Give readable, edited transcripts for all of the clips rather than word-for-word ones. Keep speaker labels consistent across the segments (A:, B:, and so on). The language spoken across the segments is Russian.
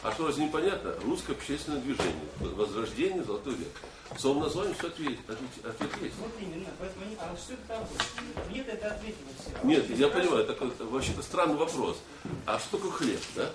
A: А что разве непонятно? Русское общественное движение, возрождение, золотой век. В своем названии все ответ есть.
B: Вот именно, поэтому а что это такое? Нет, это ответили все.
A: Нет, я понимаю, такой вообще-то странный вопрос. А что такое хлеб, да?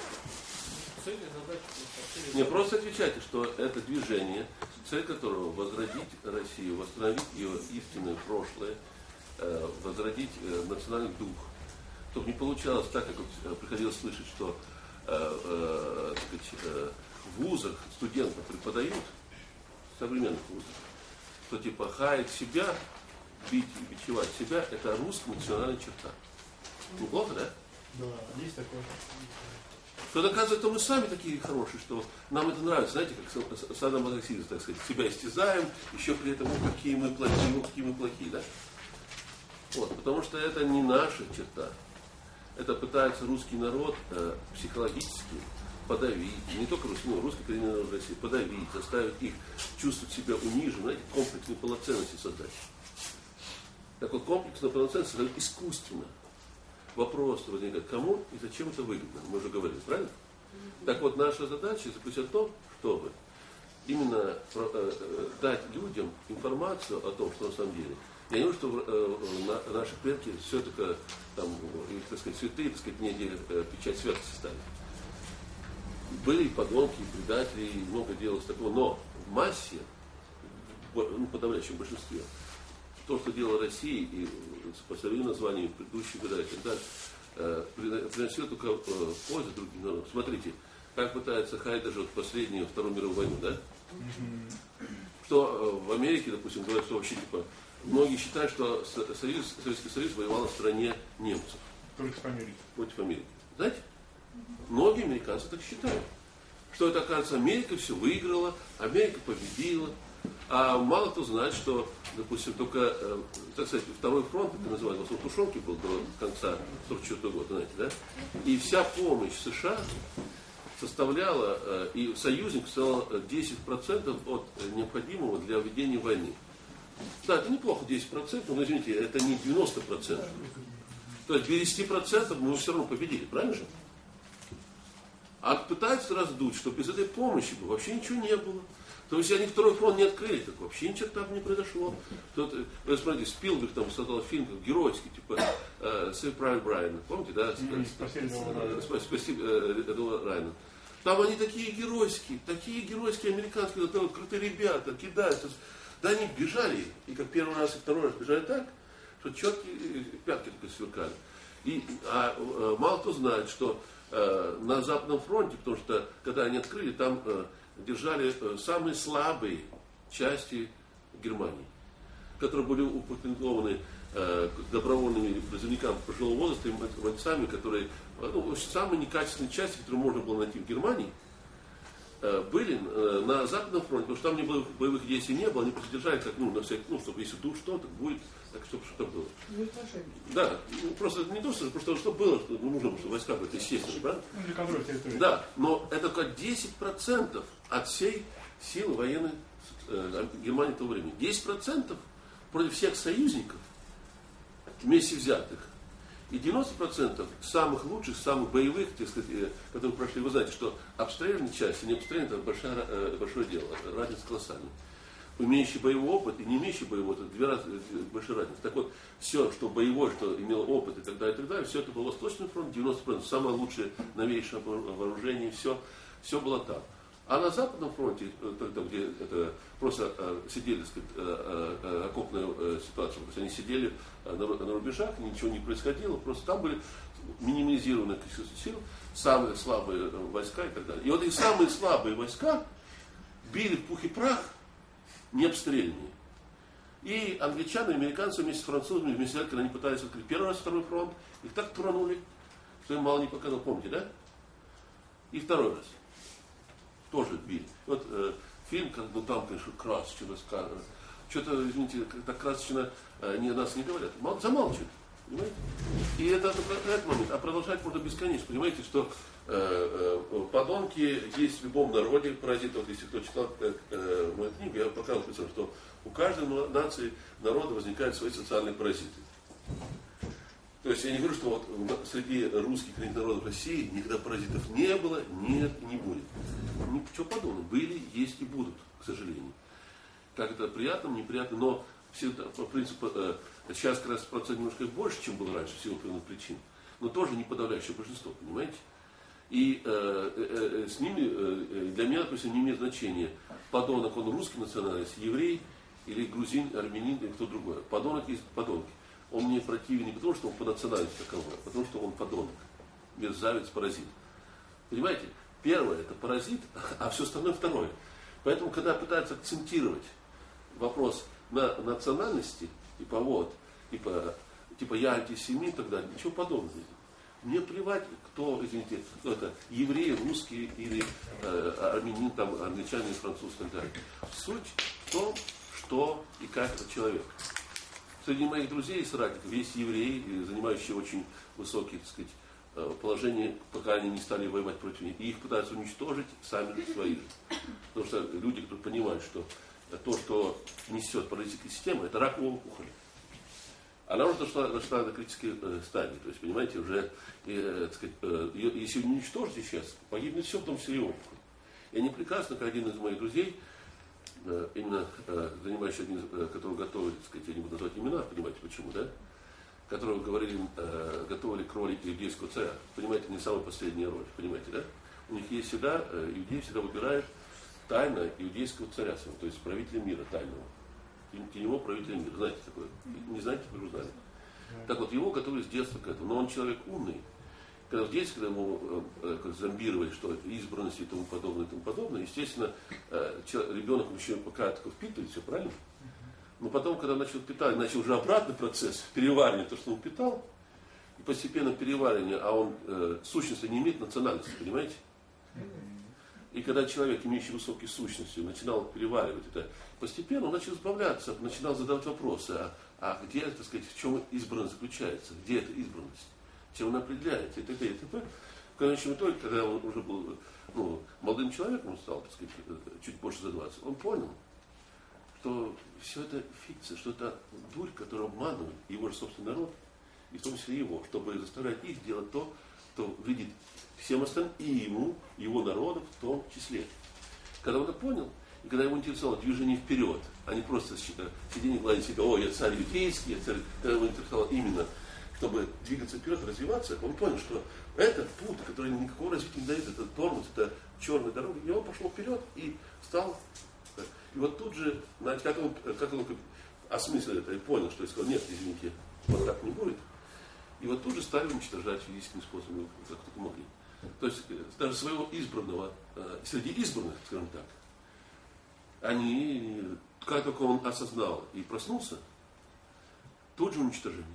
A: Не, просто отвечайте, что это движение, цель которого возродить Россию, восстановить ее истинное прошлое, возродить национальный дух. Чтобы не получалось так, как приходилось слышать, что в вузах студентам преподают, в современных вузах, что типа хаять себя, бить и бичевать себя, это русская национальная черта. Неплохо, да?
C: Да, есть такое.
A: Что доказывает, что мы сами такие хорошие, что нам это нравится, знаете, как садомазохизм, так сказать, себя истязаем, еще при этом, какие мы плохие, да? Вот, потому что это не наша черта. Это пытается русский народ психологически подавить, не только русский коренной народ России, подавить, заставить их чувствовать себя униженным, знаете, комплекс неполноценности создать. Так вот, комплекс неполноценности создают искусственно. Вопрос возникает, кому и зачем это выгодно, мы уже говорили, правильно? Так вот, наша задача заключается в том, чтобы именно дать людям информацию о том, что на самом деле. Я не говорю, что наши предки все только там, так сказать, святые, так сказать, не печать святости ставили. Были и подонки, и предатели, и много делалось такого, но в массе, в подавляющем большинстве, то, что делала Россия, и по своим названиям, предыдущие года и так далее, приносило только пользу другим народам. Смотрите, как пытается хаять даже последнюю Вторую мировую войну, да? Что в Америке, допустим, говорят, что вообще типа многие считают, что Советский Союз воевал в стране немцев.
C: Против Америки.
A: Против Америки. Знаете? Многие американцы так считают. Что это, оказывается, Америка все выиграла, Америка победила. А мало кто знает, что, допустим, только, так сказать, второй фронт, это называется, в тушенке был до конца 1944 года, знаете, да? И вся помощь США составляла, и союзник составлял 10% от необходимого для ведения войны. Да, это неплохо, 10%, но, извините, это не 90%. То есть без 10% мы все равно победили, правильно же? А пытаются раздуть, что без этой помощи бы вообще ничего не было. То есть они второй фронт не открыли, так вообще ничего там не произошло. Тут, вы смотрите, Спилберг там создал фильм как геройский, типа Save Private Ryan, помните, да? Спасибо, Райана. Там они такие геройские американские, крутые ребята, кидаются. Да они бежали, и как первый раз и второй раз бежали так, что четкие пятки только сверкали. Мало кто знает, что на Западном фронте, потому что когда они открыли, там держали самые слабые части Германии, которые были упакованы добровольными призывниками пожилого возраста и бойцами, которые, самые некачественные части, которые можно было найти в Германии, были на Западном фронте, потому что там боевых действий не было, они просто держали как, на всякий, чтобы если вдруг что-то будет, так чтобы что-то было. Да, просто не то, что просто что было, что нужно, чтобы войска были, естественно, правда?
C: Для контроля территории.
A: Да, но это только 10% от всей силы военной Германии того времени. 10% против всех союзников, вместе взятых. И 90% самых лучших, самых боевых, так сказать, которые прошли, вы знаете, что обстрелянные части, не обстрелянные, это большое дело, разница колоссальная. Имеющий боевой опыт и не имеющий боевой опыт, это две большие разницы. Так вот, все, что боевое, что имело опыт и так далее, все это был Восточный фронт, 90%, самое лучшее, новейшее вооружение, все было там. А на Западном фронте, где это просто сидели, так сказать, окопная ситуация, то есть они сидели на рубежах, ничего не происходило, просто там были минимизированное количество сил, самые слабые войска и так далее. И вот эти самые слабые войска били в пух и прах, не обстрелянные. И англичане, и американцы вместе с французами, вместе, когда они пытались открыть первый раз второй фронт, их так тронули, что им мало не показал, помните, да? И второй раз. Тоже били. Вот фильм, там, конечно, красочно сказано. Что-то, извините, так красочно нас не говорят. Замалчивают. Понимаете? И это только этот момент. А продолжать можно бесконечно. Понимаете, что подонки есть в любом народе, паразиты. Вот если кто читал мою книгу, я показывал, что у каждой нации, народа возникают свои социальные паразиты. То есть я не говорю, что вот среди русских народов России никогда паразитов не было, нет и не будет. Ничего подобного. Были, есть и будут, к сожалению. Как это приятно, неприятно, но всегда, по принципу, сейчас как раз процент немножко больше, чем было раньше, в силу определенных причин. Но тоже не подавляющее большинство, понимаете? И с ними, для меня, допустим, не имеет значения, подонок он русский национальность, еврей, или грузин, армянин, или кто другой. Подонок есть подонки. Он мне противен не потому, что он по национальности таковой, а потому, что он подонок. Мерзавец, паразит. Понимаете? Первое это паразит, а все остальное второе. Поэтому, когда пытаются акцентировать вопрос на национальности, типа вот, типа я антисемит и так далее, ничего подобного. Мне плевать, кто, извините, кто это, евреи, русские или армянин, там, англичанин, француз и так далее. Суть в том, что и как этот человек. Среди моих друзей и соратников есть евреи, занимающие очень высокие, так сказать, положения, пока они не стали воевать против них. И их пытаются уничтожить сами свои. Потому что люди, которые понимают, что то, что несет паразитическая система, это раковая опухоль. Она уже дошла до критической стадии. То есть, понимаете, уже, так сказать, если не уничтожить сейчас, погибнет все, в том числе и опухоль. И они прекрасно, как один из моих друзей, именно занимающий который готовит, так сказать, я не буду называть имена, понимаете почему, да? Которого готовили к роли иудейского царя. Понимаете, не самая последняя роль, понимаете, да? У них есть всегда, иудеи всегда выбирают тайно иудейского царя, то есть правителя мира тайного. Теневого правителя мира, знаете такое? Не знаете, вы узнали. Так вот, его готовили с детства к этому, но он человек умный. Когда в детстве, когда ему зомбировали, что избранность и тому подобное, естественно, ребенок еще пока только впитывает все, правильно? Но потом, когда начал питать, начал уже обратный процесс переваривания, то, что он питал, и постепенно переваривание, а он сущности не имеет национальности, понимаете? И когда человек, имеющий высокие сущности, начинал переваривать это, постепенно он начал избавляться, начинал задавать вопросы, а где, так сказать, в чем избранность заключается, где эта избранность? Чем он определяется, и т.д. и т.п. В конечном итоге, когда он уже был молодым человеком, он стал, так сказать, чуть больше за 20, он понял, что все это фикция, что это дурь, которая обманывает его же собственный народ, и в том числе его, чтобы заставлять их делать то, что вредит всем остальным, и ему, его народу в том числе. Когда он это понял, и когда его интересовало движение вперед, а не просто сидение в голове себя, о, я царь иудейский, я царь, когда его интересовало именно, чтобы двигаться вперед, развиваться, он понял, что этот путь, который никакого развития не дает, это тормоз, это черная дорога, и он пошел вперед и стал. И вот тут же, как он осмыслил это и понял, что я сказал, нет, извините, вот так не будет. И вот тут же стали уничтожать физическим способом, как только могли. То есть даже своего избранного, среди избранных, скажем так, они, как только он осознал и проснулся, тут же уничтожение.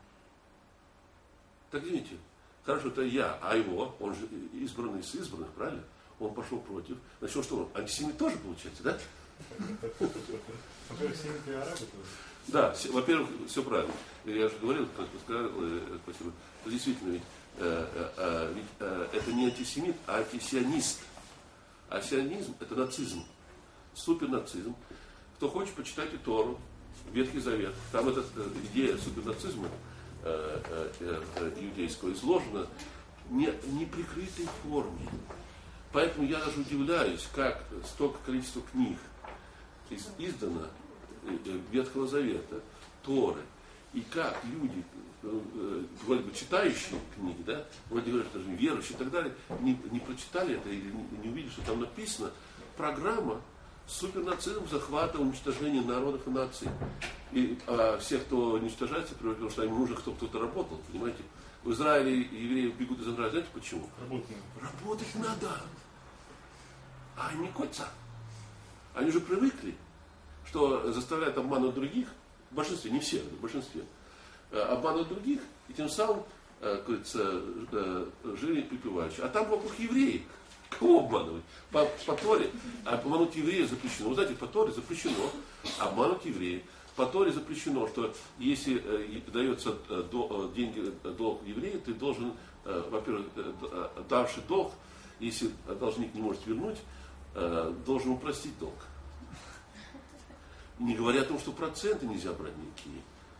A: Так извините, хорошо, это я, а его, он же избранный из избранных, правильно? Он пошел против. Значит, что он? Антисемит тоже получается, да?
C: Во-первых, семиты и арабы тоже.
A: Да, во-первых, все правильно. Я же говорил, как сказал, спасибо. Действительно, ведь это не антисемит, а антисионист. А сионизм – это нацизм, супернацизм. Кто хочет, почитайте Тору, Ветхий Завет. Там эта идея супернацизма иудейского изложена в неприкрытой форме. Поэтому я даже удивляюсь, как столько количества книг издано Ветхого Завета, Торы, и как люди, вроде бы читающие книги, да, вроде говорят, даже верующие и так далее, не прочитали это или не увидели, что там написано программа супернацизм, захвата, уничтожения народов и наций. И всех, кто уничтожается, потому что им нужно, чтобы кто-то работал, понимаете. В Израиле евреи бегут из Израиля, знаете почему? Работать надо. А они котятся. Они уже привыкли, что заставляют обманывать других, в большинстве, не все, в большинстве, обманывать других, и тем самым, как говорится, жили припеваючи. А там вокруг евреи. Кого обманывать? По Торе обмануть евреев запрещено. Вы знаете, по Торе запрещено обмануть евреев. По Торе запрещено, что если дается деньги, долг еврею, ты должен, во-первых, давший долг, если должник не может вернуть, должен упростить долг. Не говоря о том, что проценты нельзя брать никакие.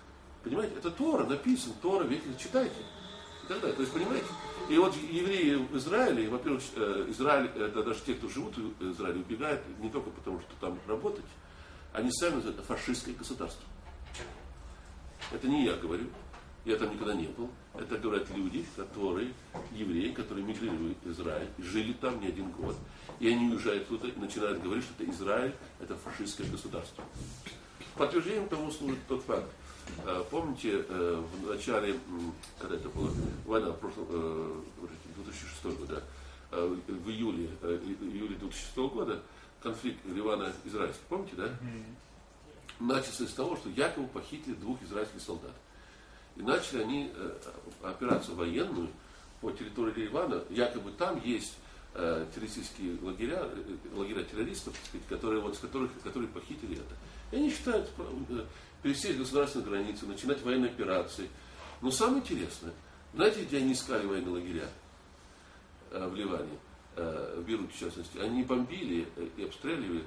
A: Понимаете, это Тора, написан, Тора, видите, читайте. И так далее. То есть, понимаете, и вот евреи в Израиле, во-первых, Израиль, это даже те, кто живут в Израиле, убегают не только потому, что там работать, они сами называют это фашистское государство. Это не я говорю, я там никогда не был. Это говорят люди, которые, евреи, которые мигрировали в Израиль, жили там не один год. И они уезжают туда и начинают говорить, что это Израиль, это фашистское государство. Подтверждением тому служит тот факт. Помните, в начале, когда это была война, в прошлом, 2006 года, в июле 2006 года, конфликт Ливана-Израильский, помните, да? Начался с того, что якобы похитили 2 израильских солдат. И начали они операцию военную по территории Ливана. Якобы там есть террористические лагеря террористов, так сказать, которые похитили это. И они считают пересечь государственную границу, начинать военные операции. Но самое интересное, знаете, где они искали военные лагеря в Ливане, в Бейруте в частности? Они бомбили и обстреливали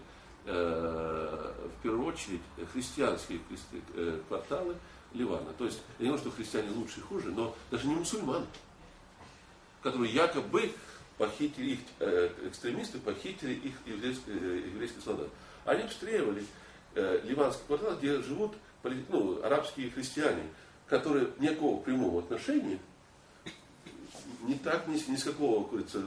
A: в первую очередь христианские кварталы Ливана. То есть, я не говорю, что христиане лучше и хуже, но даже не мусульман, которые якобы похитили их, экстремисты похитили их еврейских солдат. Они обстреливали ливанский квартал, где живут арабские христиане, которые никакого прямого отношения, ни с какого, как говорится,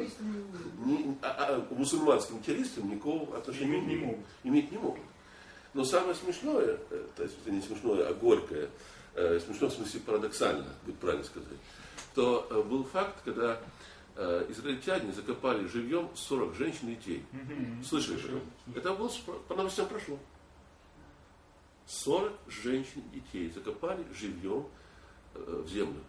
A: мусульманским террористам никакого отношения иметь не могут. Но самое смешное, то есть это не смешное, а горькое, смешное в смысле парадоксально, будет правильно сказать, то был факт, когда израильтяне закопали живьем 40 женщин и детей. Слышали об этом? Это было по новостям прошло. 40 женщин и детей закопали живьем в землю.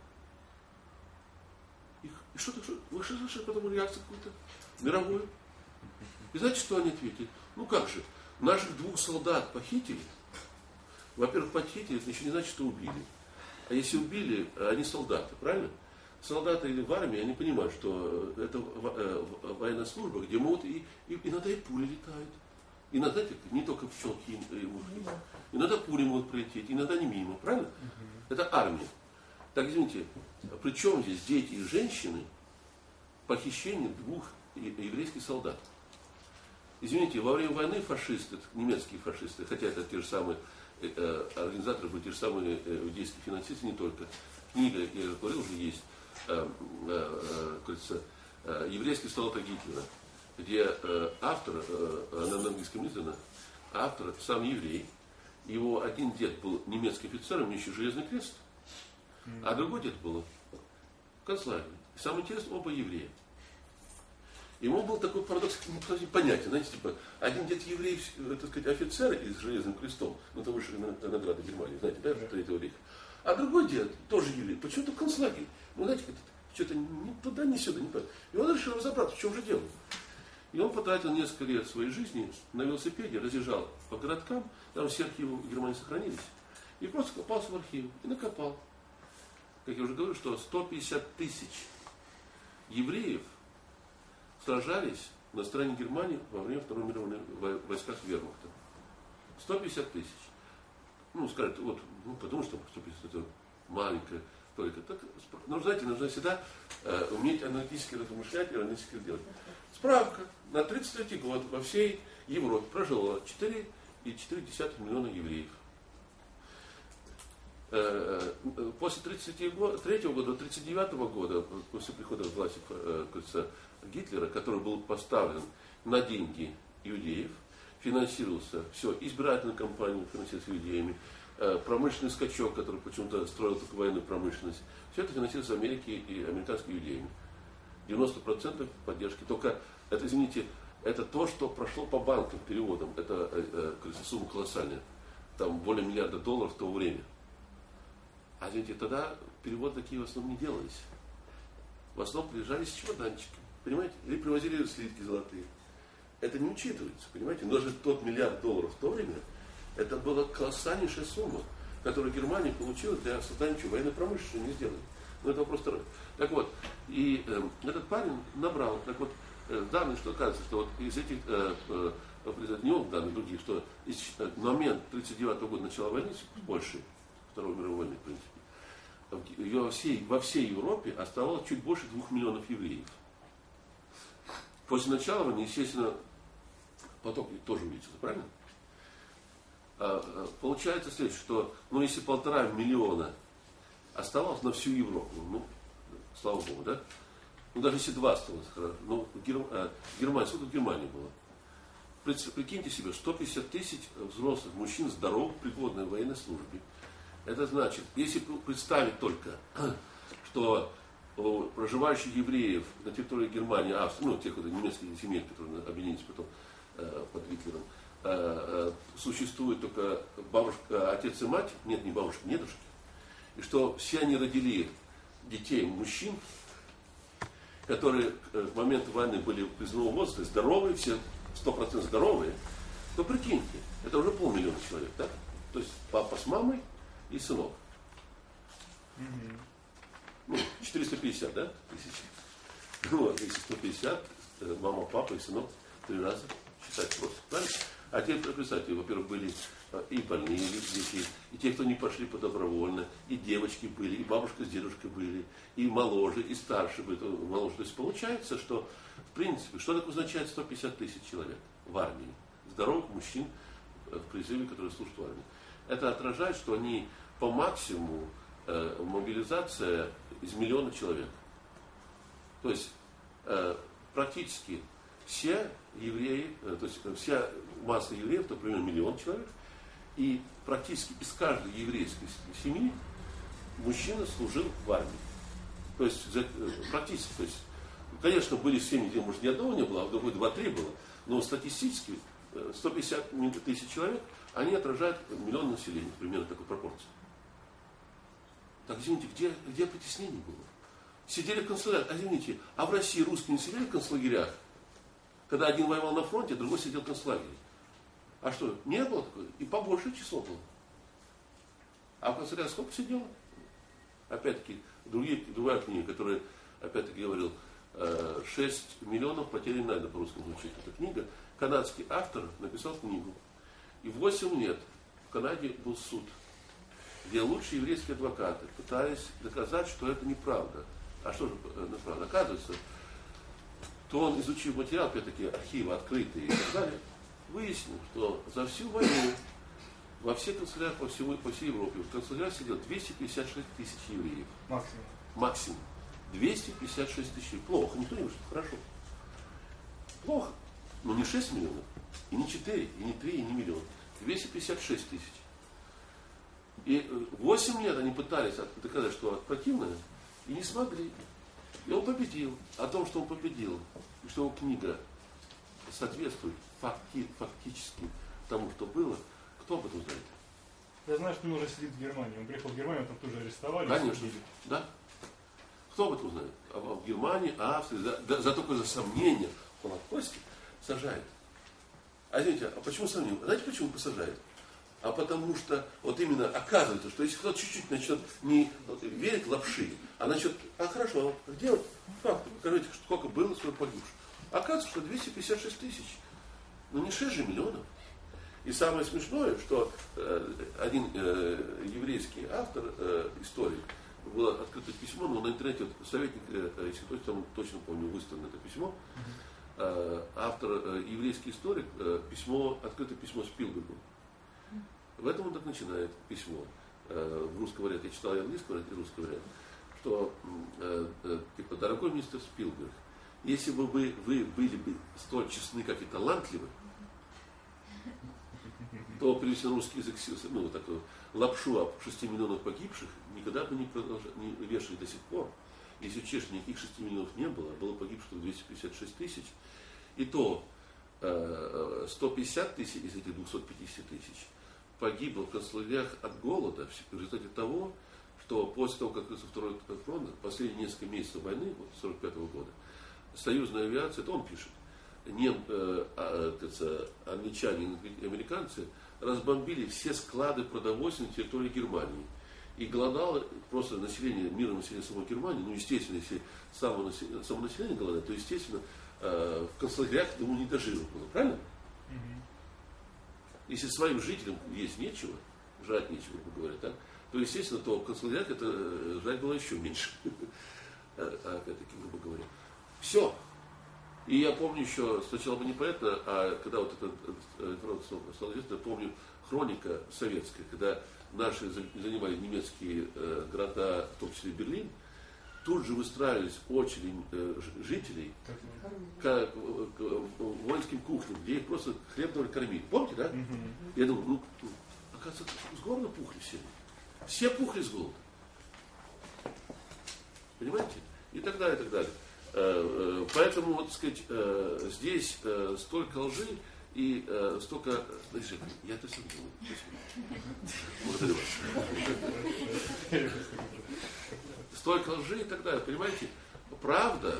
A: И что такое? Вы что слышали потом реакцию какую-то? Мировую? И знаете, что они ответили? Ну как же, наших 2 солдат похитили. Во-первых, похитили, это еще не значит, что убили. А если убили, они солдаты, правильно? Солдаты или в армии, они понимают, что это военная служба, где могут и иногда и пули летают. Иногда не только в щелки и мушки. Иногда пули могут прилететь, иногда не мимо, правильно? Это армия. Так, извините, при чем здесь дети и женщины похищение 2 еврейских солдат? Извините, во время войны фашисты, немецкие фашисты, хотя это те же самые организаторы были те же самые иудейские финансисты, не только. Книга, я уже говорил, уже есть, кажется, еврейский солдат Гитлера, где автор, она на английском издана, автор сам еврей, его один дед был немецким офицером, несший железный крест, а другой дед был в концлагере. Самое интересное, оба еврея. Ему был такой парадокс непонятен, знаете, типа, один дед еврей, так сказать, офицер и с железным крестом, ну это высшая награда Германии, знаете, да, Третьего рейха. А другой дед, тоже еврей, почему-то в концлагере. Ну, знаете, что-то ни туда, ни сюда, не понятно. И он решил разобраться, в чем же дело. И он потратил несколько лет своей жизни на велосипеде, разъезжал по городкам, там все архивы в Германии сохранились, и просто копался в архиве и накопал. Как я уже говорю, что 150 тысяч евреев сражались на стороне Германии во время Второй мировой войны в войсках Вермахта. 150 тысяч. Ну, скажут, вот, потому что 150 это маленькая только. Так, но, знаете, нужно всегда уметь аналитически размышлять и аналитически делать. Справка. На 1933 год во всей Европе прожило 4,4 миллиона евреев. После 1933 года до 1939 года, после прихода к власти Гитлера, который был поставлен на деньги иудеев, финансировался все, избирательную кампанию финансировалась иудеями, промышленный скачок, который почему-то строил только военную промышленность, все это финансировалось в Америке и американскими иудеями. 90% поддержки. Только, это, извините, это то, что прошло по банкам переводам. Это сумма колоссальная. Там более $1 миллиарда в то время. А извините, тогда переводы такие в основном не делались. В основном приезжали с чемоданчиками, понимаете? Или привозили слитки золотые. Это не учитывается, понимаете? Но даже тот $1 миллиард в то время, это была колоссальнейшая сумма, которую Германия получила для создания военной промышленности, не сделали. Но это вопрос второй. Так вот, и этот парень набрал, так вот, данные, что оказывается, что вот из этих, не он данные другие, что на момент 1939 года начала войны с Польшей, Второй мировой войны, в принципе, во всей Европе оставалось чуть больше 2 миллионов евреев. После начала войны, естественно, поток тоже увеличился, правильно? Получается следующее, что если 1,5 миллиона оставалось на всю Европу, слава Богу, да? Даже если 2 осталось, Германия, сколько в Германии было? Прикиньте себе, 150 тысяч взрослых мужчин, здоровых, пригодных к военной службе. Это значит, если представить только, что проживающих евреев на территории Германии, Австрии, тех немецких семей, которые объединились потом под Гитлером, существует только бабушка, отец и мать, нет, не бабушки, дедушки, и что все они родили детей, мужчин, которые к моменту войны были призывного возраста, здоровые, все 100% здоровые, то прикиньте, это уже 500 000 человек, да? То есть папа с мамой и сынок. 450, да, тысяч. Если 150, мама, папа и сынок 3 раза считать просто, правильно? А теперь представьте, во-первых, были и больные дети, и те, кто не пошли добровольно, и девочки были, и бабушка с дедушкой были, и моложе, и старше были, моложе. То есть получается, что, в принципе, что такое означает 150 тысяч человек в армии? Здоровых мужчин в призыве, которые служат в армии. Это отражает, что они по максимуму мобилизация из 1 миллиона человек. То есть практически все евреи, то есть вся масса евреев, это примерно 1 миллион человек, и практически из каждой еврейской семьи мужчина служил в армии. То есть практически, то есть, конечно, были семьи, где, может, ни одного не было, а в другой 2-3 было, но статистически 150 тысяч человек, они отражают 1 миллион населения, примерно такой пропорции. Так, извините, где притеснение было? Сидели в концлагерях, извините, а в России русские не сидели в концлагерях? Когда один воевал на фронте, другой сидел в концлагере. А что, не было такого? И побольше число было. А в концлагерях сколько сидело? Опять-таки, другая книга, которая, опять-таки, говорил, 6 миллионов потерян надо по-русски звучит. Эта книга. Канадский автор написал книгу. И 8 лет в Канаде был суд, где лучшие еврейские адвокаты пытались доказать, что это неправда. А что же неправда? Оказывается, то он, изучив материал, опять-таки архивы открытые и так далее, выяснил, что за всю войну во всех канцеляриях по всей Европе в канцеляриях сидело 256 тысяч евреев.
C: Максимум.
A: Максимум. 256 тысяч. Плохо, никто не говорит, что хорошо. Плохо. Но не 6 миллионов, и не 4, и не 3, и не миллион. 256 тысяч. И 8 лет они пытались доказать, что противное, и не смогли. И он победил. О том, что он победил, и что его книга соответствует фактически тому, что было, кто об этом знает?
C: Я знаю, что он уже сидит в Германии. Он приехал в Германию, там тоже арестовали.
A: Конечно, да. Кто об этом знает? А в Германии, Австрии, за только за сомнение в Холокосте сажают. А извините, а почему сомнение? Знаете, почему посажают? А потому что вот именно оказывается, что если кто-то чуть-чуть начнет не верить лапши, а начнет, хорошо, где вот факты, покажите, сколько было, сколько погибших. Оказывается, что 256 тысяч, но не 6 же миллионов. И самое смешное, что один еврейский автор, историк, было открыто письмо, но на интернете вот, советник, если точно помню, выставлено это письмо, автор, еврейский историк, открытое письмо Спилбергу. В этом он так начинает письмо. В русском варианте, я читал и английский вариант, и русский вариант, что, типа, дорогой мистер Спилберг, если бы вы были бы столь честны, как и талантливы, то привести на русский язык такую лапшу о 6 миллионах погибших никогда бы не вешали до сих пор. Если честно, никаких 6 миллионов не было, было погибших 256 тысяч. И то 150 тысяч из этих 250 тысяч погибло в концлагерях от голода в результате того, что после того, как открылся второй фронт, последние несколько месяцев войны, 1945 года, союзная авиация, это он пишет, англичане и американцы разбомбили все склады продовольствия на территории Германии. И голодало просто население, мирное население самой Германии, естественно, если само население голодает, то, естественно, в концлагерях ему не до жира было, правильно? Если своим жителям есть нечего, жрать нечего, грубо говоря, так, то, естественно, то концлагерях это ждать было еще меньше. Опять-таки, грубо говоря. Все. И я помню еще, сначала было непонятно, а когда вот эта информация стала известна, я помню хроника советская, когда наши занимали немецкие города, в том числе Берлин, тут же выстраивались очереди жителей к воинским кухням, где их просто хлеб давали кормить. Помните, да? Я думаю, оказывается, с голода пухли все. Все пухли с голода. Понимаете? И так далее, и так далее. Поэтому, вот, так сказать, здесь столько лжи и столько... Значит, я это все думаю. Благодарю вас. Столько лжи и так далее. Понимаете? Правда,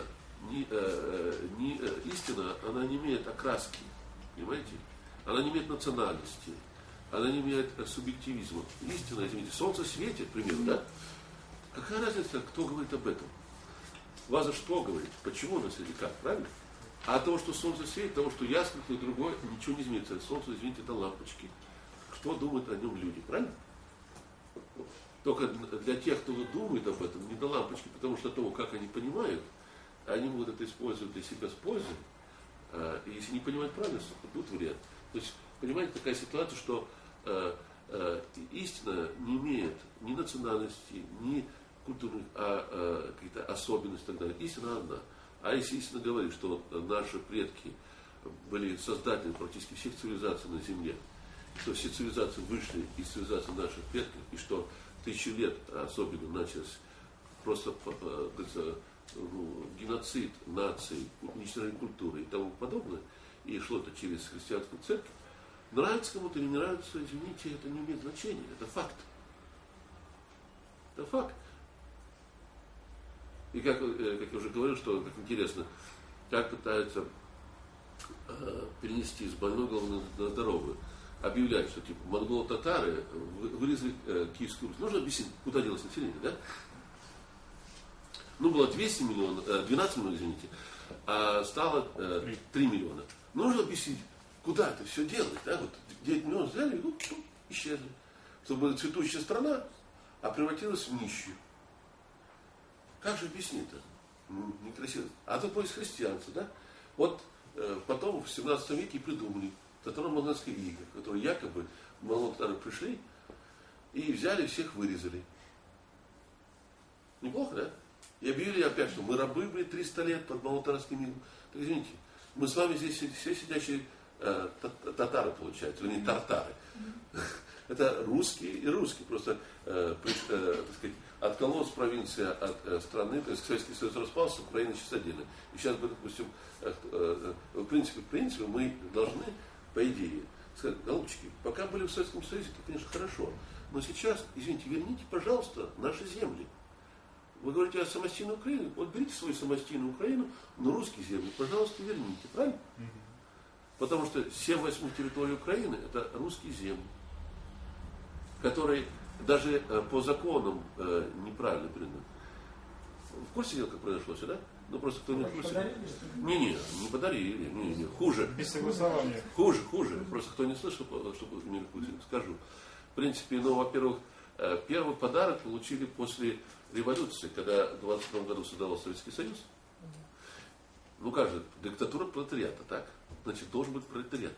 A: истина, она не имеет окраски. Понимаете? Она не имеет национальности. Она не имеет субъективизма. Истина, извините, солнце светит, к примеру, да? Какая разница, кто говорит об этом? Ваза что говорит? Почему у нас или как? Правильно? А от того, что солнце светит, от того, что ясно, и другое, ничего не изменится. Солнце, извините, это лампочки. Что думают о нем люди? Правильно? Только для тех, кто думает об этом, не до лампочки, потому что того, как они понимают, они будут это использовать для себя с пользой. И если не понимают правильно, тут вред. То есть, понимаете, такая ситуация, что истина не имеет ни национальности, ни культурных каких-то особенностей и так далее. Истина одна. А если истина говорит, что наши предки были создателями практически всех цивилизаций на Земле, что все цивилизации вышли из цивилизации наших предков, и что тысячи лет особенно начался просто геноцид наций, уничтожение культуры и тому подобное, и шло это через христианскую церковь, нравится кому-то или не нравится, извините, это не имеет значения, это факт. Это факт. И как я уже говорил, что как интересно, как пытаются перенести с больной головы на здоровую, объявляют, что типа монголо-татары вырезали Киевскую Русь. Нужно объяснить, куда делось население, да? Ну, было 12 миллионов, извините, а стало 3 миллиона. Нужно объяснить, куда это все делать, да? Вот 9 миллионов взяли и исчезли. Чтобы была цветущая страна, а превратилась в нищую. Как же объяснить-то? Некрасиво. А тут поиск христианства, да? Вот потом в 17 веке придумали татаро-монголские иго, которые якобы монголо-татары пришли и взяли, всех вырезали. Неплохо, да? И объявили опять, что мы рабы были 300 лет под монголо-татарским игом. Так извините, мы с вами здесь все сидящие татары, получается, вернее, тартары. Это русские и русские. Просто, так сказать, откололась провинция от страны, то есть Советский Союз распался, Украина сейчас отдельно. И сейчас, допустим, в принципе, мы должны, по идее, сказать, голубчики, пока были в Советском Союзе, это, конечно, хорошо. Но сейчас, извините, верните, пожалуйста, наши земли. Вы говорите о самостийной Украине. Вот берите свою самостийную Украину, но русские земли, пожалуйста, верните. Правильно? Потому что 7/8 территории Украины это русские земли, которые даже по законам неправильно переданы. В курсе дела, как произошло все, да? Ну просто кто не в курсе. Не подарили. Не. Хуже.
C: Без согласования.
A: Хуже. Просто кто не слышал, чтобы не в курсе, скажу. В принципе, ну, во-первых, первый подарок получили после революции, когда в 22 году создавался Советский Союз. Ну как же, диктатура пролетариата, так? Значит, должен быть пролетариат.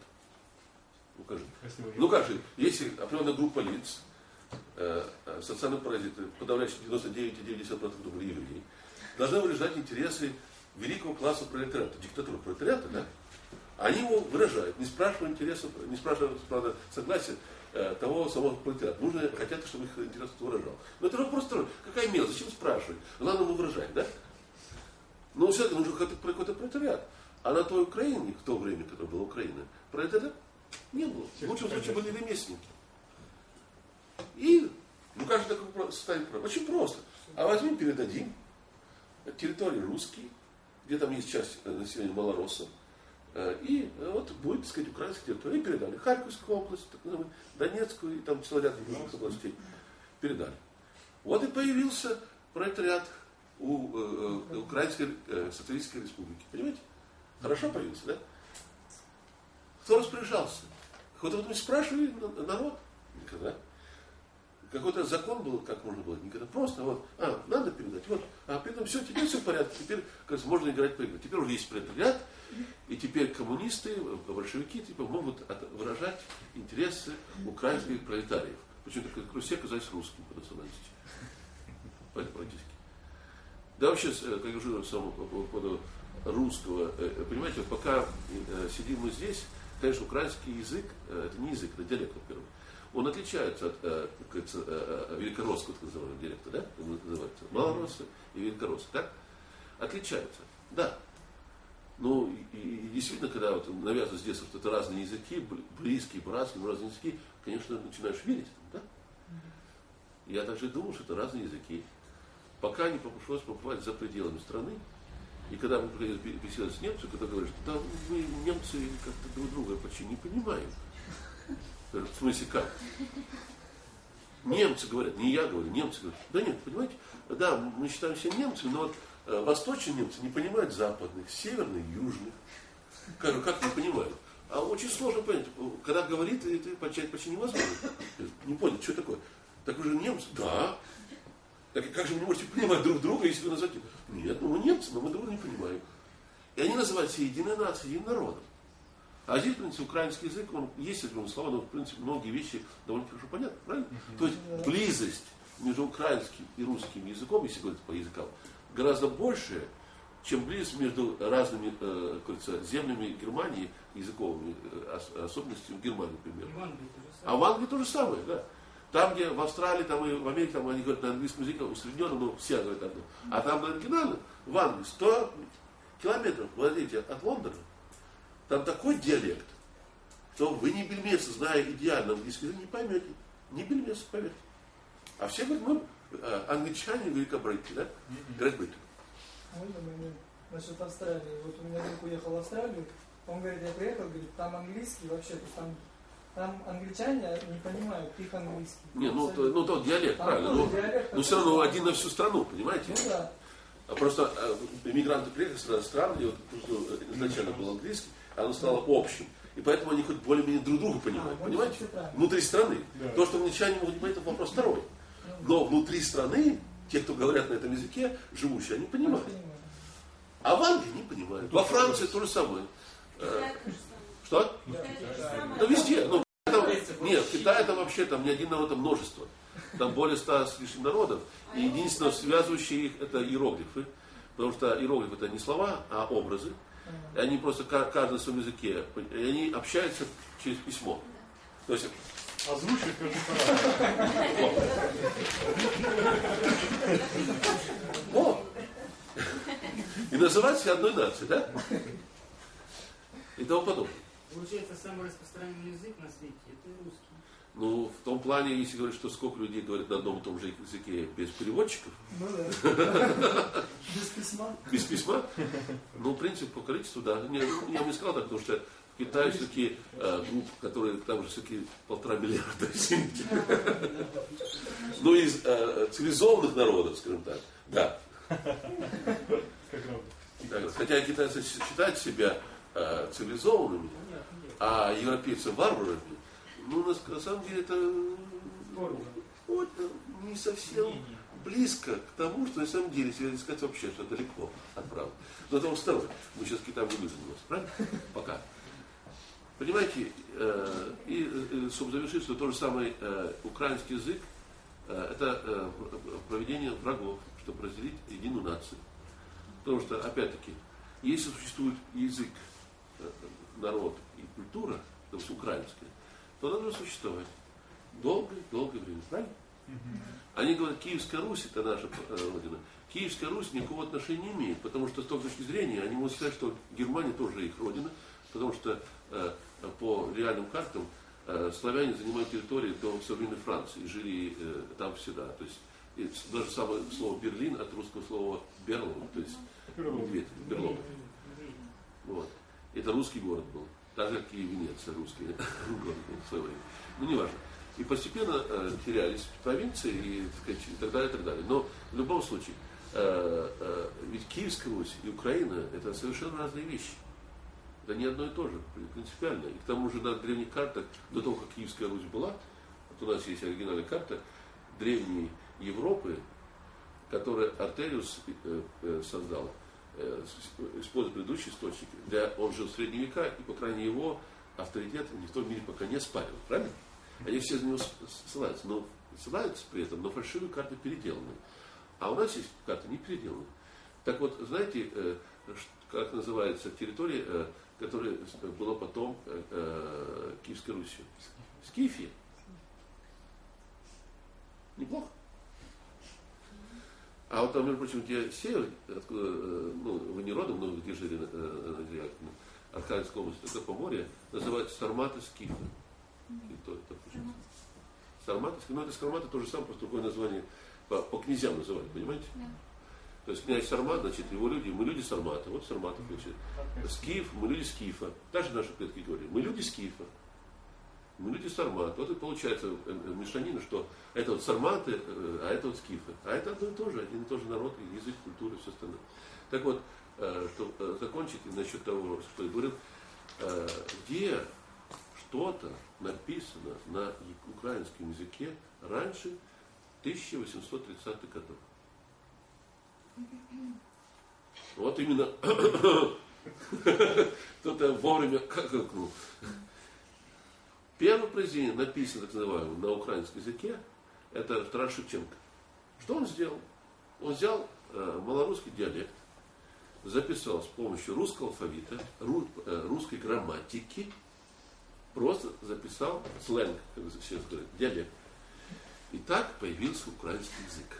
A: Ну как же, если определенная группа лиц, социальные паразиты, подавляющие 99,9% были людей, должны выражать интересы великого класса пролетариата, диктатуры пролетариата, да? Они его выражают, не спрашивая интересов, не спрашивая, правда, согласия того самого пролетариата. Нужно, хотят, чтобы их интерес выражал. Но это вопрос второй. Какая мелочь, зачем спрашивать? Главное ему выражать, да? Но все-таки нужен какой-то пролетариат. А на той Украине, в то время, когда была Украина, пролетариата не было. В лучшем случае были ремесленники. И, ну как же такое состояние? Очень просто. А возьмем, передадим территории русские, где там есть часть населения малороссов, и вот будет, так сказать, украинская территория. И передали Харьковскую область, так называемую, Донецкую и там целый ряд других областей. Передали. Вот и появился пролетариат у Украинской социалистической республики. Понимаете? Хорошо появился, да? Кто распоряжался? Вот об этом спрашивали народ? Никогда. какой-то закон был, как можно было, никогда просто, вот, надо передать, вот, при этом все, теперь все в порядке, теперь, кажется, можно играть по игре. Теперь уже есть пролетариат, и теперь коммунисты, большевики, типа, могут выражать интересы украинских пролетариев. Почему так, все оказались русскими по национальности. Практически. Да вообще, как я уже сам по поводу русского, понимаете, пока сидим мы здесь, конечно, украинский язык, это не язык, это диалект, во-первых. Он отличается от великоросского, так называемого диалекта, да? Он называется малоросский и великоросский, так? Отличаются, да. Ну, и действительно, когда вот навязывают с детства, что это разные языки, близкие, братские, но разные языки, конечно, начинаешь верить, да? Я также думал, что это разные языки. Пока не пришлось побывать за пределами страны, и когда мы приходили беседовать с немцами, когда говорят, что да, мы, немцы, как-то друг друга почти не понимаем. В смысле, как? Немцы говорят, не я говорю, немцы говорят. Да нет, понимаете, да, мы считаем себя немцами, но вот восточные немцы не понимают западных, северных, южных. Как не понимают? А очень сложно понять. Когда говорит, это почти невозможно. Не понял, что такое? Так вы же немцы? Да. Так как же вы не можете понимать друг друга, если вы назовете? Нет, ну мы немцы, но мы друг друга не понимаем. И они называют себя единой нацией, единым народом. А здесь, в принципе, украинский язык, он есть эти слова, но, в принципе, многие вещи довольно хорошо понятны, правильно? То есть близость между украинским и русским языком, если говорить по языкам, гораздо большая, чем близость между разными, как говорится, землями Германии, языковыми особенностями в Германии, например. А в Англии то же самое, да. Там, где в Австралии, там и в Америке, там они говорят на английском языке усредненно, но все говорят одно. А там на оригинале, в Англии, 100 километров, владеете, от Лондона, там такой диалект, что вы ни бельмеса, зная идеально английский язык, не поймете. Ни бельмеса, поверьте. А все говорят, мы англичане Великобритании, да? Great Britain.
D: Можно момент насчет Австралии? Вот у меня друг уехал в Австралию, он говорит, я приехал, говорит, там английский вообще, то есть там англичане не понимают их английский.
A: Не, то диалект, там правильно. Но все равно один на всю страну, понимаете?
D: Ну да.
A: Просто иммигранты приехали в страны, где вот, изначально был английский, а оно стало общим. И поэтому они хоть более-менее друг друга понимают, понимаете? Внутри страны. Да. То, что англичане могут не понять, это вопрос второй. Но внутри страны, те, кто говорят на этом языке, живущие, они понимают. А в Англии не понимают. Во Франции то же самое. Что? Да везде. Ну, нет, в Китае там вообще там не один народ, там множество. Там более 100 с лишним народов. И единственное, связывающее их, это иероглифы. Потому что иероглифы это не слова, а образы. И они просто каждый на своем языке. И они общаются через письмо. То есть
C: озвучивать каждый
A: О! И называются одной нацией, да? И тому подобное.
B: Получается, самый распространенный язык на свете – это русский.
A: Ну, в том плане, если говорить, что сколько людей говорят на одном и том же языке без переводчиков.
D: Ну да. Без письма.
A: Без письма. Ну, в принципе, по количеству, да. Я бы не сказал так, потому что в Китае все-таки групп, которые там же все-таки 1,5 миллиарда, извините. Ну, из цивилизованных народов, скажем так, да. Хотя китайцы считают себя цивилизованными, а европейцы варварами. Ну, на самом деле, это не совсем близко к тому, что на самом деле, если сказать вообще, что далеко от правды. Но это второе. Мы сейчас Китаем не будем заниматься, правильно? Пока. Понимаете, и чтобы завершить, что тот же самый украинский язык, это проведение врагов, чтобы разделить единую нацию. Потому что, опять-таки, если существует язык, народ и культура, допустим, украинская, то она должна существовать долгое время, правильно? Они говорят, Киевская Русь это наша родина. Киевская Русь никакого отношения не имеет, потому что с той точки зрения они могут сказать, что Германия тоже их родина, потому что по реальным картам славяне занимают территорию до современной Франции и жили там всегда. То есть даже самое слово Берлин от русского слова Берлон, то есть Берлон. Вот. Это русский город был. Так же, как и Венеция, русский город был в свое время. Ну, не важно. И постепенно терялись провинции и, так далее, и так далее. Но в любом случае, ведь Киевская Русь и Украина – это совершенно разные вещи. Это не одно и то же, принципиально. И к тому же на древних картах, до того, как Киевская Русь была, вот у нас есть оригинальная карта, древней Европы, который Артериус создал, используя предыдущие источники, он жил в средние века, и по крайней мере его авторитет никто в мире пока не оспаривал, правильно? Они все на него ссылаются при этом, но фальшивые карты переделаны. А у нас есть карты не переделаны. Так вот, знаете, как называется территория, которая была потом Киевской Русью? Скифия. Неплохо. А вот там, между прочим, где север, откуда, вы не родом, но где жили на Архангельской области, это Поморье, называется Сарматы Скифы. Сарматы, это Сарматы то же самое, просто другое название по князьям называли, понимаете?
E: Да.
A: То есть князь Сармат, значит, его люди, мы люди Сармата, вот Сарматов, значит. Скиф, мы люди Скифа. Даже наши предки говорили, мы люди Скифа, мы люди Сармата. Вот и получается мешанина, что это вот Сарматы, а это вот Скифы. А это одно и то же, один и тот же народ, язык, культура и все остальное. Так вот, чтобы закончить насчет того, что я говорил, где что-то написано на украинском языке раньше 1830-х годов. Вот именно кто-то вовремя какнул. Первое произведение, написано так называемое на украинском языке, это Тарас Шевченко. Что он сделал? Он взял малорусский диалект, записал с помощью русского алфавита, русской грамматики, просто записал сленг, как сейчас говорят, диалект. И так появился украинский язык.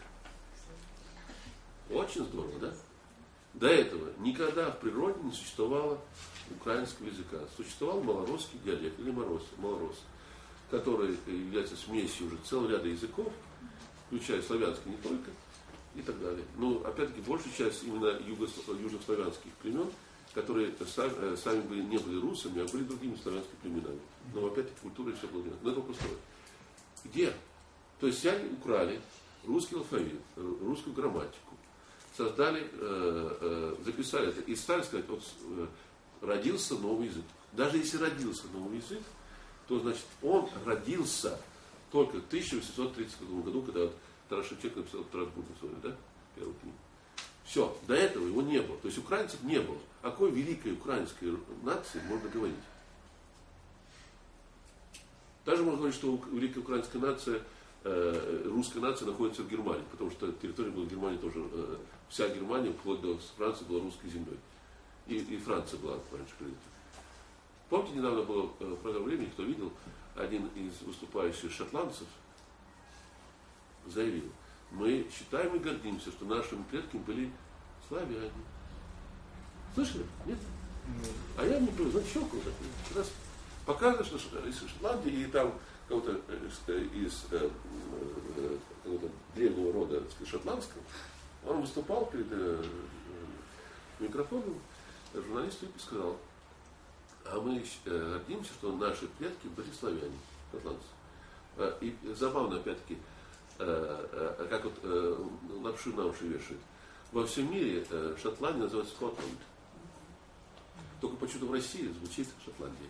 A: Очень здорово, да? До этого никогда в природе не существовало украинского языка. Существовал малорусский диалект или малорос, который является смесью уже целого ряда языков, включая славянский не только, и так далее. Но, опять-таки, большая часть именно южнославянских племен, которые сами не были русами, а были другими славянскими племенами. Но, опять-таки, культура и все было одинаково. Но это вопрос второй. Где? То есть взяли, украли русский алфавит, русскую грамматику, создали, записали это и стали сказать, вот родился новый язык. Даже если родился новый язык, то значит он родился только в 1830 году, когда вот Тарас Шевченко написал Тарас Бульба свою, да, первую книгу. Все, до этого его не было. То есть украинцев не было. О какой великой украинской нации можно говорить? Даже можно говорить, что великая украинская нация, русская нация находится в Германии, потому что территория была в Германии тоже, вся Германия, вплоть до Франции, была русской землей. И Франция была раньше принята. Помните, недавно было в программе времени, кто видел, один из выступающих шотландцев заявил, мы считаем и гордимся, что нашими предками были славяне. Слышали? Нет? А я не понял, значит, щелкал такой. Раз показывает, что из Шотландии и там кого-то из какого-то древнего рода, так сказать, шотландского, он выступал перед микрофоном журналисту и сказал, а мы гордимся, что наши предки были славяне, шотландцы. И забавно, опять-таки, как вот лапшу на уши вешают. Во всем мире Шотландия называется Скотланд. Только почему-то в России звучит Шотландия.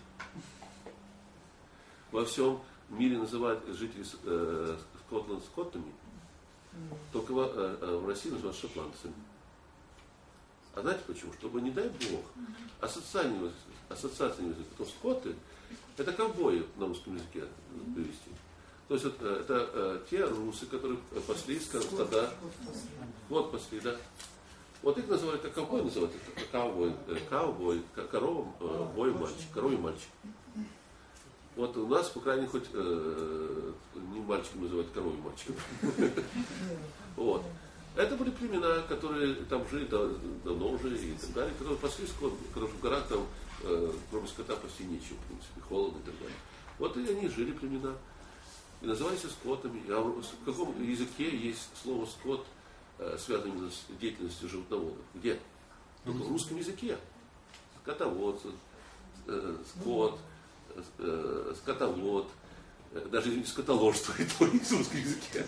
A: Во всем мире называют жителей Скотланд скоттами, только в России называют шотландцами. А знаете почему? Чтобы, не дай Бог, ассоциация языка, то скотты, это ковбои на русском языке перевести. То есть это те русы, которые пасли стада, вот пасли, да. Вот их называют, как ковбой называют, ковбой, корова, бой, мальчик, коровий мальчик. Вот у нас, по крайней мере, хоть не мальчиком называют, коровий мальчиком. Вот. Это были племена, которые там жили давно уже и так далее, которые пасли скот, в горах там, кроме скота, пасти нечего, в принципе, холодно и так далее. Вот и они жили племена. И назывались скотами. А в каком языке есть слово скот, связанное именно с деятельностью животноводов? Где? Только в русском языке. Скотовод, скот, скотовод, даже скотоложство, и то есть в русском языке.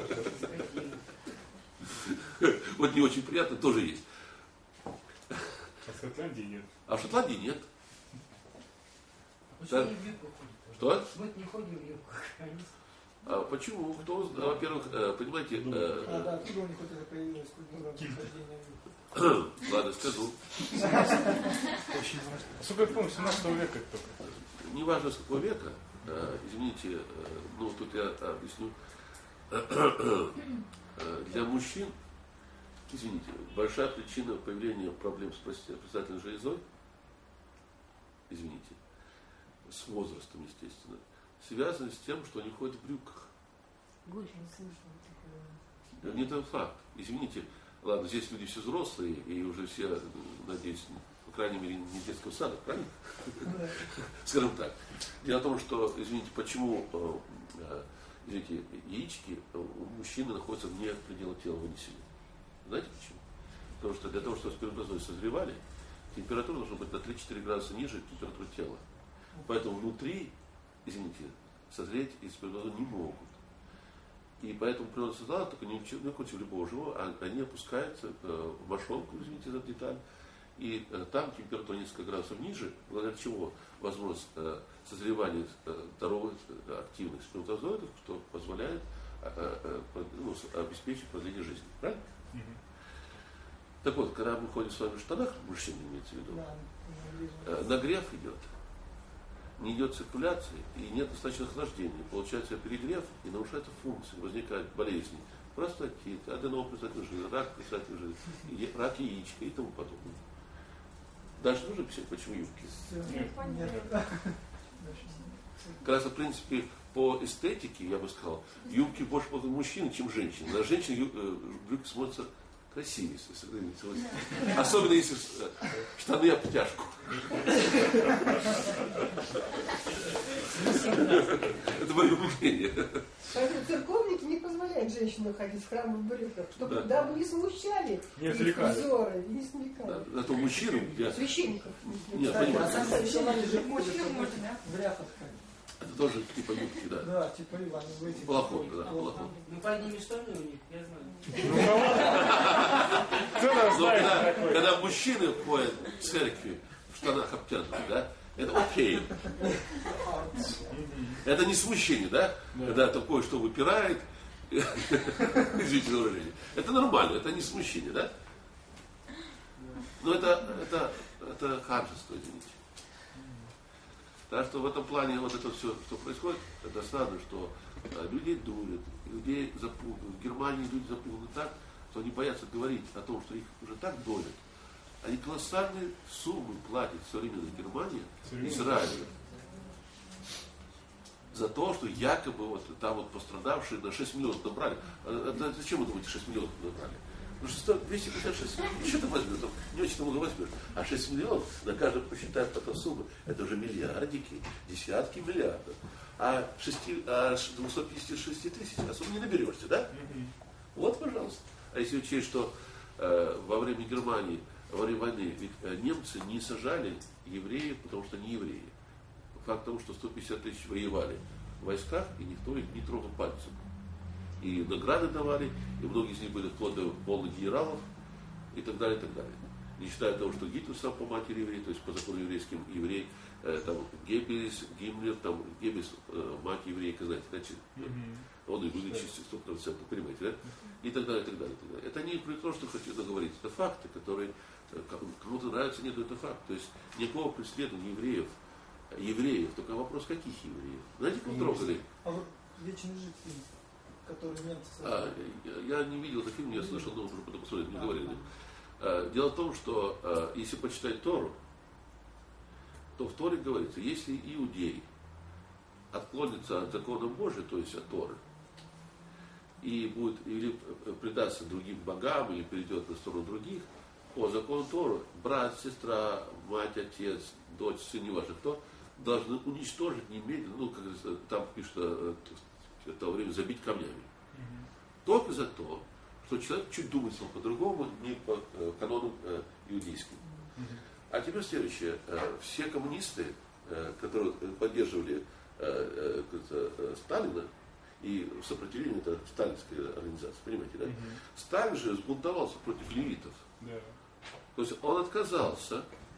A: Вот не очень приятно, тоже есть.
C: А в Шотландии нет.
A: А в Шотландии нет.
B: Почему они в юбках ходят?
A: Что?
B: Мы не ходим в юбках.
A: А почему? Кто, во-первых, понимаете...
D: да, откуда у них вот это появилась культура хождения?
A: Ладно, скажу.
C: Сколько я помню, 17 века это только.
A: Неважно, с какого века, извините, ну тут я объясню. Для мужчин, извините, большая причина появления проблем с предстательной железой, извините, с возрастом, естественно, связано с тем, что они ходят в брюках. Не тот факт. Извините, ладно, здесь люди все взрослые и уже все, надеюсь, по крайней мере, не детского сада, правильно? Скажем так. Дело в том, что, извините, почему извините, яички у мужчины находятся вне предела тела вынесения. Знаете почему? Потому что для того, чтобы сперматозоиды созревали, температура должна быть на 3-4 градуса ниже температуры тела. Поэтому внутри, извините, созреть и сперматозоиды не могут. И поэтому природа создала, только не против любого живого, а они опускаются в мошонку, извините за деталь, и там температура несколько градусов ниже, благодаря чего возможность созревания здоровых активных сперматозоидов, что позволяет обеспечить продление жизни. Правильно? Так вот, когда мы ходим с вами в штанах, мужчина имеется в виду, нагрев идет. Не идет циркуляции и нет достаточно охлаждения. Получается перегрев и нарушается функция, возникают болезни. Простатит, аденом предстательной железы, рак предстательной железы, рак яичка и тому подобное. Дальше нужно писать, почему юбки?
D: Нет.
A: Как раз, в принципе, по эстетике, я бы сказал, юбки больше подходят мужчин, чем женщин. На женщин брюки смотрятся красивее, если особенно если штаны обтяжку. Это мое мнение.
E: Поэтому церковники не позволяют женщинам ходить в храм в брюках, чтобы дабы не смущали их взоры, и не смекали.
A: Зато мужчину...
E: Священников.
A: Нет, понимаете.
D: В ряхах ходят.
A: Это тоже типа юбки, да.
D: Да, типа Иван, в этих.
A: Балахон, да, балахон.
B: Ну, под ними штаны у них, я знаю.
A: Но когда мужчины ходят в церкви в штанах обтянутых, да, это окей. Это не смущение, да? Когда такое, что выпирает, извините за выражение. Это нормально, это не смущение, да? Но это ханжество, извините. Так что в этом плане вот это все, что происходит, это странно, что людей дурят, людей запугивают. В Германии люди запуганы так, что они боятся говорить о том, что их уже так дурят. Они колоссальные суммы платят современная Германия Израилю за то, что якобы вот там вот пострадавшие на 6 миллионов набрали. А зачем вы думаете 6 миллионов набрали? Потому что стоит 256 миллионов. Что ты возьмешь? Не очень много возьмешь. А 6 миллионов, на каждого посчитают потом суммы. Это уже миллиардики, десятки миллиардов. А 256 тысяч, а сумму не наберешься, да? Вот, пожалуйста. А если учесть, что во время Германии, во время войны, ведь немцы не сажали евреев, потому что они евреи. Факт того, что 150 тысяч воевали в войсках, и никто их не трогал пальцем. И награды давали, и многие из них были вплоть до полных генералов, и так далее, и так далее. Не считая того, что Гитлер сам по матери еврей, то есть по закону еврейским еврей, там Геббельс, Гиммлер, там Геббельс, мать еврейка, знаете, значит, он и вылечится 100%, понимаете, да? И так далее, и так далее, и так далее. Это не про то, что хочу договорить, это факты, которые кому-то нравятся, нет, это факт. То есть никакого преследования евреев, только вопрос, каких евреев? Знаете, кого трогали?
D: А вот «Вечный жид» фильм, который немцы создали.
A: Я не видел этот фильм, я слышал, но уже потом посмотреть, мне говорили. Дело в том, что если почитать Тору, то в Торе говорится, если иудей отклонится от закона Божия, то есть от Торы, и будет или предастся другим богам, или перейдет на сторону других, по закону Торы брат, сестра, мать, отец, дочь, сын, неважно кто, должны уничтожить немедленно, ну, как там пишут в то время, забить камнями. Только за то, что человек чуть думает по-другому, не по канонам иудейским. А теперь следующее. Все коммунисты, которые поддерживали Сталина, и сопротивление это сталинская организация, понимаете, да? Сталин же сбунтовался против левитов. То есть он отказался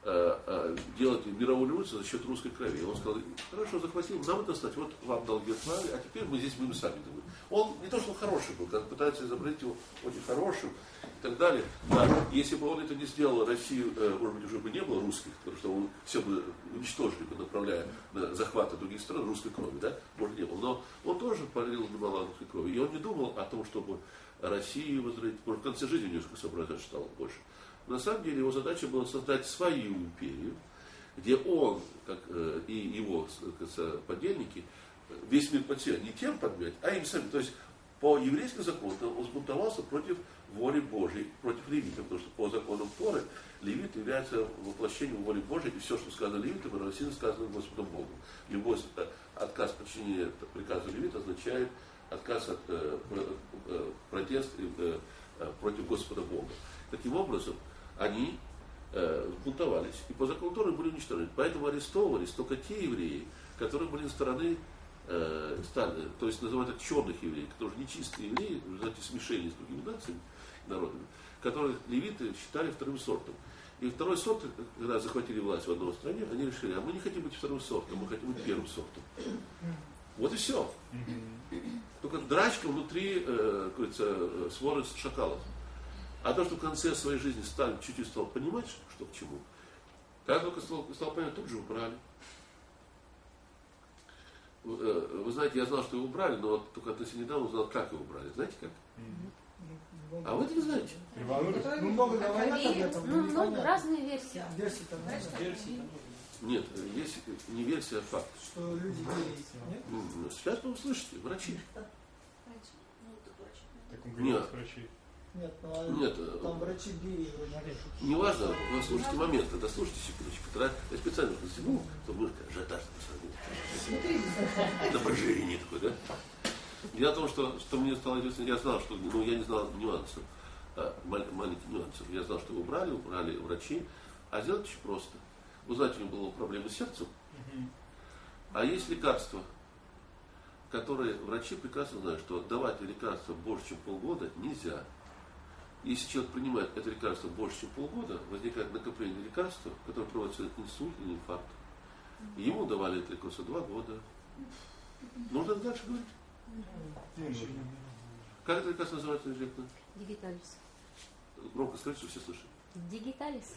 A: делать мировую революцию за счет русской крови. Он сказал, хорошо, захватил, нам это достать, вот вам дал Германию, а теперь мы здесь будем сами думать. Он не то, что он хороший был, как пытаются изобразить его очень хорошим и так далее. Да, если бы он это не сделал, Россию, может быть, уже бы не было русских, потому что он все бы уничтожили бы, направляя на захваты других стран русской крови, да, может, не было. Но он тоже пролил немало русской крови. И он не думал о том, чтобы Россию возродить, может, в конце жизни немножко соображать стало больше. На самом деле его задача была создать свою империю, где он, как и его подельники, весь мир под себя не тем подмять, а им самим. То есть по еврейским законам он взбунтовался против воли Божьей, против левитов, потому что по законам Торы левит является воплощением воли Божьей, и все, что сказано левитам, равносильно сказано Господом Богом. Любой отказ подчинения приказу левита означает отказ от протест против Господа Бога. Таким образом, они бунтовались, и по закону Торы были уничтожены. Поэтому арестовывались только те евреи, которые были на стороне Сталина, то есть называют черных евреев, которые нечистые евреи, в результате смешения с другими нациями, народами, которых левиты считали вторым сортом. И второй сорт, когда захватили власть в одной стране, они решили, а мы не хотим быть вторым сортом, мы хотим быть первым сортом. Вот и все. Только драчка внутри, как говорится, своры шакалов. А то, что в конце своей жизни Сталин чуть-чуть стал понимать, что к чему, как только стал понимать, тут же убрали. Вы знаете, я знал, что его убрали, но вот только относительно недавно узнал, как его убрали. Знаете как? А вы это не знаете?
D: Ну, много говорят об этом.
F: Ну, много, разные версии.
D: Версии-то много.
A: Нет, есть не версия, а факт.
D: Что люди геи, нет?
A: Сейчас вы услышите, врачи.
C: Так он говорит, врачи.
D: Нет,
A: Нет,
D: там врачи геи вроде.
A: неважно, вы слушайте момент, дослушайте секундочку. Я специально посему, чтобы мы ажиотаж напряжение такое, да? Дело в том, что мне стало известно, я знал, что, я не знал нюансов, маленьких нюансов. Я знал, что убрали врачи, а сделать очень просто. Вы знаете, у него была проблема с сердцем, а есть лекарства, которые врачи прекрасно знают, что давать лекарства больше, чем полгода, нельзя. Если человек принимает это лекарство больше, чем полгода, возникает накопление лекарства, которое проводится инсульт или инфаркт. И ему давали это лекарство 2 года. Можно дальше говорить? Как это лекарство называется инжектно?
F: Дигиталис.
A: Громко скажите, чтобы все слышали.
F: Дигиталис.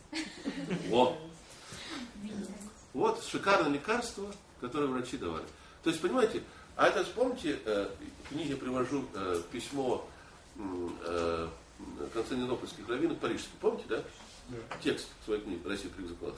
A: Вот шикарное лекарство, которое врачи давали. То есть, понимаете, а это, вспомните, в книге привожу письмо константинопольских раввинов парижских. Помните, да? Текст своей книги «Россия крик заклад».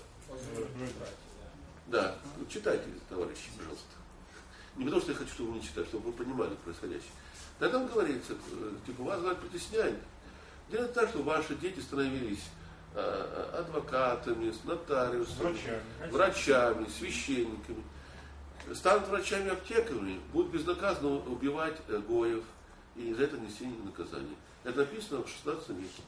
A: Да, читайте, товарищи, пожалуйста. Не потому, что я хочу, чтобы вы не читали, чтобы вы понимали происходящее. Там говорится, типа, вас притесняют. Дело так, что ваши дети становились адвокатами, нотариусами, врачами, священниками. Станут врачами-аптекарями, будут безнаказанно убивать гоев и за это нести наказание. Это написано в 16 веке.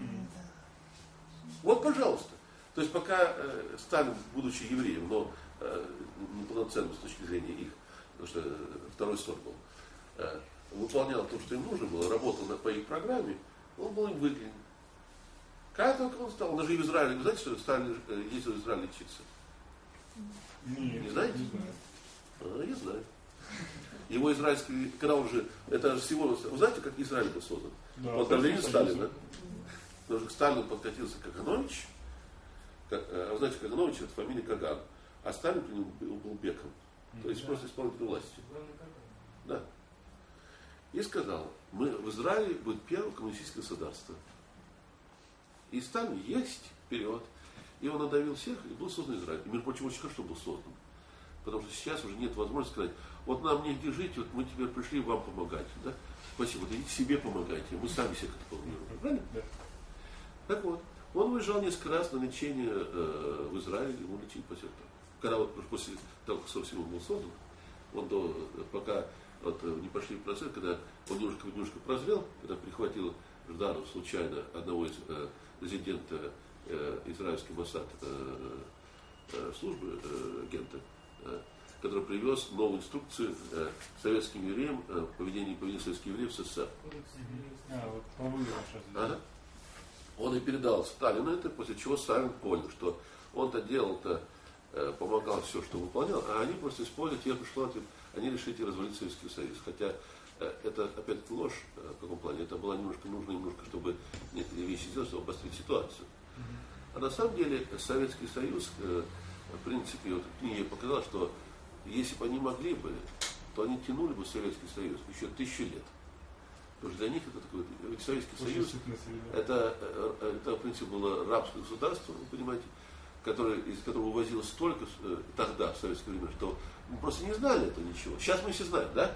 A: Вот, пожалуйста. То есть пока Сталин, будучи евреем, но неполноценным с точки зрения их, потому что второй сорт был, выполнял то, что им нужно было, работал по их программе, он был им выгоден. Как только он стал, он же и в Израиле, вы знаете, что Сталин ездил в Израиль лечиться?
C: Нет,
A: не знаете? Я знаю. Его израильский, когда он же, это же всего, вы знаете, как Израиль был создан?
C: Да,
A: Под давлением Сталина. Потому что к Сталину подкатился Каганович, вы знаете, Каганович это фамилия Каган, а Сталин при нем был Беком, то есть просто исполнитель власти. Да. И сказал, мы в Израиле будет первое коммунистическое государство. И Сталин есть вперед. И он надавил всех, и был создан Израиль. И, между прочим, очень хорошо был создан. Потому что сейчас уже нет возможности сказать, вот нам негде жить, вот мы теперь пришли вам помогать. Да? Спасибо, вот идите себе помогайте, мы сами всех это планируем. Правильно? Да. Так вот, он уезжал несколько раз на лечение в Израиль, ему лечили по сердцу. Когда вот после того, как 47 был создан, он пока вот, не пошли в процесс, когда он немножко прозрел, когда прихватил Жданов случайно одного из резидента израильской Моссад службы агента, который привез новую инструкцию советским евреям поведение советских евреев в СССР.
C: Вот по выборам сейчас.
A: Ага. Он и передал Сталину это, после чего Сталин понял, что он-то делал-то, помогал все, что выполнял, а они просто использовали, тех пришло, они решили развалить Советский Союз. Хотя это опять ложь в каком плане, это было нужно, чтобы некоторые вещи сделать, чтобы обострить ситуацию. А на самом деле Советский Союз, в принципе, вот в книге показал, что если бы они могли бы, то они тянули бы Советский Союз еще 1000 лет. Потому что для них это такой, Советский Союз, это в принципе было рабское государство, вы понимаете, из которого увозилось столько тогда, в советское время, что мы просто не знали этого ничего. Сейчас мы все знаем, да?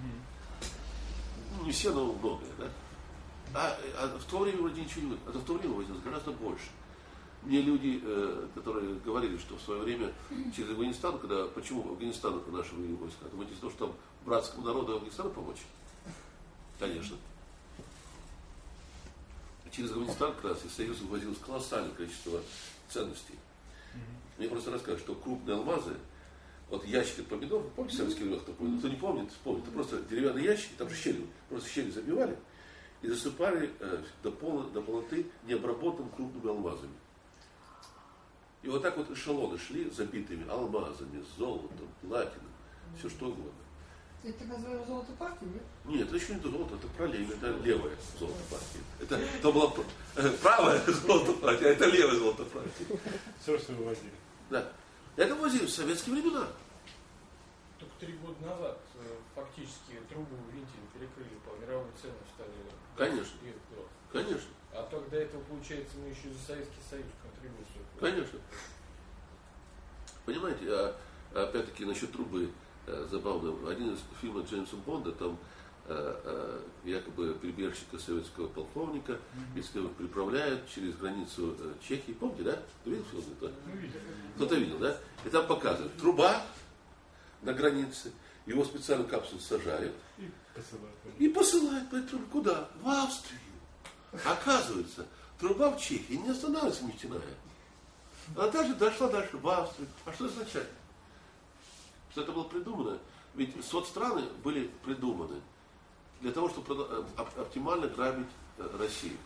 A: Не все, но многое, да? А в то время вроде ничего не было. А в то время возилось гораздо больше. Мне люди, которые говорили, что в свое время через Афганистан, почему в Афганистан наши вывели войска? Думаете, из-за того, что там братскому народу Афганистана помочь? Конечно. Через Афганистан как раз из Союза вывозилось колоссальное количество ценностей. Мне просто рассказывают, что крупные алмазы, вот ящики помидор, помните советский времена, кто не помнит, вспомнит, это просто деревянные ящики, там же щели, просто щели забивали и засыпали до полноты необработанными крупными алмазами. И вот так вот эшелоны шли забитыми алмазами, золотом, платином, все что угодно.
E: Это называем золото партии, нет?
A: Нет, это еще не то золото, это параллельно, это левое золото партии. Это было правое золото партии, а это левое золото партии.
C: Все, что вывозили.
A: Да. Это вывозили в советские времена.
B: Только 3 года назад фактически трубу винтили, перекрыли, по мировым ценам стали.
A: Конечно. Конечно.
B: А только до этого, получается, мы еще за Советский Союз контрибуцию.
A: Конечно. Понимаете, опять-таки насчет трубы забавно. Один из фильмов Джеймса Бонда, там якобы прибежчика советского полковника, если его приправляют через границу Чехии. Помните, да? Ты видел фильм? Кто-то видел, да? И там показывают. Труба на границе, его специально капсулу сажают и посылают по этой трубе куда? В Австрию. Оказывается, труба в Чехии не останавливается нефтяная. Она даже дошла дальше в Австрию. А что это означает? Что это было придумано? Ведь соцстраны были придуманы для того, чтобы оптимально грабить Россию.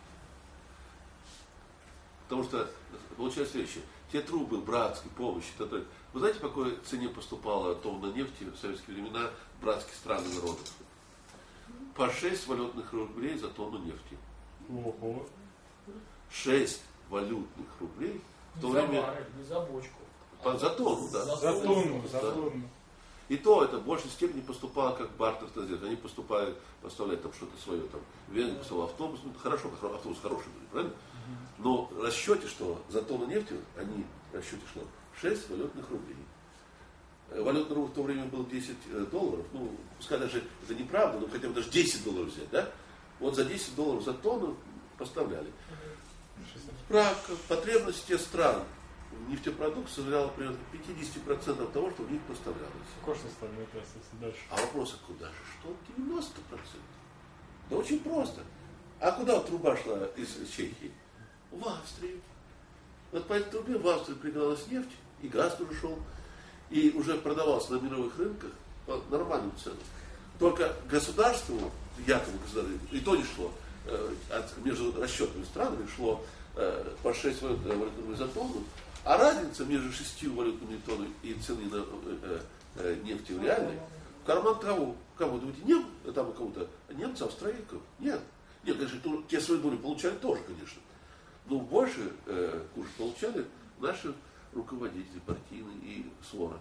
A: Потому что получается следующее. Те трубы братской помощи, вы знаете, по какой цене поступала тонна нефти в советские времена братские страны народов? По 6 валютных рублей за тонну нефти.
C: Ого.
A: 6 валютных рублей в то
B: Не
A: время...
B: за баррель, не за бочку.
A: За тонну, да.
C: За тонну.
A: И то это в большей степени поступало как бартер. Они поставляли там что-то свое. Там, Венгрия поставила автобус. Ну, хорошо, автобус хороший был, правильно? Но в расчете, что за тонну нефти, они в расчете шло 6 валютных рублей. Валютный рубль в то время был $10. Ну, пускай даже это неправда, но хотя бы даже $10 взять, да? Вот за $10 за тонну поставляли. Справка, потребности стран в нефтепродукт составляла примерно 50% того, что в них поставлялось.
C: Кошно-стальные трассы дальше.
A: А вопрос, а куда же? Что? 90%. Да очень просто. А куда труба шла из Чехии? В Австрию. Вот по этой трубе в Австрию пригналась нефть, и газ тоже шел, и уже продавался на мировых рынках по нормальным ценам. Только государству, якобы государству, и то не шло. Между расчетными странами шло по 6 валютных рублей за тонну, а разница между 6 валютными тоннами и цены на нефти в реальной в карман кого? Кого? Думаете, там у кого-то немцев, австралийцев? Нет. Нет, конечно, те свои доли получали тоже, конечно. Но больше курс получали наши руководители партийные и свора.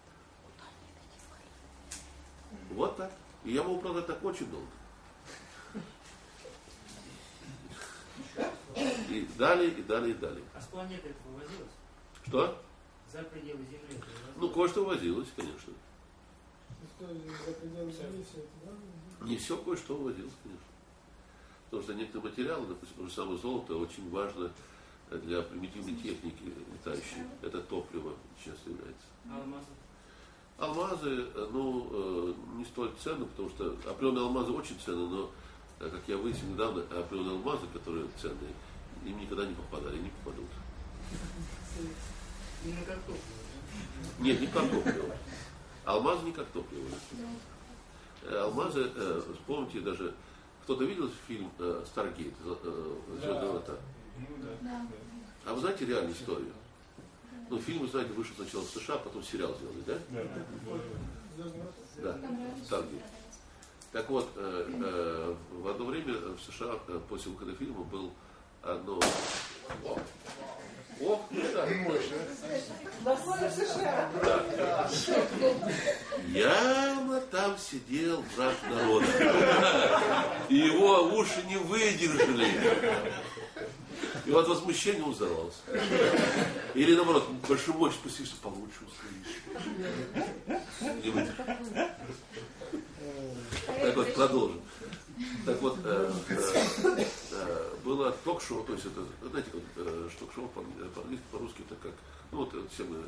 A: Вот так. И я могу продать так очень долго. И далее, и далее, и далее.
B: А с планеты это вывозилось?
A: Что?
B: За пределы Земли это вывозилось?
A: Ну, кое-что возилось, конечно.
D: За пределы Земли все это, да?
A: Не все, кое-что возилось, конечно. Потому что некоторые материалы, допустим, то же самое золото, очень важно для примитивной техники летающей. Это топливо часто является.
B: А алмазы?
A: Алмазы, не столь ценны, потому что определенные алмазы очень ценны, но, как я выяснил недавно, определенные алмазы, которые ценные, им никогда не попадали, не попадут.
B: Не на как топливо, да?
A: Нет, не как топливо. Алмазы не как топливо. Алмазы, вспомните, даже кто-то видел фильм «Старгейт», «Звездные врата»? А вы знаете реальную историю? Ну, фильм, вы знаете, вышел сначала в США, потом сериал сделали, да? Да, Старгейт. Так вот, в одно время в США после выхода фильма был одно... О, да.
E: Наслали в США.
A: Да. Яма там сидел враг народа. И его уши не выдержали. И от возмущения он взорвался. Или наоборот, большую мощь спустился, получше услышишь. Не выдержал. Так вот, продолжим. Так вот, было ток-шоу, то есть это, знаете, ток-шоу по-английски, по-русски, это как, ну вот все мы,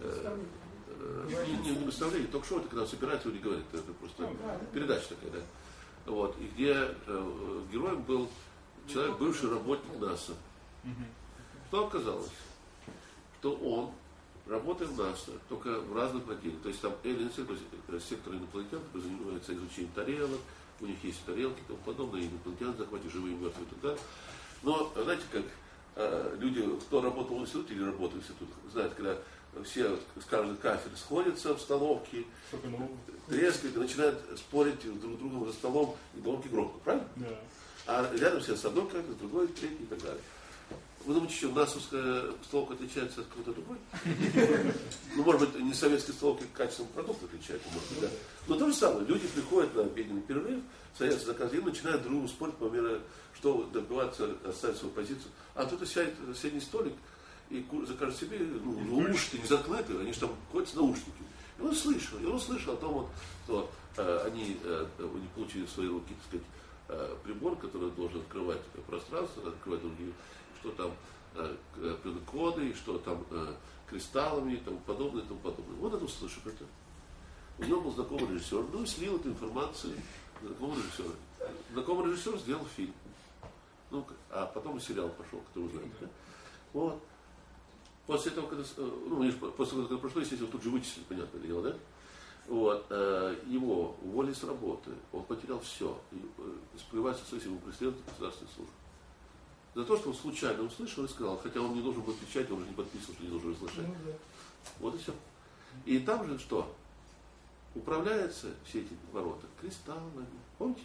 A: не выставление, ток-шоу, это когда собираются люди говорят, это просто передача такая, да. Вот, и где героем был человек, бывший работник НАСА. Что оказалось? Что он работает в НАСА, только в разных отделах. То есть там alien сектор, сектор инопланетян, который занимается изучением тарелок, у них есть тарелки и тому подобное, инопланетян, захватить живые, мертвые и так далее. Но, знаете, как люди, кто работал в институте или работает в институте, знают, когда все с каждой кафедры сходятся в столовке, трескают и начинают спорить друг с другом за столом, и довольно громко, правильно? Да. А рядом все с одной кафедрой, с другой, третьей и так далее. Вы думаете, что НАСовская столовка отличается от какой-то другой? Ну, может быть, не советские столовки качеством продукта отличаются, может быть, да. Но то же самое. Люди приходят на обеденный перерыв, садятся за козы и начинают друг другу спорить по мере, что добиваться, оставить свою позицию. А кто-то сядет на соседний столик и закажет себе, ну, уши не закрыты, они же там ходят с наушниками. И он слышал о том, что они не получили в свои руки, так сказать, прибор, который должен открывать пространство, открывать другие, что там коды, что там кристаллами и тому подобное, и тому подобное. Вот это услышав это. У него был знакомый режиссер, ну и слил эту информацию знакомому режиссеру. Знакомый режиссер сделал фильм. Ну, а потом и сериал пошел, который вы знаете. Да? Вот. После этого, когда, после того, когда прошло, естественно, тут же вычислили, понятное дело, да? Вот, его уволили с работы, он потерял все, и спивается с этим преследовать государственную службу. За то, что он случайно услышал и сказал, хотя он не должен был отвечать, он уже не подписывал, что не должен услышать. Вот и все. И там же что? Управляются все эти ворота кристаллами. Помните?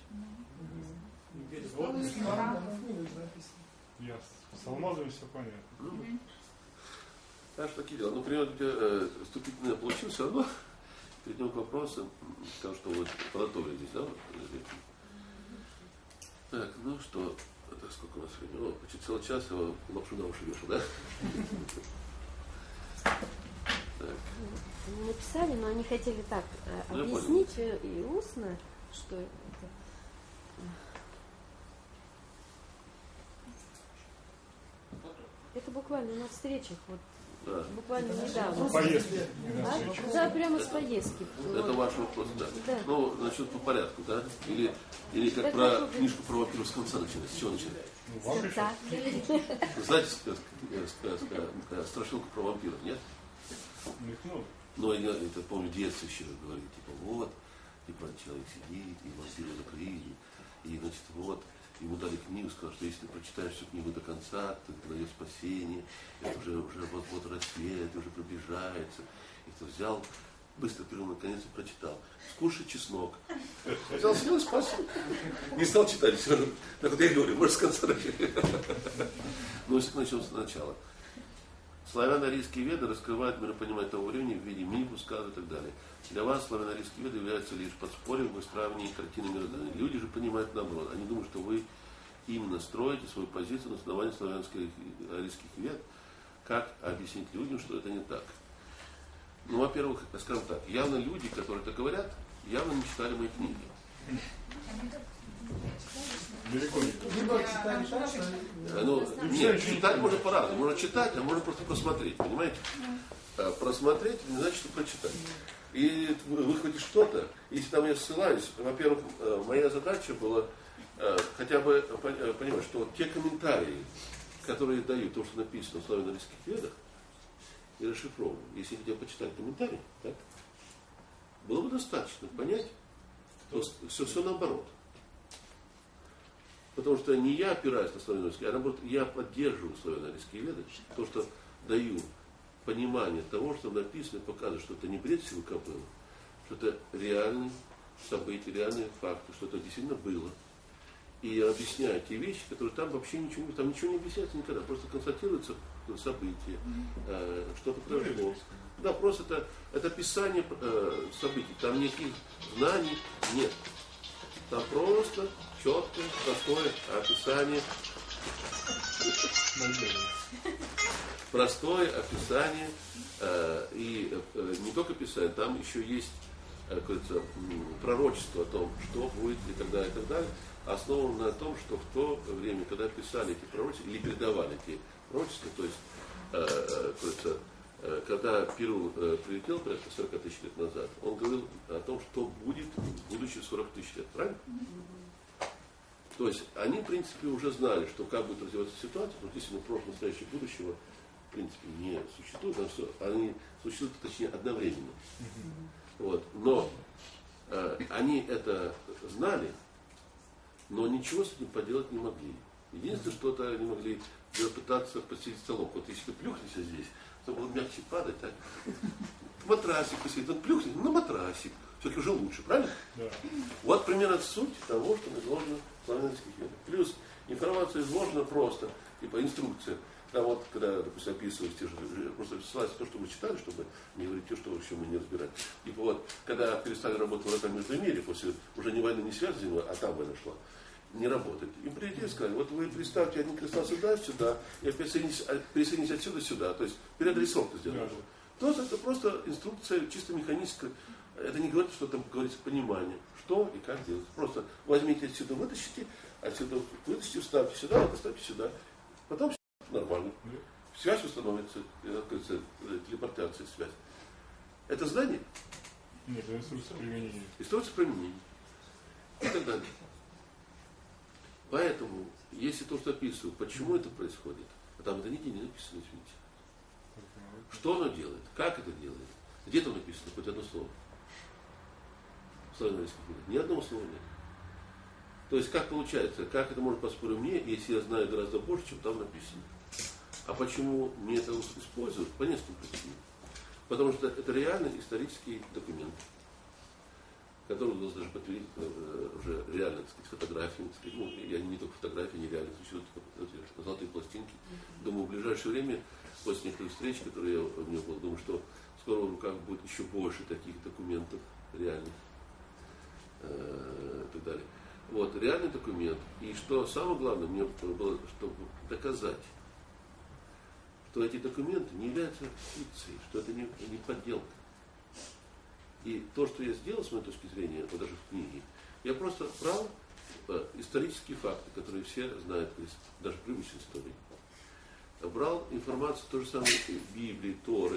C: Ясно. С алмазами все понятно.
A: Так что такие дела. Ну, примерно вступительное получилось, все равно перейдем к вопросам, потому что вы подготовили здесь, да? Так, ну что, это сколько у нас времени? О, почти целый час я лапшу на уши вешал, да? Так.
F: Написали, но они хотели так объяснить и устно, что это. Это буквально на встречах, вот да. Буквально недавно.
C: Поездки.
F: Да, прямо с поездки.
A: Это ваш вопрос, да. Ну, значит, по порядку, да? Или как так про книжку про вампиров с конца начинать. С чего начинать?
F: Да.
A: Знаете, страшилку про вампиров, нет? Ну, я это помню, в детстве еще говорили, типа, вот, типа, человек сидит, и вампиры закрыли, и, значит, вот, ему дали книгу, сказал, что если ты прочитаешь всю книгу до конца, ты найдешь спасение, это уже вот рассвет, уже приближается. И ты взял, быстро перевел, наконец, и прочитал. Скушай чеснок. Взял, съел и спасся. Не стал читать, все равно. Так вот я говорю, может, с конца начать. Ну, если начнем сначала. Славяно-арийские веды раскрывают миропонимание того времени в виде мифов, сказок и так далее. Для вас славяно-арийские веды являются лишь подспорьем в выстраивании картины мироздания. Люди же понимают наоборот. Они думают, что вы именно строите свою позицию на основании славяно-арийских вед. Как объяснить людям, что это не так? Ну, во-первых, скажем так, явно люди, которые это говорят, явно не читали мои книги. Нет, читать можно по-разному. Можно читать, а можно просто просмотреть, понимаете? Просмотреть не значит, что прочитать. И выхватить что-то, если там я ссылаюсь, во-первых, моя задача была хотя бы понимать, что те комментарии, которые дают то, что написано в славяно-арийских ведах, и расшифрованы, если хотя бы почитать комментарии, так, было бы достаточно понять, что все наоборот. Потому что не я опираюсь на славяно-арийские, а наоборот, я поддерживаю славяно-арийские веды, то, что даю понимание того, что написано, показывает, что это не бред всего кобылы, что это реальные события, реальные факты, что это действительно было. И я объясняю те вещи, которые там вообще ничего не объясняется никогда, просто констатируется событие, что-то произошло. Да, просто это описание событий, там никаких знаний нет. Там просто четкое, простое описание. Простое описание, и не только описание, там еще есть пророчество о том, что будет и так далее, основано на том, что в то время, когда писали эти пророчества, или передавали эти пророчества, то есть, когда Перу прилетел порядка 40 тысяч лет назад, он говорил о том, что будет в будущее 40 тысяч лет, правильно? То есть они, в принципе, уже знали, что как будет развиваться ситуация, но если прошлое, настоящее, будущего, в принципе, не существует, но все, они существуют, точнее, одновременно. Вот. Но они это знали, но ничего с этим поделать не могли. Единственное, что-то они могли пытаться посидеть столом. Вот если ты плюхнешься здесь, то было мягче падать, так? Матрасик посидеть, он плюхнет на матрасик. Все-таки уже лучше, правильно? Да. Вот примерно суть того, что изложено в славяно-арийских ведах. Плюс информация изложена просто, типа инструкция. Там вот, когда, допустим, описываете, просто ссылаться то, что мы читали, чтобы не говорить то, что вообще мы не разбирали. Типа вот, когда перестали работать врата Междумирья, после уже не войны, не связаны, а там война шла, не работает. Им прийти и сказали, вот вы представьте один кристалл сюда, и присоединитесь отсюда сюда, то есть переадресовку сделать. То есть это просто инструкция чисто механическая. Это не говорит, что там говорится понимание, что и как делать. Просто возьмите отсюда, вытащите, вставьте сюда, вставьте сюда. Потом все нормально. Связь установится, телепортация, связь. Это знание?
C: Нет, это инструкция применения.
A: Инструкция применения. И так далее. Поэтому, если то, что описываю, почему это происходит, а там это нигде не написано, извините. Что оно делает, как это делает, где там написано хоть одно слово. Ни одного слова нет. То есть, как получается, как это может поспорить мне, если я знаю гораздо больше, чем там написано. А почему мне это используют? По нескольким причинам. Потому что это реальный исторический документ, который удалось даже подтвердить уже реально, так сказать, фотографии. Так сказать, ну, я не только фотографии, не реально существуют золотые пластинки. Думаю, в ближайшее время, после некоторых встреч, которые у меня было, думаю, что скоро в руках будет еще больше таких документов реальных и так далее. Вот, реальный документ. И что самое главное, мне было, чтобы доказать, что эти документы не являются фикцией, что это не подделка. И то, что я сделал, с моей точки зрения, вот даже в книге, я просто брал исторические факты, которые все знают, даже привычной истории. Брал информацию, то же самое Библии, Торы,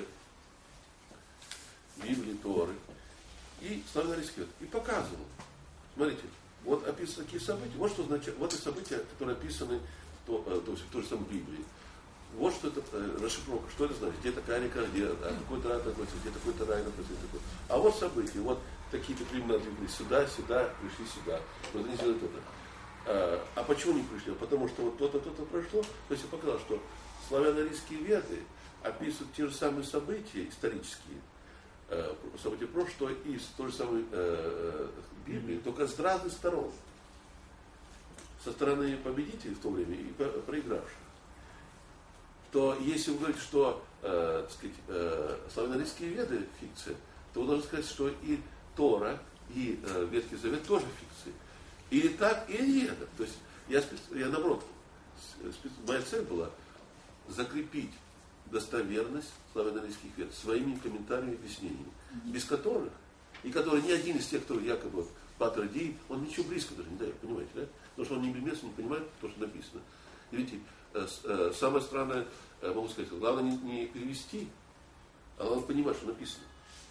A: и славяно-арийских ведах, и показывал. Смотрите, вот описаны такие события, вот что означает, вот и события, которые описаны в той же самой Библии. Вот что это расшифровка, что это значит, где такая река, где какой-то рай находится, где такой-то рай находится. А вот события, вот такие-то племена двигались сюда, пришли сюда. Вот они сделали то-то. А почему не пришли? Потому что вот то-то прошло. То есть я показал, что славяно-арийские веды описывают те же самые события исторические, события прошлого из той же самой Библии, только с разных сторон. Со стороны победителей в то время и проигравших. То если вы говорите, что славяно-арийские веды фикция, то вы должны сказать, что и Тора, и Ветхий Завет тоже фикции. Или так, или нет. То есть я наоборот, моя цель была закрепить достоверность славяно-арийских вед своими комментариями и объяснениями, без которых, и которые ни один из тех, кто якобы Патер Ди, он ничего близко даже не дает, понимаете, да? Потому что он ни места не понимает то, что написано. И видите, самое странное, могу сказать, главное не перевести, а главное понимать, что написано.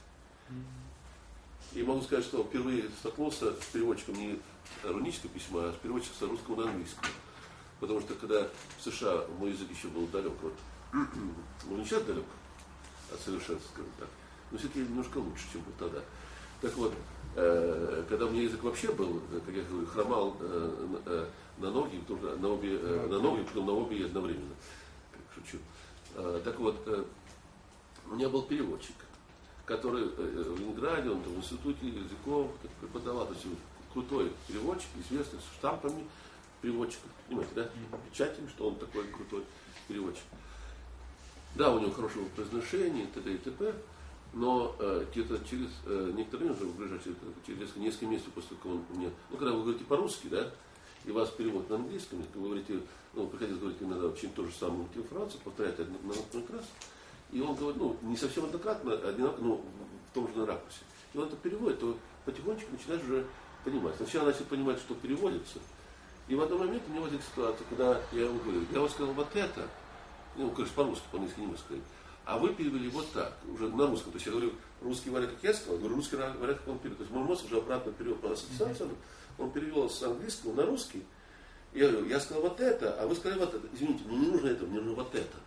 A: И могу сказать, что впервые столкнулся с переводчиком не рунического письма, а с переводчиком с русского на английский. Потому что когда в США мой язык еще был далек, ну не сейчас далек от совершенства, скажем так, но все-таки немножко лучше, чем был тогда. Так вот, когда у меня язык вообще был, как я говорю, хромал на ноги, на ноги, потом на обе одновременно. Как шучу. Так вот, у меня был переводчик, который в Ленинграде, он в институте языков преподавал, то есть крутой переводчик, известный, с штампами переводчика, понимаете, да, печатями, что он такой крутой переводчик. Да, у него хорошее произношение, т.д. и т.п., но где-то через некоторое время, через несколько месяцев после того, как он мне, когда вы говорите по-русски, да, и у вас перевод на английском, вы говорите, приходится говорить иногда очень то же самое информацию, повторять один раз, и он говорит, не совсем однократно, одинаково, в том же ракурсе. И он это переводит, то потихонечку начинаешь уже понимать. Сначала начал понимать, что переводится, и в один момент у меня возникла ситуация, когда я ему говорю, я вам сказал вот это, конечно, по-русски, по-английски не могу сказать, а вы перевели вот так, уже на русском. То есть я говорю, русский вариант, как я сказал, говорю, русский вариант, как он перевел. То есть мой мозг уже обратно перевел по ассоциации, он перевел с английского на русский. И я говорю, я сказал вот это, а вы сказали вот это. Извините, мне не нужно это, мне нужно вот это.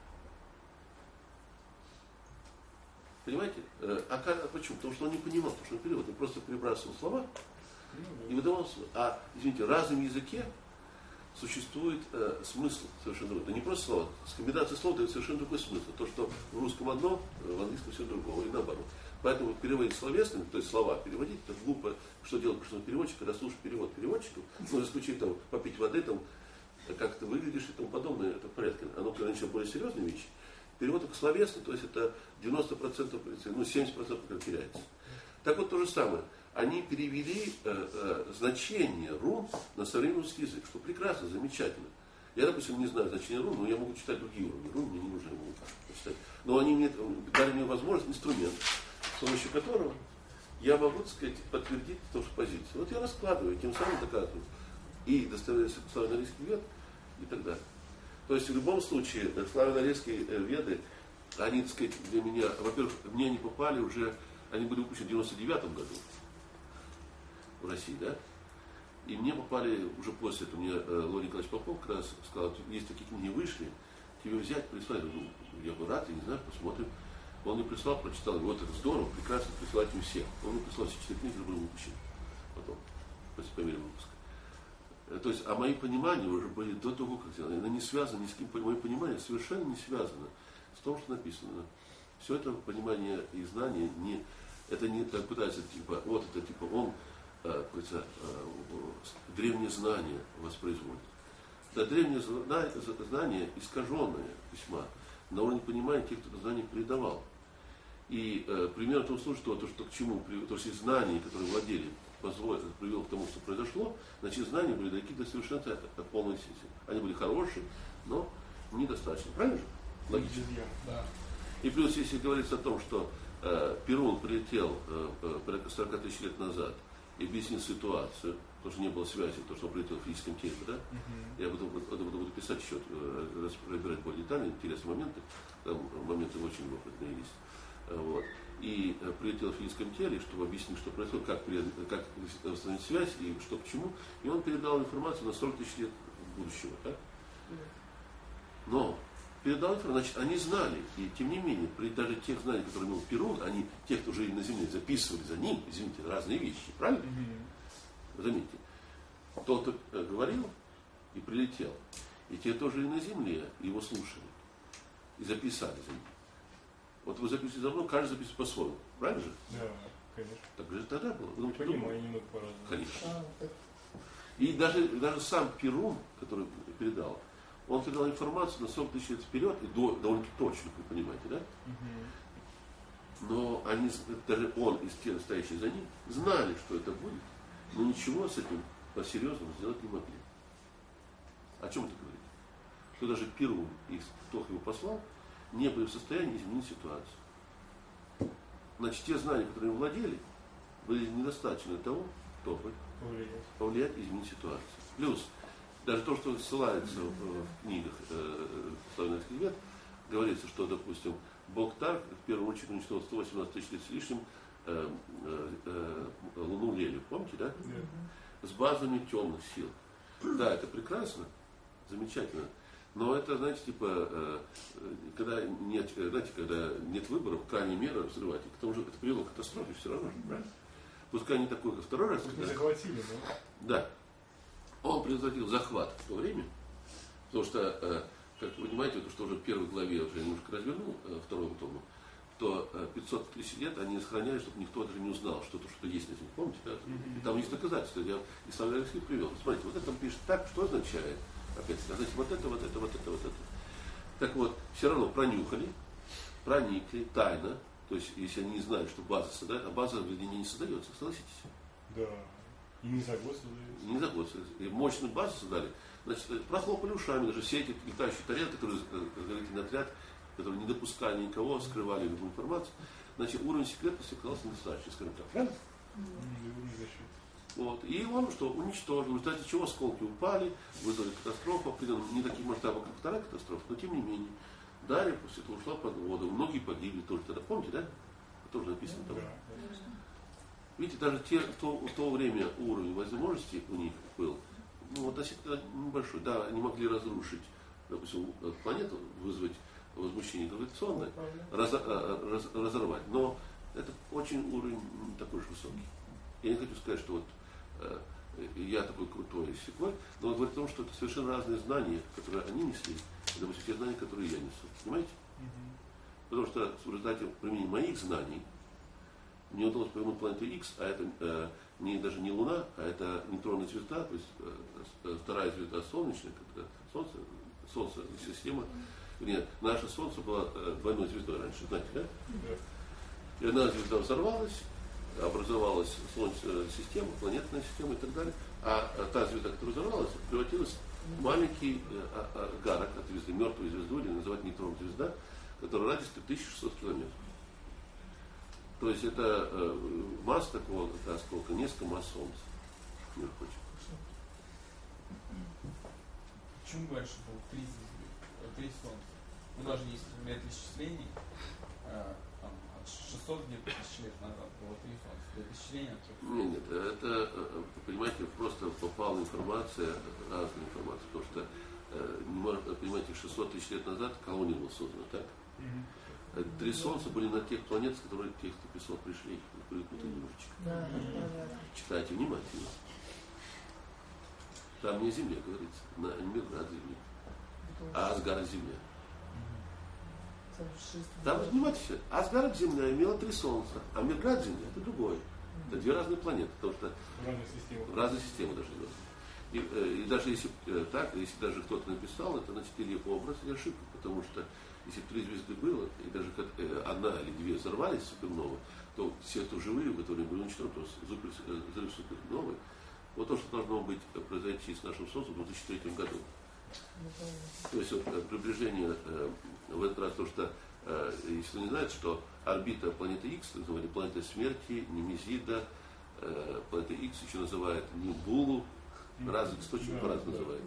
A: Понимаете? Почему? Потому что он не понимал, потому что он перевод. Он просто перебрасывал слова и выдавал слова. А, извините, в разном языке существует смысл совершенно другой. Это не просто слова. С комбинацией слов дает совершенно другой смысл. То, что в русском одно, в английском все другого. И наоборот. Поэтому переводить словесными, то есть слова переводить, это глупо, что делать потому что переводчик, когда слушаешь перевод переводчиков, за исключением там, попить воды, там, как ты выглядишь и тому подобное, это в порядке. Оно, когда начнет более серьезные вещи. Перевод только словесный, то есть это 90%, 70% теряется. Так вот то же самое. Они перевели значение рун на современный русский язык, что прекрасно, замечательно. Я, допустим, не знаю значения рун, но я могу читать другие уровни. Рун мне не нужно читать. Но они мне дали мне возможность, инструмент, с помощью которого я могу, так сказать, подтвердить то, что позицию. Вот я раскладываю, тем самым доказываю. И доставляю славяно-арийский вед и так далее. То есть в любом случае славяно-арийские веды, они, так сказать, для меня, во-первых, мне они попали уже, они были выпущены в 99 году в России, да? И мне попали уже после этого, мне Леонид Николаевич Попов как раз сказал, есть такие книги вышли, тебе взять, прислать. Я бы рад, я не знаю, посмотрим. Он мне прислал, прочитал, вот это здорово, прекрасно, присылать им всех. Он мне прислал все 4 книги, которые были выпущены потом, по мере выпуска. То есть, а мои понимания уже были до того, как сделано. Они не связаны ни с кем, мое понимание совершенно не связано с том, что написано. Все это понимание и знание, это не так пытается, типа, вот это типа он, древнее знание воспроизводит. Да, древнее знание, искаженное письма, на уровне понимания тех, кто это знание передавал. И пример в том случае, что к чему, то есть знания, которые владели, привел к тому, что произошло, значит знания были далеки до совершенства от полной сети. Они были хорошие, но недостаточно. Правильно же? Логично.
B: Да.
A: И плюс, если говорится о том, что Перун прилетел порядка 40 тысяч лет назад и объяснил ситуацию, потому что не было связи, потому что он прилетел в физическом теле, да? Я буду писать еще, разбирать более детально, интересные моменты, там моменты очень любопытные есть. Вот. И прилетел в физическом теле, чтобы объяснить, что происходит, как восстановить связь и что к чему. И он передал информацию на 40 тысяч лет будущего. Так? Но передал информацию, значит, они знали. И тем не менее, при даже тех знаний, которые имел Перун, они, те, кто жили на Земле, записывали за ним, извините, разные вещи. Правильно? Заметьте. Тот, кто говорил и прилетел, и те, кто жили на Земле, его слушали и записали за ним. Вот вы записываете за мной, каждый записывает по-своему. Правильно же?
C: Да, конечно.
A: Так же тогда было. Вы думаете,
C: понимаю, немного по-разному.
A: Конечно. И даже сам Перун, который передал, он передал информацию на 40 тысяч лет вперед, и довольно-таки точно, вы понимаете, да? Но они, даже он и те, стоящие за ним, знали, что это будет, но ничего с этим по-серьезному сделать не могли. О чем это говорит? Что даже Перун и кто его послал, не были в состоянии изменить ситуацию. Значит, те знания, которые им владели, были недостаточны для того, чтобы повлиять и изменить ситуацию. Плюс, даже то, что ссылается в книгах славяно-арийских вед, говорится, что, допустим, Бог Тарк в первую очередь уничтожил 118 тысяч лет с лишним Луну Лелию. Помните, да? С базами темных сил. Да, это прекрасно, замечательно. Но это, знаете, типа, когда нет выборов, крайняя мера взрывать, потому что это привело к катастрофе все равно, правильно? пускай не такой, как второй раз.
C: Вы захватили, да?
A: Да. Он предотвратил захват в то время, потому что, как вы понимаете, то, что уже в первой главе уже немножко развернул, второму тому, то 500 тысяч лет они сохраняли, чтобы никто даже не узнал, что то, что есть на земле. Помните, да? И там есть доказательства. Я и Славий Алексей привел. Смотрите, вот это там пишет так, что означает. Опять, значит, вот это, вот это, вот это, вот это. Так вот, все равно пронюхали, проникли, тайно. То есть, если они не знают, что база создает, а база в не создается, согласитесь?
C: Да. И не за год создается.
A: Не за год. И мощную базу создали. Значит, прохлопали ушами, даже все эти летающие тарелки, которые, говорите, отряд, которые не допускали никого, скрывали любую информацию, значит, уровень секретности оказался недостаточный, скажем так. Правильно? Вот. И он что, уничтожил, в результате чего осколки упали, вызвали катастрофу, не таких масштабов, как вторая катастрофа, но тем не менее. Дарья после этого ушла под воду, многие погибли тоже тогда. Помните, да? Это тоже написано там. Видите, даже в то время уровень возможностей у них был, ну, относительно небольшой. Да, они могли разрушить, допустим, планету, вызвать возмущение гравитационное, разорвать. Но это очень уровень не такой же высокий. Я не хочу сказать, что вот я такой крутой и сякой, но говорит о том, что это совершенно разные знания, которые они несли, и, допустим, те знания, которые я несу. Понимаете? Потому что в результате применения моих знаний мне удалось повернуть планету X, а это даже не Луна, а это нейтронная звезда, то есть вторая звезда солнечная, когда Солнце система. Нет, наше Солнце было двойной звездой раньше, знаете, да? И одна звезда взорвалась, образовалась Солнечная система, планетная система и так далее. А та звезда, которая взорвалась, превратилась в маленький агарок от звезды, мертвую звезду, или называть нейтронная звезда, которая радиус 1600 километров. То есть это масса такого осколка, несколько масс Солнца. Мир хочет.
G: Почему говорят, что был три Солнца? У нас же есть метод исчислений, там, от 600 где-то тысяч лет назад было три Солнца. Это исчисление от 300.
A: Нет, это, понимаете, просто попала информация, разная информация, потому что, понимаете, 600 тысяч лет назад колония была создана, так? Три Солнца были на тех планетах, которые тех, кто писал, пришли, привыкнуты немножечко. Читайте внимательно. Там не Земля, говорится, на Мирград Земля, а Асгард Земля. Там, внимательно, Асгард Земля имела три Солнца, а Мирград Земля это другое. Это две разные планеты, потому что в разные системы даже идет. И даже если так, если даже кто-то написал, это значит или образ, или ошибка, потому что если три звезды было, и даже одна или две взорвались суперновые, то все, кто живые в это время, были уничтожены, то взрыв суперновой. Вот то, что должно быть произойти с нашим Солнцем в 2003 году. То есть вот, приближение в этот раз, то, что, если вы не знаете, что орбита планеты X, называли планетой смерти, Немезида, планета X еще называют Небулу, разных источников по-разному называют.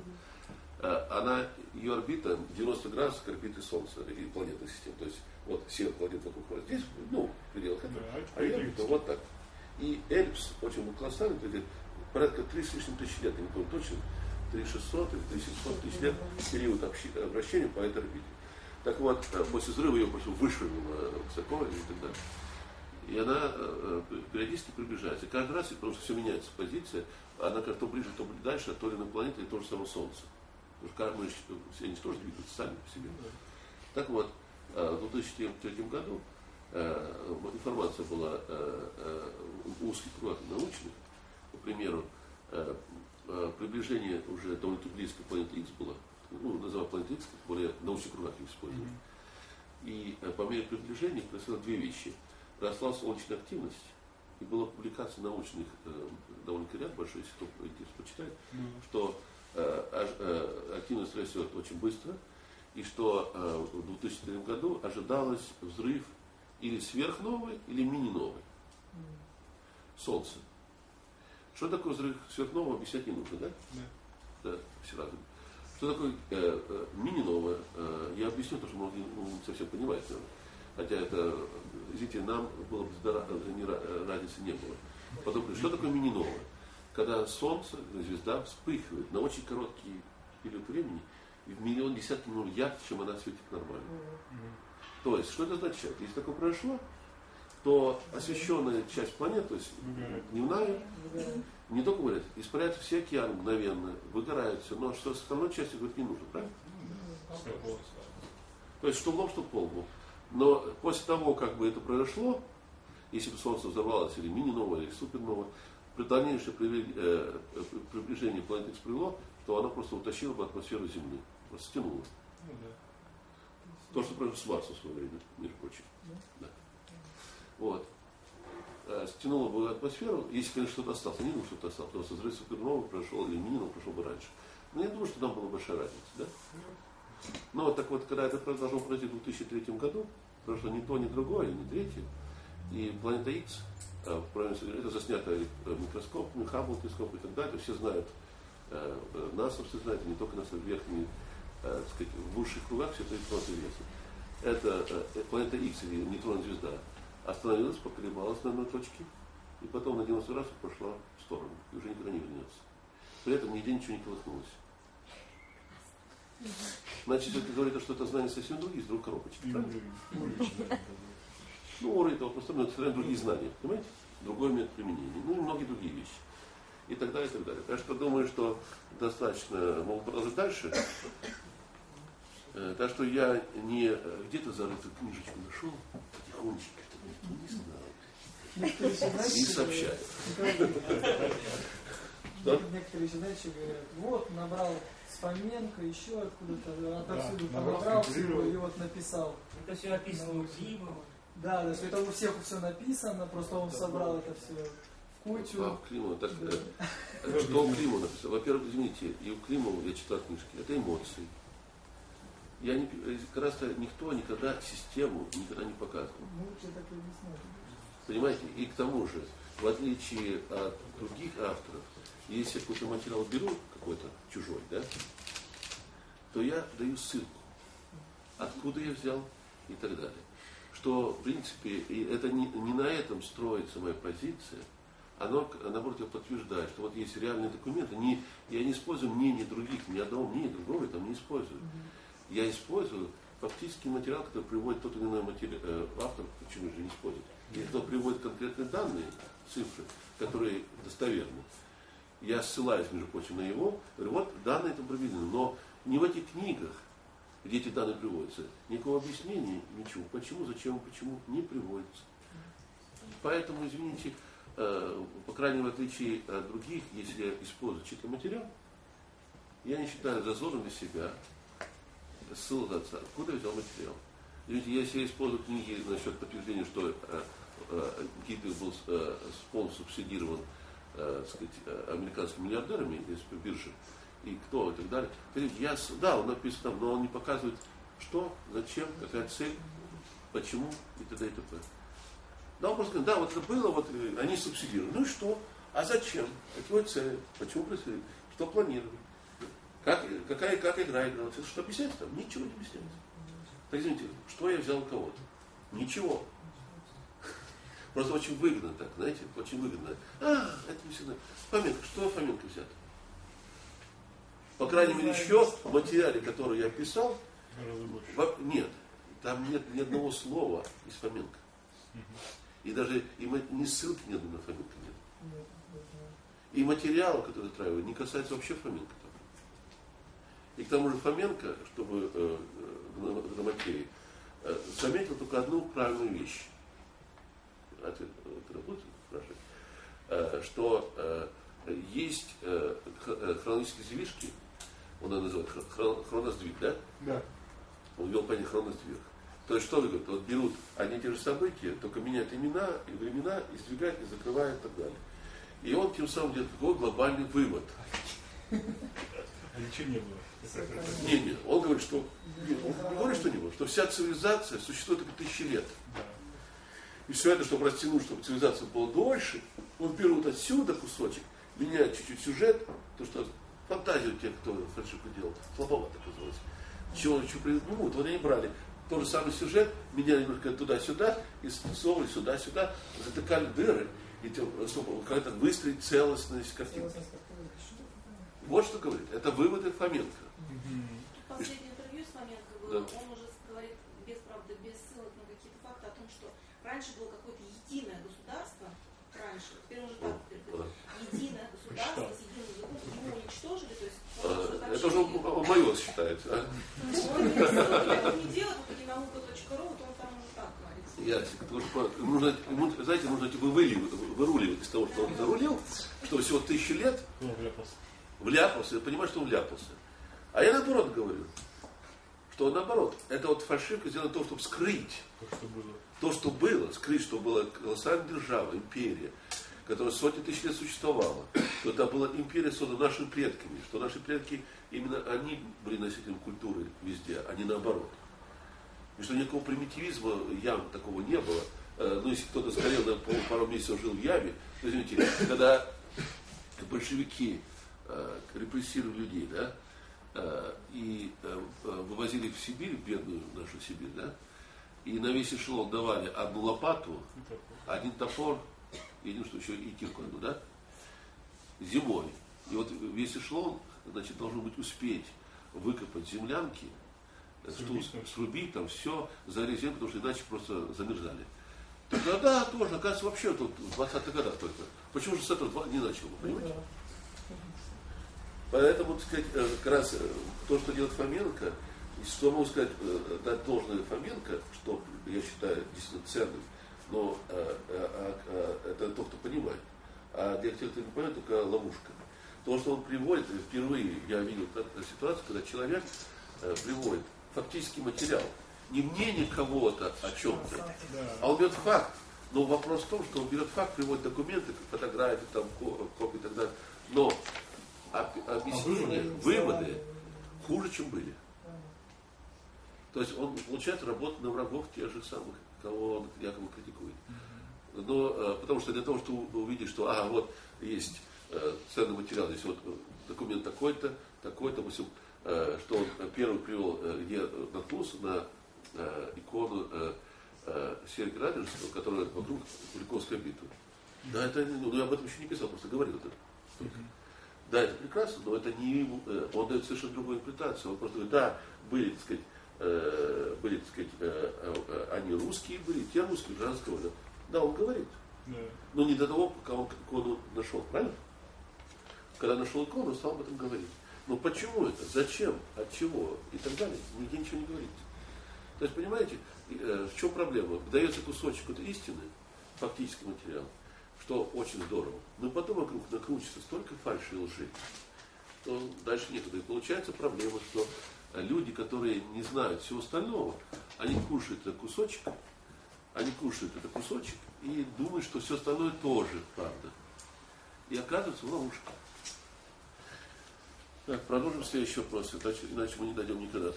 A: Ее орбита 90 градусов к орбите Солнца и планетной системы. То есть вот все планеты вокруг вас здесь, ну, в пределах этого, а ее орбита вот так. И эллипс очень был колоссальный, порядка 3 с лишним тысяч лет, я не помню точно, 3600 или 3700 тысяч лет период обращения по этой орбите. Так вот, после взрыва ее просто вышвырнуло высоко и так далее. И она периодически приближается. И каждый раз, потому что все меняется позиция, она как то ближе, то дальше, то ли на планете, то же самое Солнце. Потому что все они тоже двигаются сами по себе. Так вот, в 2003 году информация была в узких кругах научных. К примеру, приближение уже довольно близко к планете X было, ну, называют планету X, более в научных кругах их используют. И по мере приближения происходило две вещи. Росла солнечная активность, и была публикация научных, довольно ряд большой, если кто интересно почитает, что активность растет очень быстро, и что в 2003 году ожидалось взрыв или сверхновой, или мини-новой Солнца. Что такое взрыв сверхновой, объяснять не нужно, да? Да, все разные. Что такое мини-новая? Я объясню, потому что многие не совсем понимают, наверное. Хотя это, извините, нам было бы разницы не было. Потом, что такое мини-новая? Когда Солнце, звезда вспыхивает на очень короткий период времени, и в миллион десятки миллионов ярче, чем она светит нормально. То есть, что это означает? Если такое произошло, то освещенная часть планеты, то есть дневная, не только говорят, испаряются все океаны мгновенно, выгорают все, но что с остальной частью, говорит, не нужно, правильно? То есть что в лоб, что по лбу. Но после того, как бы это произошло, если бы Солнце взорвалось, или мини-новое, или суперновое, при дальнейшем приближении планеты к Сприло, то она просто утащила бы атмосферу Земли, просто стянула. То, что произошло с Марсом в свое время, между прочим. Да. Вот. Стянула бы атмосферу, если, конечно, что-то осталось. Я не думаю, что что-то осталось, потому что взрыв суперновый прошел, или мини-новый прошел бы раньше. Но я думаю, что там была большая разница. Да? Но так вот, когда это должно произойти в 2003 году, прошло ни то, ни другое, ни третье, и планета Х, это заснято микроскопами, Хаббл телескоп и так далее, все знают, НАСА все знают, не только НАСА, в верхней, так сказать, в высших кругах все это просто известно. Это планета Х, или нейтронная звезда, остановилась, поколебалась на одной точке, и потом на 90 раз пошла в сторону, и уже никогда не вернется. При этом нигде ничего не колыхнулось. Значит, это говорит, что это знание совсем другие, из двух коробочек. Ну, уровень этого просто другие знания, понимаете? Другой метод применения. Ну и многие другие вещи. И так далее, и так далее. Так что думаю, что достаточно могу продолжить дальше. Так что я не где-то зарытую книжечку нашел, потихонечку, чтобы никто не знал. И сообщаю.
D: Некоторые еще, знаете, говорят, вот, набрал с Фоменко, еще откуда-то, отовсюду набрал всего и вот написал.
H: Это все описано у Климова.
D: Да, то есть это у всех все написано, просто он собрал это все в кучу.
A: А у Климова, так, что у Климова написал? Во-первых, извините, и у Климова я читал книжки, это эмоции. Я не, как раз никто никогда систему никогда не показывал.
D: Ну, я так и объясняю.
A: Понимаете? И к тому же, в отличие от других авторов, если я какой-то материал беру, какой-то чужой, да, то я даю ссылку, откуда я взял и так далее. Что, в принципе, это не на этом строится моя позиция, оно, наоборот, я подтверждаю, что вот есть реальные документы, я не использую мнение других, ни одного мнения другого я там не использую. Я использую фактический материал, который приводит тот или иной автор, почему же не использует. Если кто приводит конкретные данные, цифры, которые достоверны, я ссылаюсь, между прочим, на его, говорю, вот данные это проведены, но не в этих книгах, где эти данные приводятся, никакого объяснения, ничего, почему, зачем, почему не приводится. Поэтому, извините, по крайней мере, в отличие от других, если я использую чей-то материал, я не считаю зазорным для себя ссылаться, откуда я взял материал. Видите, если я использую книги насчет подтверждения, что Гитлер был полностью субсидирован, сказать, американскими миллиардерами из биржи, и кто и так далее. Да, он написан там, но он не показывает, что, зачем, какая цель, почему и т.д. и т.п. Да, он просто говорит, да, вот это было, вот они субсидировали. Ну и что? А зачем? Какие цели? Почему происходит? Что планировали? Как игра игралась? Что объясняется там? Ничего не объясняется. Так, извините, что я взял у кого-то? Ничего. Просто очень выгодно так, знаете, очень выгодно. Это не всегда. Фоменко, что Фоменко взят? По крайней мере, еще в материале, который я писал, нет, там нет ни одного слова из Фоменко. И даже ни ссылки ни одной на Фоменко нет. И материал, который я устраиваю, не касается вообще Фоменко. И к тому же Фоменко, чтобы грамотеи, заметил только одну правильную вещь. Ответ, когда будете спрашивать, что есть хронологические сдвижки, он это называет хроносдвиг, да?
C: Да.
A: Он ввел понятие хроносдвиг. То есть что вы говорите, вот берут одни и те же события, только меняют имена и времена, и сдвигают, и закрывают и так далее. И он тем самым делает такой глобальный вывод.
C: А ничего не было.
A: Не, он говорит, что он говорит, что не было, что вся цивилизация существует только тысячи лет. И все это, чтобы растянуть, чтобы цивилизация была дольше, он берут отсюда кусочек, меняют чуть-чуть сюжет, то что фантазию тех, кто фальшивку делал, слабовато оказалось. Чего придумывают, вот они брали тот же самый сюжет, меняли немножко туда-сюда, и совали сюда-сюда, затыкали дыры, и чтобы как-то выстроить целостность картинки. Вот что говорит. Это выводы Фоменко.
I: Последнее интервью с Фоменко было, да. Он уже говорит без ссылок на какие-то факты о том, что раньше было какое-то единое государство, раньше, теперь уже так единое государство с единым языком, его уничтожили, то есть...
A: Это уже мое считается, а?
I: Он не делает, вот takinauka.ru, вот он там уже так говорит.
A: Нужно, знаете, нужно выруливать из того, что он зарулил, что всего 1000 лет вляпался, я понимаю, что он вляпался. А я наоборот говорю, что наоборот, это вот фальшивка сделана то, чтобы скрыть то, что было, скрыть, что была колоссальная держава, империя, которая сотни тысяч лет существовала, что это была империя, создана нашими предками, что наши предки, именно они были носителем культуры везде, а не наоборот. И что никакого примитивизма явно такого не было. Ну, если кто-то сгорел, на пару месяцев жил в Яве, то, извините, когда большевики репрессировали людей, да, и вывозили в Сибирь, бедную нашу Сибирь, да, и на весь эшелон давали одну лопату, один топор, и что еще, и кирку одну, да, зимой. И вот весь эшелон, значит, должен быть успеть выкопать землянки, срубить там все за резину, потому что иначе просто замерзали. Тогда да, тоже, оказывается, вообще тут в 20-х годах только. Почему же с этого не начал, вы понимаете? Поэтому, так сказать, как раз то, что делает Фоменко, что могу сказать, дать должное Фоменко, что я считаю действительно ценным, но это тот, кто понимает. А для тех, кто не понимает, только ловушка. То, что он приводит, впервые я видел ситуацию, когда человек приводит фактический материал, не мнение кого-то о чем-то, а он берет факт. Но вопрос в том, что он берет факт, приводит документы, фотографии, там, копии и так далее. Но объяснения, выводы хуже, чем были. То есть он, получается, работает на врагов тех же самых, кого он якобы критикует. Но, потому что для того, чтобы увидеть, что вот есть ценный материал, здесь вот документ такой-то, допустим, что он первый привел, где наткнулся на икону Сергия Радонежского, которая вокруг Куликовской битвы. Да, это, я об этом еще не писал, просто говорил это. Да, это прекрасно, но это не ему, он дает совершенно другую интерпретацию. Он просто говорит, да, были, так сказать, они русские были, те русские, гражданского рода. Да, он говорит. Но не до того, пока он икону нашел, правильно? Когда нашел икону, он стал об этом говорить. Но почему это? Зачем? От чего? И так далее. Нигде ничего не говорится. То есть, понимаете, в чем проблема? Дается кусочек от истины, фактический материал, что очень здорово. Но потом вокруг накручивается столько фальши и лжи, что дальше некуда. И получается проблема, что люди, которые не знают всего остального, они кушают этот кусочек, и думают, что все остальное тоже правда. И оказывается в ловушке. Так, продолжим следующий вопрос, иначе мы не дойдем никогда.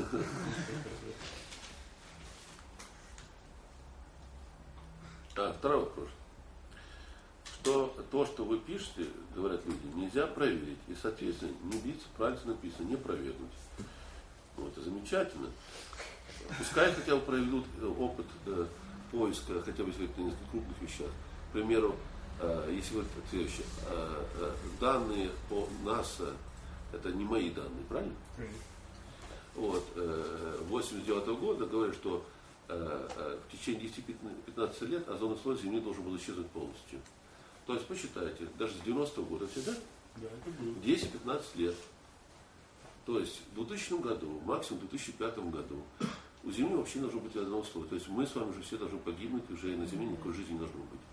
A: Второй вопрос. То, что вы пишете, говорят люди, нельзя проверить. И, соответственно, не биться, правильно написано, не провернуть. Вот, это замечательно. Пускай хотя бы проведут опыт поиска, хотя бы если это на крупных вещах. К примеру, если вы следующее, данные по НАСА, это не мои данные, правильно? Вот, 1989 года говорят, что в течение 10-15 лет озоновый слой Земли должен был исчезнуть полностью. То есть посчитайте, даже с 90-го года всегда?
C: Да, это было.
A: 10-15 лет. То есть в 2000 году, максимум в 2005 году, у Земли вообще должно быть озоновый слой. То есть мы с вами уже все должны погибнуть, уже и на Земле никакой жизни не должно быть.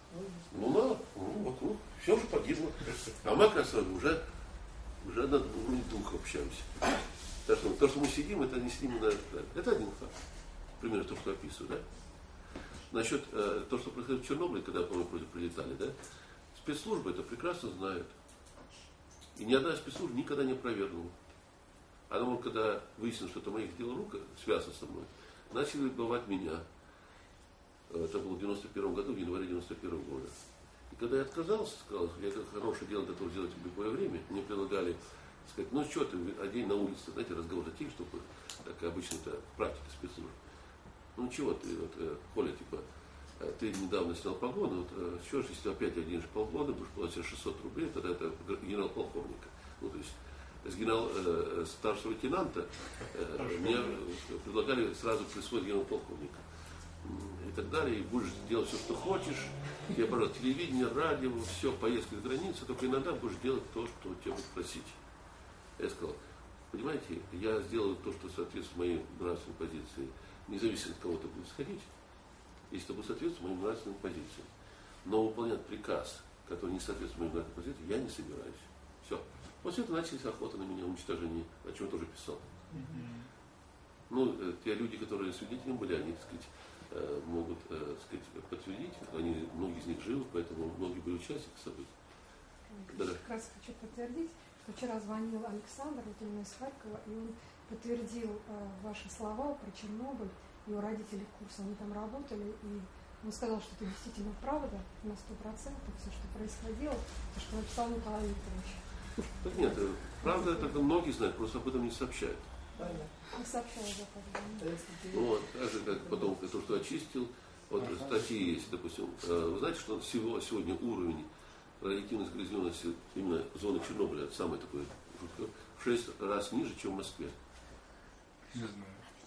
A: Все уже погибло. А мы, оказывается, уже на уровне духа общаемся. Так что то, что мы сидим, это не сидим на... Это один факт. Примерно то, что я описываю, да? Насчет того, что происходит в Чернобыле, когда мы против прилетали, да? Спецслужбы это прекрасно знают. И ни одна спецслужба никогда не опровергнула. Она, когда выяснилось, что это моих дел рук, связано со мной, начали бывать меня. Это было в 91 году, в январе 91 года. И когда я отказался, сказал, я как хорошее дело готов сделать в любое время, мне предлагали сказать, ну что ты, один на улице, знаете, разговор затих, чтобы, как обычно это практика спецслужб. Ну чего ты, вот, Коля, типа, ты недавно снял погоны, вот, что ж, если опять оденешь погоны, будешь платить 600 рублей, тогда это генерал-полковника. Ну, то есть, с старшего лейтенанта мне предлагали сразу присвоить генерал-полковника. так далее, и будешь делать все, что хочешь. Тебе, пожалуйста, телевидение, радио, все, поездки за границу, только иногда будешь делать то, что тебя будут просить. Я сказал, понимаете, я сделаю то, что соответствует моей нравственной позиции, независимо от кого это будет сходить, если это будет соответствовать моим нравственным позициям. Но выполнять приказ, который не соответствует моим нравственным позициям, я не собираюсь. Все. После этого начались охота на меня, уничтожение, о чем я тоже писал. Ну, те люди, которые свидетелями были, они, так сказать, могут, так сказать, подтвердить, они, многие из них живы, поэтому многие были участники событий.
J: Да. Как раз хочу подтвердить, что вчера звонил Александр, вот именно из Харькова, и он подтвердил ваши слова про Чернобыль, его родители в курсе, они там работали, и он сказал, что это действительно правда, на 100%, все, что происходило, то, что написал Николай Викторович.
A: Так нет, правда, это многие знают, просто об этом не сообщают.
J: Не сообщаю западно.
A: Ну, вот, так же, как потом то, что очистил, вот статьи есть, допустим. Вы знаете, что сегодня уровень радиоактивной загрязненности именно зоны Чернобыля, это самый такой, в 6 раз ниже, чем в Москве.
C: Не знаю.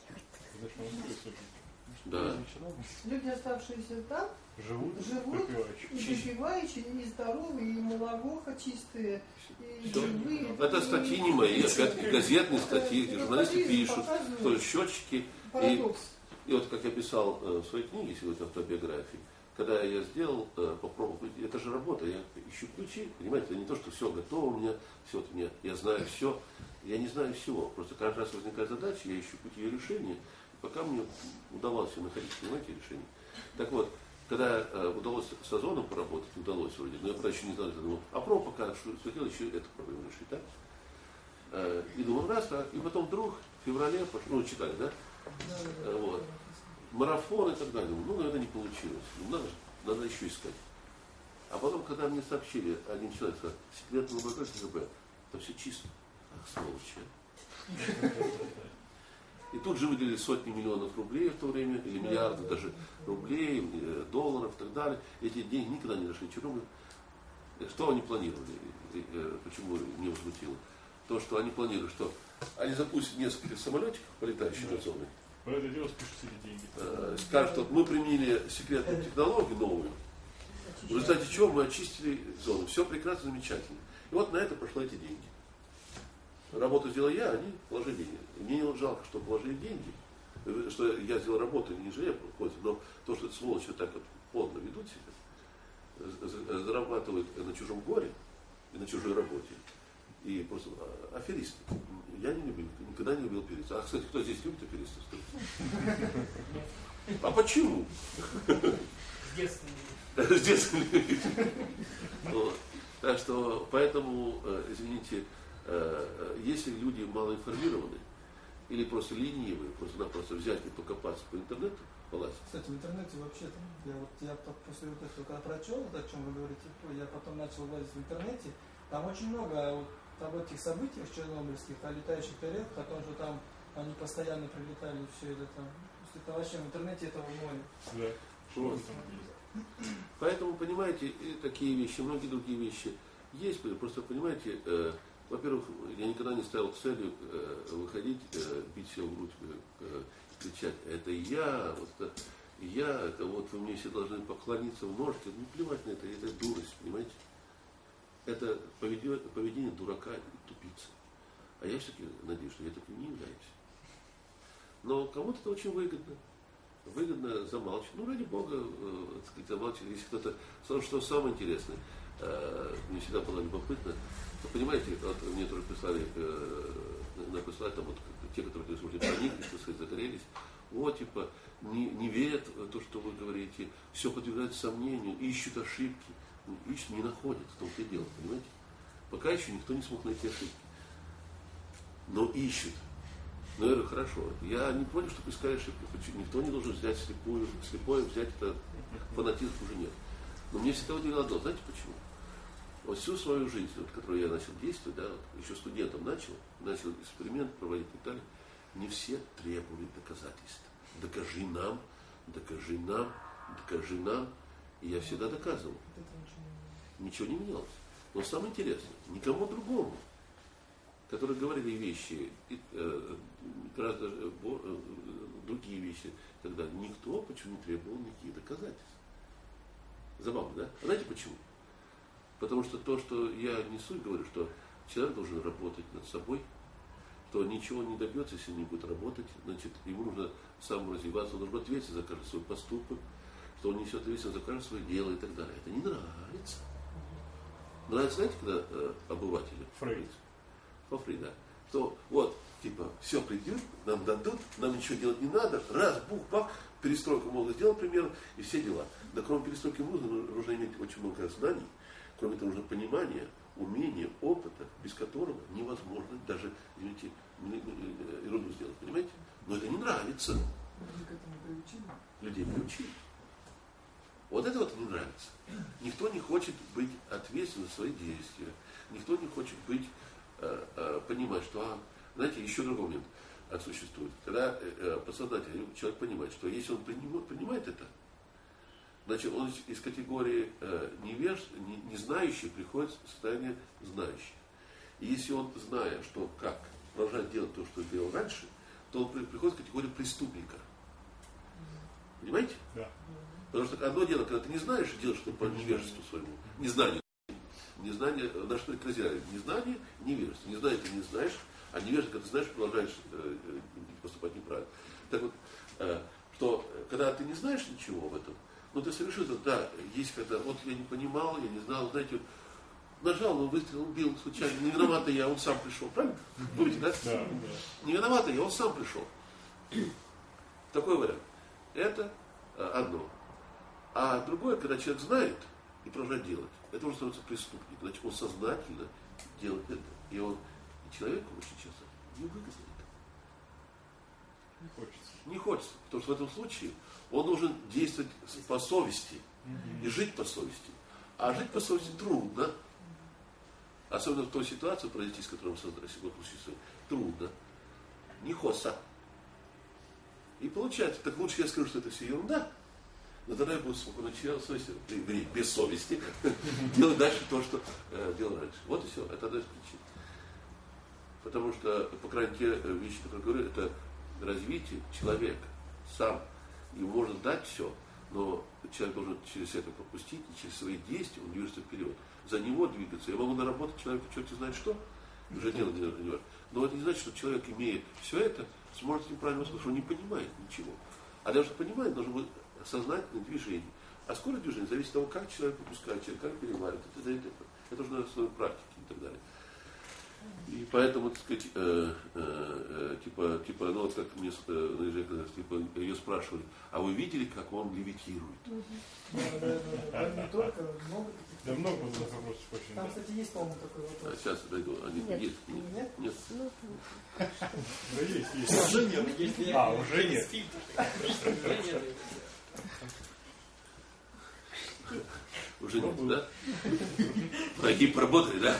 A: Да.
E: Люди, оставшиеся там, живут и припеваючи, и здоровые, и молоко чистые, и живые.
A: Это статьи не мои, опять-таки газетные статьи, где журналисты пишут, что счетчики. И вот как я писал в своей книге сегодня, автобиографии, когда я сделал, попробовал, это же работа, я ищу ключи, понимаете, это не то, что все готово у меня, все вот у меня, я знаю все, я не знаю всего, просто каждый раз возникает задача, я ищу пути ее решения, пока мне удавалось находить, понимаете, решение. Так вот, когда удалось с озоном поработать, удалось вроде, но я пока еще не знал, думал, а пробую пока, что делать, еще эту проблему решить, да? И думал, раз, и потом вдруг в феврале, ну, читали, да? Вот. Марафон и так далее. Ну, это не получилось. Надо еще искать. А потом, когда мне сообщили, один человек сказал, секретная лаборатория КГБ, там все чисто. Ах, сволочи. И тут же выделили сотни миллионов рублей в то время, или миллиарды даже рублей, долларов и так далее. Эти деньги никогда не нашли Чернобыль. Что они планировали? Почему меня возмутило? То, что они планировали, что они запустят несколько самолетиков, полетающих над зоной.
C: По это дело спишут эти деньги.
A: Скажут, что мы применили секретную технологию новую, в результате чего мы очистили зону. Все прекрасно, замечательно. И вот на это пошло эти деньги. Работу сделал я, они положили деньги. Мне не жалко, что положили деньги, что я сделал работу, не жалею, но то, что это сволочи так вот подло ведут себя, зарабатывают на чужом горе и на чужой работе. И просто аферисты. Я не любил, никогда не любил аферистов. А, кстати, кто здесь любит аферистов? А почему?
H: С детства.
A: С детства любит. Так что, поэтому, извините, если люди малоинформированы или просто ленивые, просто взять и покопаться по интернету, полазить.
D: Кстати, в интернете вообще, я после вот этого, когда прочел, вот о чем вы говорите, я потом начал лазить в интернете, там очень много об этих событиях чернобыльских, о летающих тарелках, о том, что там они постоянно прилетали, все это там. Это вообще в интернете этого море.
C: Да.
A: Вот. Поэтому, понимаете, такие вещи, многие другие вещи есть. Просто, понимаете, во-первых, я никогда не ставил целью выходить, бить себя в грудь, кричать, это я, это вот вы мне все должны поклониться в ножке. Ну, плевать на это дурость, понимаете. Это поведение дурака и тупицы. А я все-таки надеюсь, что я таким не являюсь. Но кому-то это очень выгодно. Выгодно замалчивать. Ну, ради Бога, так сказать, замалчивать. Если кто-то... Что самое интересное, мне всегда было любопытно, то, понимаете, вот мне тоже прислали там вот те, которые уже прониклись, так сказать, загорелись. Вот, типа, не верят в то, что вы говорите, все подвергается сомнению, ищут ошибки. Ищут, не находят, в том-то и дело, понимаете? Пока еще никто не смог найти ошибки. Но ищут. Но я говорю, хорошо, я не понял, что искать ошибки. Никто не должен взять слепое взять это, фанатизм уже нет. Но мне всегда удивило одно, знаете почему? Вот всю свою жизнь, вот, которую я начал действовать, да, вот, еще студентом начал эксперимент проводить и так далее, не все требовали доказательств. Докажи нам, докажи нам, докажи нам. И я всегда доказывал. Ничего не менялось. Но самое интересное, никому другому, которые говорили вещи гораздо другие вещи, когда никто почему не требовал никаких доказательств. Забавно, да? Знаете почему? Потому что то, что я несу, говорю, что человек должен работать над собой, что ничего не добьется, если не будет работать, значит, ему нужно самому развиваться, он должен быть ответственен за каждый свой поступок, что он несет ответственность за каждое свое дело и так далее. Это не нравится. Нравится, знаете, когда обыватели?
C: Фрейд.
A: Фрейд, да. Что вот, типа, все придет, нам дадут, нам ничего делать не надо, раз, бух, бах, перестройку мозга сделал, примерно, и все дела. Да кроме перестройки мозга нужно иметь очень много знаний, кроме этого нужно понимание, умение, опыта, без которого невозможно даже, извините, ерунду сделать, понимаете? Но это не нравится. Людей приучили. Вот это вот не нравится. Никто не хочет быть ответственным за свои действия. Никто не хочет быть, понимать, что, знаете, еще другой момент существует. Когда подсознательно человек понимает, что если он принимает это, значит, он из категории не знающий приходит в состояние знающих. И если он, зная, что как продолжать делать то, что делал раньше, то он приходит в категорию преступника. Понимаете?
C: Да.
A: Потому что одно дело, когда ты не знаешь, делаешь что-то по невежеству своему, незнанию. Незнание, на что это разделяет? Незнание, невежество. Незнание ты не знаешь, а невежество, когда ты знаешь, продолжаешь поступать неправильно. Так вот, что когда ты не знаешь ничего в этом, но ты совершил это, да, есть когда, вот я не понимал, я не знал, знаете, нажал, но выстрелил, убил случайно, не виновата я, он сам пришел, правильно? Помните, да?
C: Да.
A: Не виновата я, он сам пришел. Такой вариант. Это одно. А другое, когда человек знает и продолжает делать, это уже становится преступником. Значит, он сознательно делает это. И человеку очень часто не выгодно это.
C: Не хочется.
A: Не хочется. Потому что в этом случае он должен действовать по совести и жить по совести. А жить по совести трудно. Особенно в той ситуации, произойти, с которой мы существуем, трудно. Не хочется. И получается, так лучше я скажу, что это все ерунда, но тогда я буду спокойно без совести делать дальше то, что делал раньше. Вот и все. Это одна из причин. Потому что, по крайней мере, вещи, которые я говорю, это развитие человека сам. Ему можно дать все, но человек должен через это пропустить, и через свои действия он движется вперед. За него двигаться. Я могу наработать человека, черт знает что, уже дело не важно. Но это не значит, что человек, имея все это, сможет неправильно слушать, он не понимает ничего. А даже понимает, должно быть сознательное движение. А скорость движения зависит от того, как человек выпускает, как переваривает. Это уже на основе практики и так далее. И поэтому, так сказать, ну вот как мне ее спрашивали, а вы видели, как он левитирует?
D: Не только, много.
C: Да много вопросов очень.
D: Там, кстати, есть, по-моему, такой вопрос.
A: Сейчас дойду. Есть. Нет?
C: Да есть.
G: Уже нет.
C: Уже нет.
A: Уже нет, да? Такие поработали, да?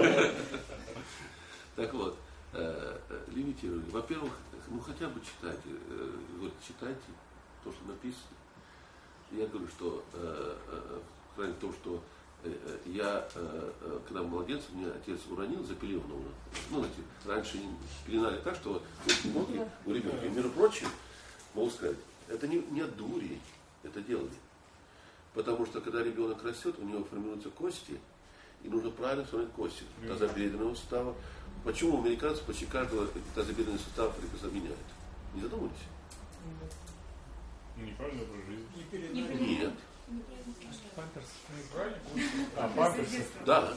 A: Так вот, лимитировали. Во-первых, ну хотя бы читайте. Вот читайте то, что написано. Я говорю, что кроме того, что я, когда был младенцем, меня отец уронил, запилил много. Ну, знаете, раньше пеленали так, что ноги у ребенка. И, между прочим, могу сказать, это не от дури это делали. Потому что, когда ребенок растет, у него формируются кости, и нужно правильно сформировать кости тазобедренного сустава. Почему американцы почти каждого тазобедренного сустава заменяют? Не задумывались?
C: Неправильно образ жизни.
A: Нет.
B: Памперс. Неправильно?
C: Памперсы.
A: Да.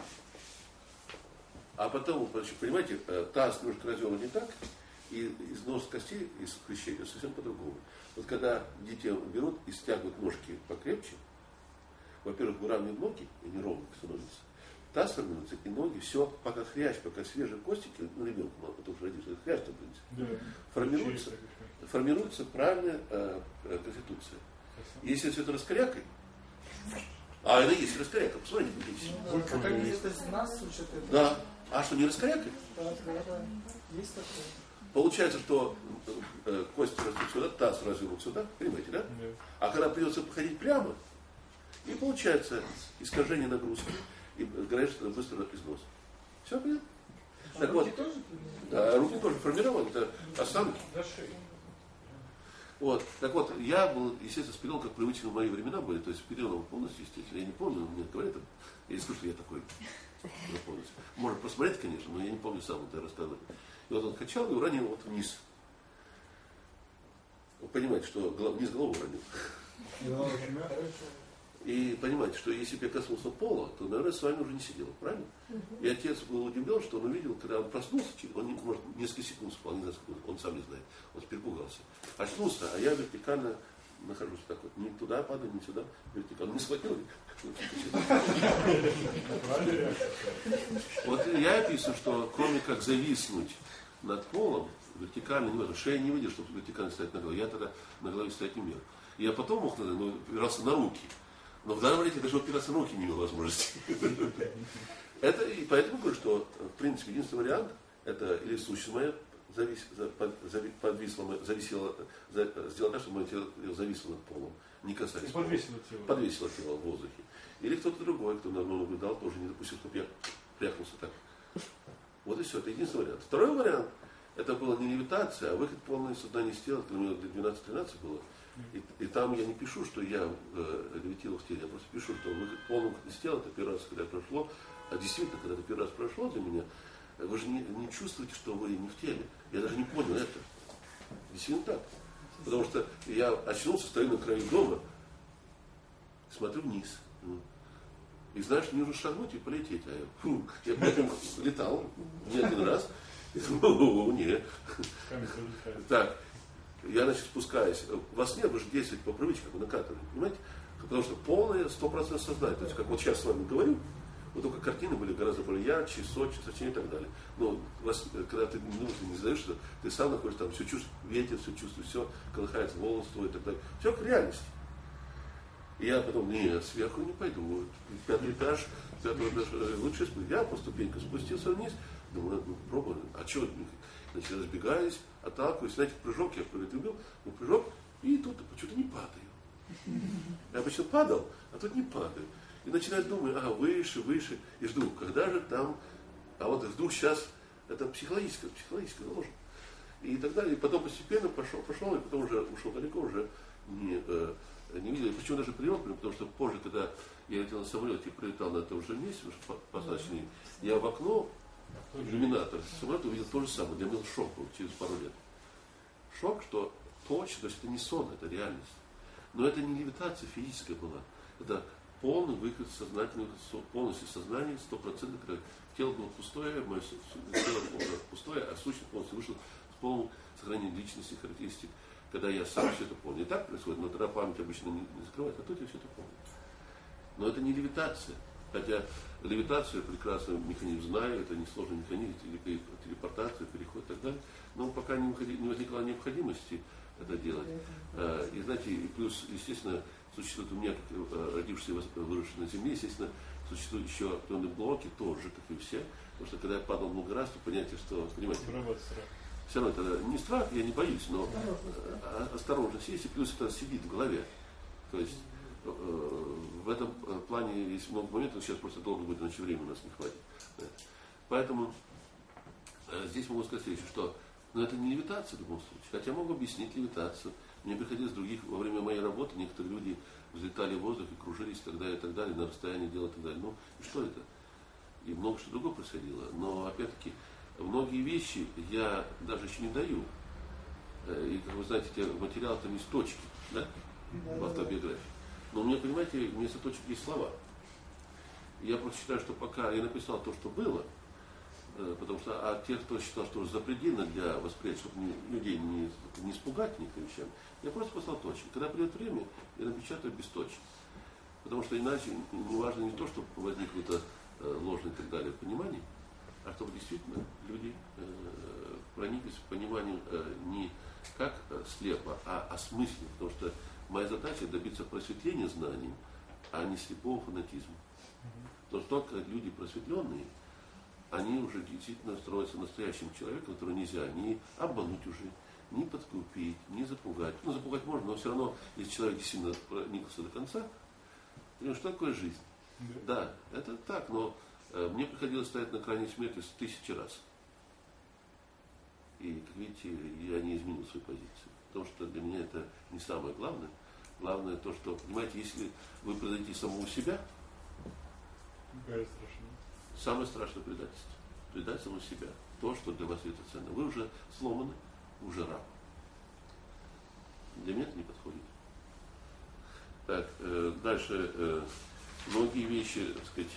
A: А потом, понимаете, таз немножко развернут не так, и износ костей, из хрящей совсем по-другому. Вот когда детей берут и стягивают ножки покрепче, во-первых, выравнивают ноги, и не ровно становятся. Таз формируется, и ноги, все, пока хрящ, пока свежие костики, ну, ребенку мало, потому что родился, хрящ там, в принципе, формируется правильная конституция. Если все это раскорякой, а это есть раскоряка, посмотрите,
D: Как они это из нас учат это?
A: Да. А что, не раскорякой?
D: Да. Есть такое.
A: Получается, что кости растут сюда, таз развернут сюда, понимаете, да? А когда придется походить прямо, и получается искажение нагрузки, и граница быстро износ. Все понятно? Так вот, да, руки тоже формированы, это осанки.
B: До шеи.
A: Вот. Так вот, я был, естественно, Спиридон, как привычные мои времена были, то есть Спиридон полностью, естественно, я не помню, мне говорят, я не скажу, что я такой полностью. Можно посмотреть, конечно, но я не помню сам, это я рассказывал. И вот он качал и уронил вот вниз. Вы понимаете, что вниз голову уронил. И понимаете, что если бы я коснулся пола, то, наверное, с вами уже не сидел, правильно? И отец был удивлен, что он увидел, когда он проснулся, он, может, несколько секунд спал, не знаю, сколько, он сам не знает, он перепугался. Очнулся, а я вертикально нахожусь так вот, не туда падаю, не сюда, вертикально, не схватил. Вот я описываю, что кроме как зависнуть над полом, вертикально невозможно, шея не выйдет, чтобы вертикально стоять на голове, я тогда на голове стоять не умел. И я потом мог, опирался на руки. Но в данном варианте даже опираться на руки не имел возможности. Это, и поэтому говорю, что в принципе единственный вариант это или сущность моя зависела, сделала так, чтобы мое тело зависло над полом, не касаясь пола. Подвесило тело в воздухе. Или кто-то другой, кто на мной наблюдал, тоже не допустил, чтобы я пряхнулся так. Вот и все, это единственный вариант. Второй вариант, это была не левитация, а выход полного сознания из тела, когда мне 12-13 было. И там я не пишу, что я левитировал в теле, я просто пишу, что выход полного из тела, это первый раз, когда прошло, а действительно, когда это первый раз прошло для меня, вы же не чувствуете, что вы не в теле. Я даже не понял это. Действительно так. Потому что я очнулся, стою на краю дома, смотрю вниз. И знаешь, мне нужно шагнуть и полететь. А я поэтому летал не один раз. И думал, нет. Так, я, значит, спускаюсь. Во сне вы же действуете по привычке, как вы накатываете, понимаете? Потому что полное 100% сознание. То есть, как вот сейчас с вами говорю, вот только картины были гораздо более ярче, сочнее, сочнее и так далее. Но когда ты не задаешься, ты сам находишься там, все чувствуешь, ветер, все чувствуешь, все колыхается, волос твой и так далее. Все как реальность. И я потом, нет, сверху не пойду. Пятый этаж, лучше спуститься. Я по ступенькам спустился вниз, думаю, пробую, а что? Значит, я разбегаюсь, отталкиваюсь. Знаете, прыжок, я любил, прыжок, и тут почему-то не падаю. Я обычно падал, а тут не падаю. И начинаю думать, выше, выше, и жду, когда же там, а вот вдруг сейчас, это психологическое заложено. И так далее. И потом постепенно пошел, и потом уже ушел далеко, уже не видел. Почему даже привел, потому что позже, когда я летел на самолете и прилетал на том же месте, посадочный, я в окно, иллюминатор самолета увидел то же самое. Для меня был шок был через пару лет. Шок, что точно, то есть это не сон, это реальность. Но это не левитация физическая была. Это полный выход сознательного, полностью сознания, 100%, когда тело было пустое, мое тело было пустое, а сущность полностью вышла с полным сохранением личности, характеристик, когда я сам все это помню. И так происходит, но тогда память обычно не закрывает, а тут я все это помню. Но это не левитация. Хотя левитацию я прекрасно механизм знаю, это несложный механизм, телепортация, переход и так далее. Но пока не возникла необходимости это делать. И знаете, и плюс, естественно, существует у меня, как родившийся и выросший на земле, естественно, существуют еще определенные блоки, тоже, как и у всех. Потому что когда я падал много раз, то понятие, что, понимаете, все равно это не страх, я не боюсь, но осторожность есть, и плюс это сидит в голове. То есть в этом плане есть много моментов, сейчас просто долго будет, иначе времени у нас не хватит. Поэтому здесь могу сказать следующее, что это не левитация в любом случае. Хотя могу объяснить левитацию. Мне приходилось других, во время моей работы некоторые люди взлетали в воздух и кружились и так далее, на расстоянии делать и так далее. Ну, и что это? И много что другое происходило. Но, опять-таки, многие вещи я даже еще не даю. И, как вы знаете, те материалы там есть точки, да, в автобиографии. Но у меня, понимаете, вместо точек есть слова. Я просто считаю, что пока я написал то, что было, потому что, те, кто считал, что запредельно для восприятия, чтобы людей не испугать никакими вещами, я просто послал точки. Когда придет время, я напечатаю без точек. Потому что иначе важно не то, чтобы возник какое-то ложное и так далее понимание, а чтобы действительно люди прониклись в понимание не как слепо, а осмысленно. Потому что моя задача добиться просветления знаний, а не слепого фанатизма. Потому что только люди просветленные, они уже действительно становятся настоящим человеком, которого нельзя ни обмануть уже, ни подкупить, ни запугать. Ну, запугать можно, но все равно, если человек действительно проникся до конца, понимаешь, что такое жизнь? Да, это так, но мне приходилось стоять на крайней смерти 1000 раз. И, как видите, я не изменил свою позицию. потому что для меня это не самое главное. Главное то, что, понимаете, если вы предаете самого себя, самое страшное предательство. Предать самого себя. То, что для вас это ценно. Вы уже сломаны, уже раб. Для меня это не подходит. Так, дальше многие вещи, так сказать.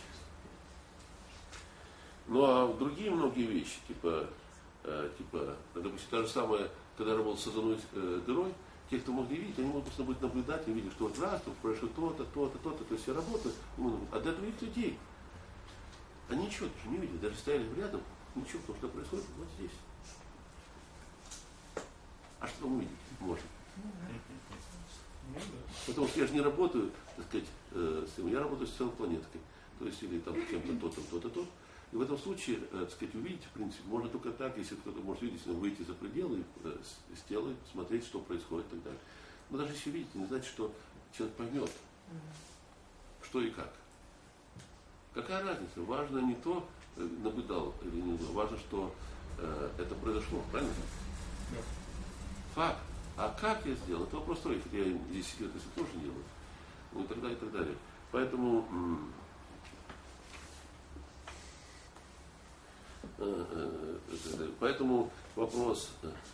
A: Ну а другие многие вещи, типа, допустим, та же самая, когда работал с озоновой дырой, те, кто могли видеть, они могут просто быть наблюдать и видеть, что вот раз, тут произошло то-то, то-то, то-то, то есть я работаю, а для других людей они ничего не видели, даже стояли рядом, ничего, потому что происходит вот здесь. А что мы видеть можем? Потому что я же не работаю, так сказать, я работаю с целой планеткой, то есть или там чем-то то-то, то-то, то. И в этом случае, так сказать, увидеть, в принципе, можно только так, если кто-то может видеть, выйти за пределы с тела, смотреть, что происходит и так далее. Но даже если увидите, не значит, что человек поймет, что и как. Какая разница? Важно не то, наблюдал или не наблюдал, важно, что это произошло, правильно? Факт. А как я сделал? Это вопрос второй, хотя я здесь секретности тоже делаю. Ну и так далее, и так далее. Поэтому вопрос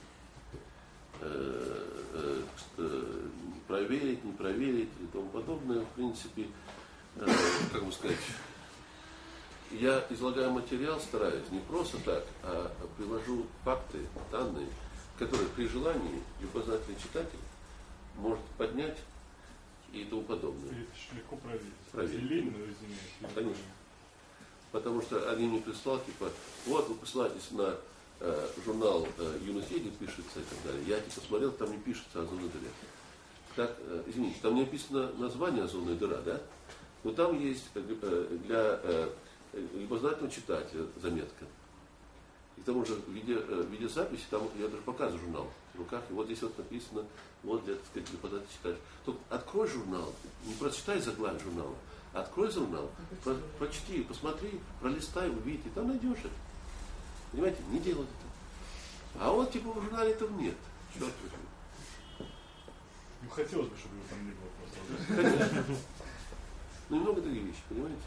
A: проверить, не проверить и тому подобное, в принципе, как бы сказать, я излагаю материал, стараюсь не просто так, а привожу факты, данные, которые при желании любознательный читатель может поднять и тому подобное.
C: Это легко проверить.
A: Проверить. Конечно. Потому что они мне прислали, типа, вот вы посылаетесь на журнал «Юность едет», пишется и так далее. Я типа смотрел, там не пишется озонная дыра. Так, извините, там не написано название озонная дыра, да? Но там есть для любознательного читателя заметка. И к тому же в видеозаписи, там я даже показываю журнал в руках, и вот здесь вот написано, вот для, так сказать, любознательного читателя. Только открой журнал, не прочитай заглавие журнала, открой журнал, прочти, посмотри, пролистай, увидите, там найдешь это. Понимаете, не делай это. А вот типа в журнале этого нет. Черт возьми.
C: Ну хотелось бы, чтобы его там не было просто.
A: Конечно. Ну и много таких вещей, понимаете?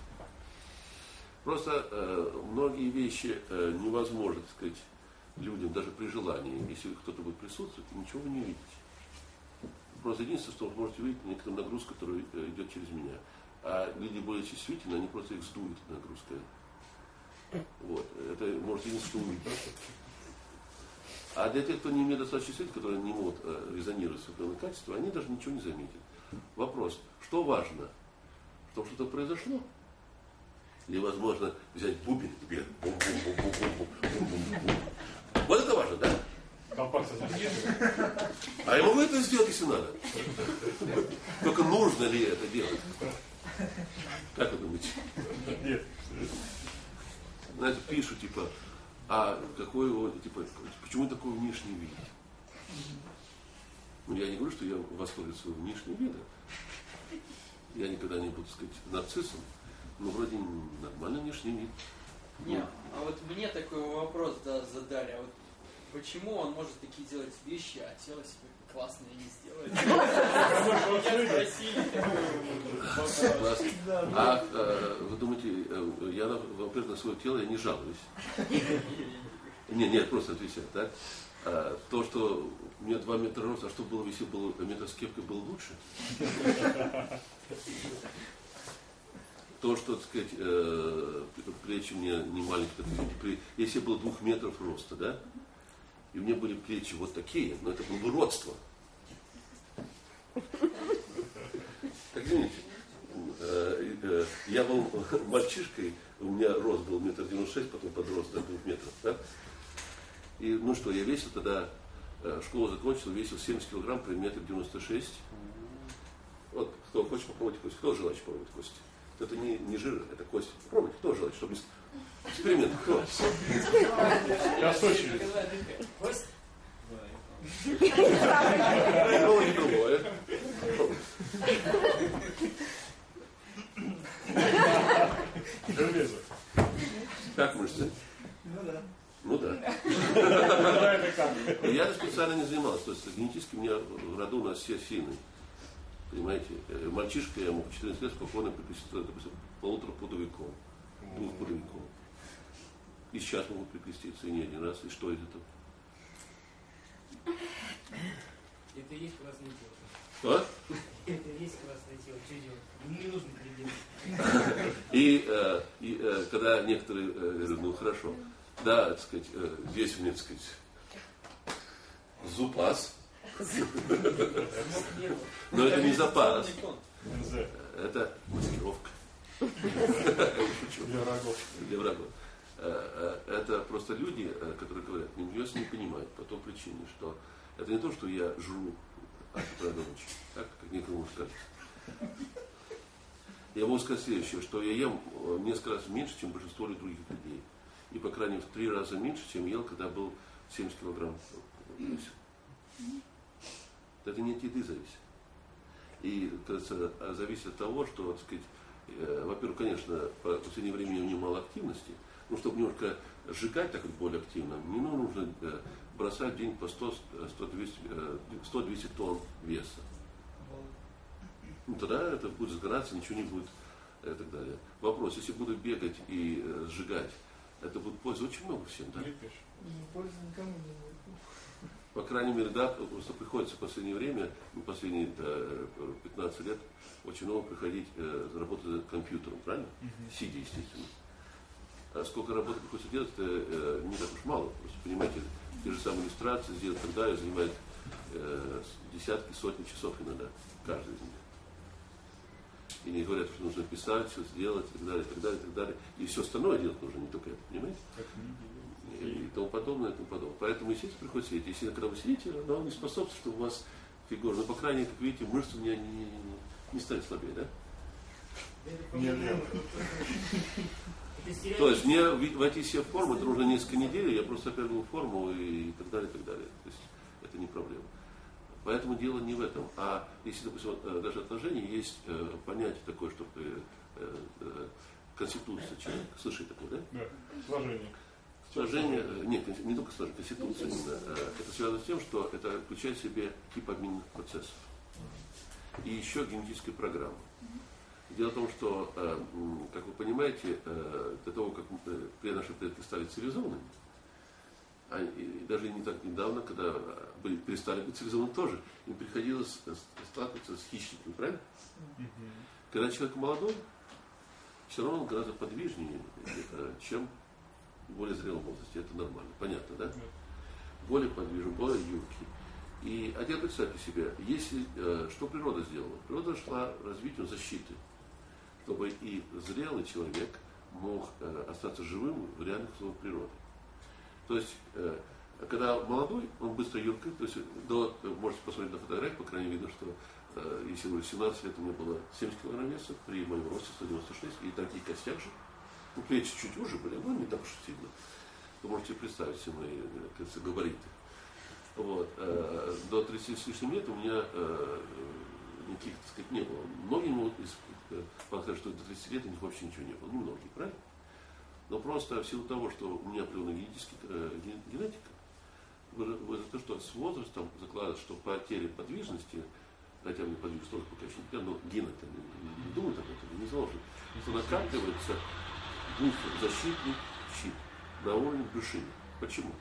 A: Просто многие вещи невозможно, так сказать, людям, даже при желании, если кто-то будет присутствовать, ничего вы не увидите. Просто единственное, что вы можете увидеть, некоторую нагрузку, которая идет через меня. А люди более чувствительны, они просто их сдуют нагрузкой. Вот. Это может единственное, что увидеть. А для тех, кто не имеет достаточно чувствительности, которые не могут резонировать с определенным качеством, они даже ничего не заметят. Вопрос, что важно? Что что-то произошло? Или возможно взять бубен и бить бум-бум-бум-бум-бум-бум-бум-бум. Вот это важно, да? А я могу это сделать, если надо. Только нужно ли это делать? Как вы думаете?
C: Нет.
A: Знаете, пишут, типа, а какой его, типа, почему такой внешний вид? Ну, я не говорю, что я в восторге своего внешнего вида. Я никогда не буду, так сказать, нарциссом. Ну, вроде нормальный внешний вид.
K: Не, а вот мне такой вопрос задали. А вот почему он может такие делать вещи, а тело себе классное не сделает?
A: А вы думаете, я, во-первых, на свое тело я не жалуюсь. Нет, просто отвечаю, так? То, что у меня 2 метра роста, а что было, если было метр с кепкой, было лучше? То, что, так сказать, плечи у меня не маленькие, если было 2 метров роста, да, и у меня были плечи вот такие, но это было бы уродство. Так, извините, я был мальчишкой, у меня рост был 1,96 м, потом подрос до 2 метров, да? И, ну что, я весил тогда, школу закончил, весил 70 килограмм при 1,96 м. Вот, кто хочет попробовать кости? Кто желает попробовать кости? Это не жир, это кость. Попробуйте, кто желает, чтобы... Эксперимент, кто?
C: Я с очереди.
K: Кость?
A: Попробуйте другое.
C: Железо.
A: Как мышцы?
D: Ну да.
A: Ну да. Я специально не занимался. То есть генетически у меня в роду у нас все сильные. Понимаете? Мальчишка, я мог 14 лет спокойно прикреститься, допустим, 1,5 пудовиком, 2 пудовиком. И сейчас могут прикреститься, и не один раз. И что из этого?
H: Это и есть красное тело.
A: Что?
H: Это и есть красное тело. Что делать? Не нужно кредит.
A: И когда некоторые говорят, ну хорошо, да, так сказать, здесь у меня, так сказать, зупас. Но это не запас. Это маскировка. Для врагов. Это просто люди, которые говорят, не понимают по той причине, что это не то, что я жру от утра до ночи, так, как некому сказать. Я могу сказать следующее, что я ем несколько раз меньше, чем большинство других людей. И, по крайней мере, в 3 раза меньше, чем ел, когда был 70 килограмм весил. Это не от еды зависит. И это зависит от того, что, так сказать, во-первых, конечно, в последнее время у него мало активности. Ну, чтобы немножко сжигать так вот более активно, не нужно бросать в день по 100-200 тонн веса. Ну, тогда это будет сгораться, ничего не будет и так далее. Вопрос, если буду бегать и сжигать, это будет пользы очень много всем, да?
D: Пользы никому не будет.
A: По крайней мере, да, просто приходится в последнее время, последние 15 лет, очень много приходить работать за компьютером, правильно? Сидя, естественно. А сколько работы приходится делать, это не так уж мало. Просто, понимаете, те же самые иллюстрации сделать и так далее занимает десятки, сотни часов иногда, каждый из них. И не говорят, что нужно писать, все сделать, и так далее, и так далее, и так далее. И все остальное делать нужно, не только это, понимаете? И тому подобное, и тому подобное. Поэтому, естественно, приходится сидеть. Если когда вы сидите, оно не способствует, чтобы у вас фигура, ну, по крайней мере, как видите, мышцы у меня не станет слабее, да? Нет. То есть мне войти себе в форму, это нужно несколько недель, я просто опять был в форму и так далее, и так далее. То есть это не проблема. Поэтому дело не в этом. А если, допустим, даже отложение, есть понятие такое, что конституция человека. Слышали такое, да?
C: Да, сложение.
A: Сложение, нет, не только сложение, конституция именно. Это связано с тем, что это включает в себе тип обменных процессов. И еще генетическая программа. Дело в том, что, как вы понимаете, до того, как наши предки стали цивилизованными, и даже не так недавно, когда перестали быть цивилизованными тоже, им приходилось сталкиваться с хищниками, правильно? Когда человек молодой, все равно он гораздо подвижнее, чем в более зрелом возрасте. Это нормально, понятно, да? Более подвижный, более юркий. И а теперь представьте себе, если, что природа сделала? Природа шла развитию защиты, чтобы и зрелый человек мог остаться живым в реальных условиях природы. То есть, когда молодой, он быстро юркает, то есть, можете посмотреть на фотографии, по крайней мере, видно, что если вы 17 лет, у меня было 70 килограмм веса, при моем росте 196, и такие костяк же, ну, плечи чуть уже были, но не так уж сильно. Вы можете представить себе мои, кажется, габариты. Вот. До 30 с лишним лет у меня никаких, так сказать, не было. Многие могут сказать, что до 30 лет у них вообще ничего не было. Немногие, правильно? Но просто в силу того, что у меня определенная генетика, вызвано то, что с возрастом закладывается, что потеря подвижности, хотя мне подвижность тоже пока еще не потеряна, но гены-то не думают об этом, не заложено, что накапливается защитный щит на уровне брюшины. Почему?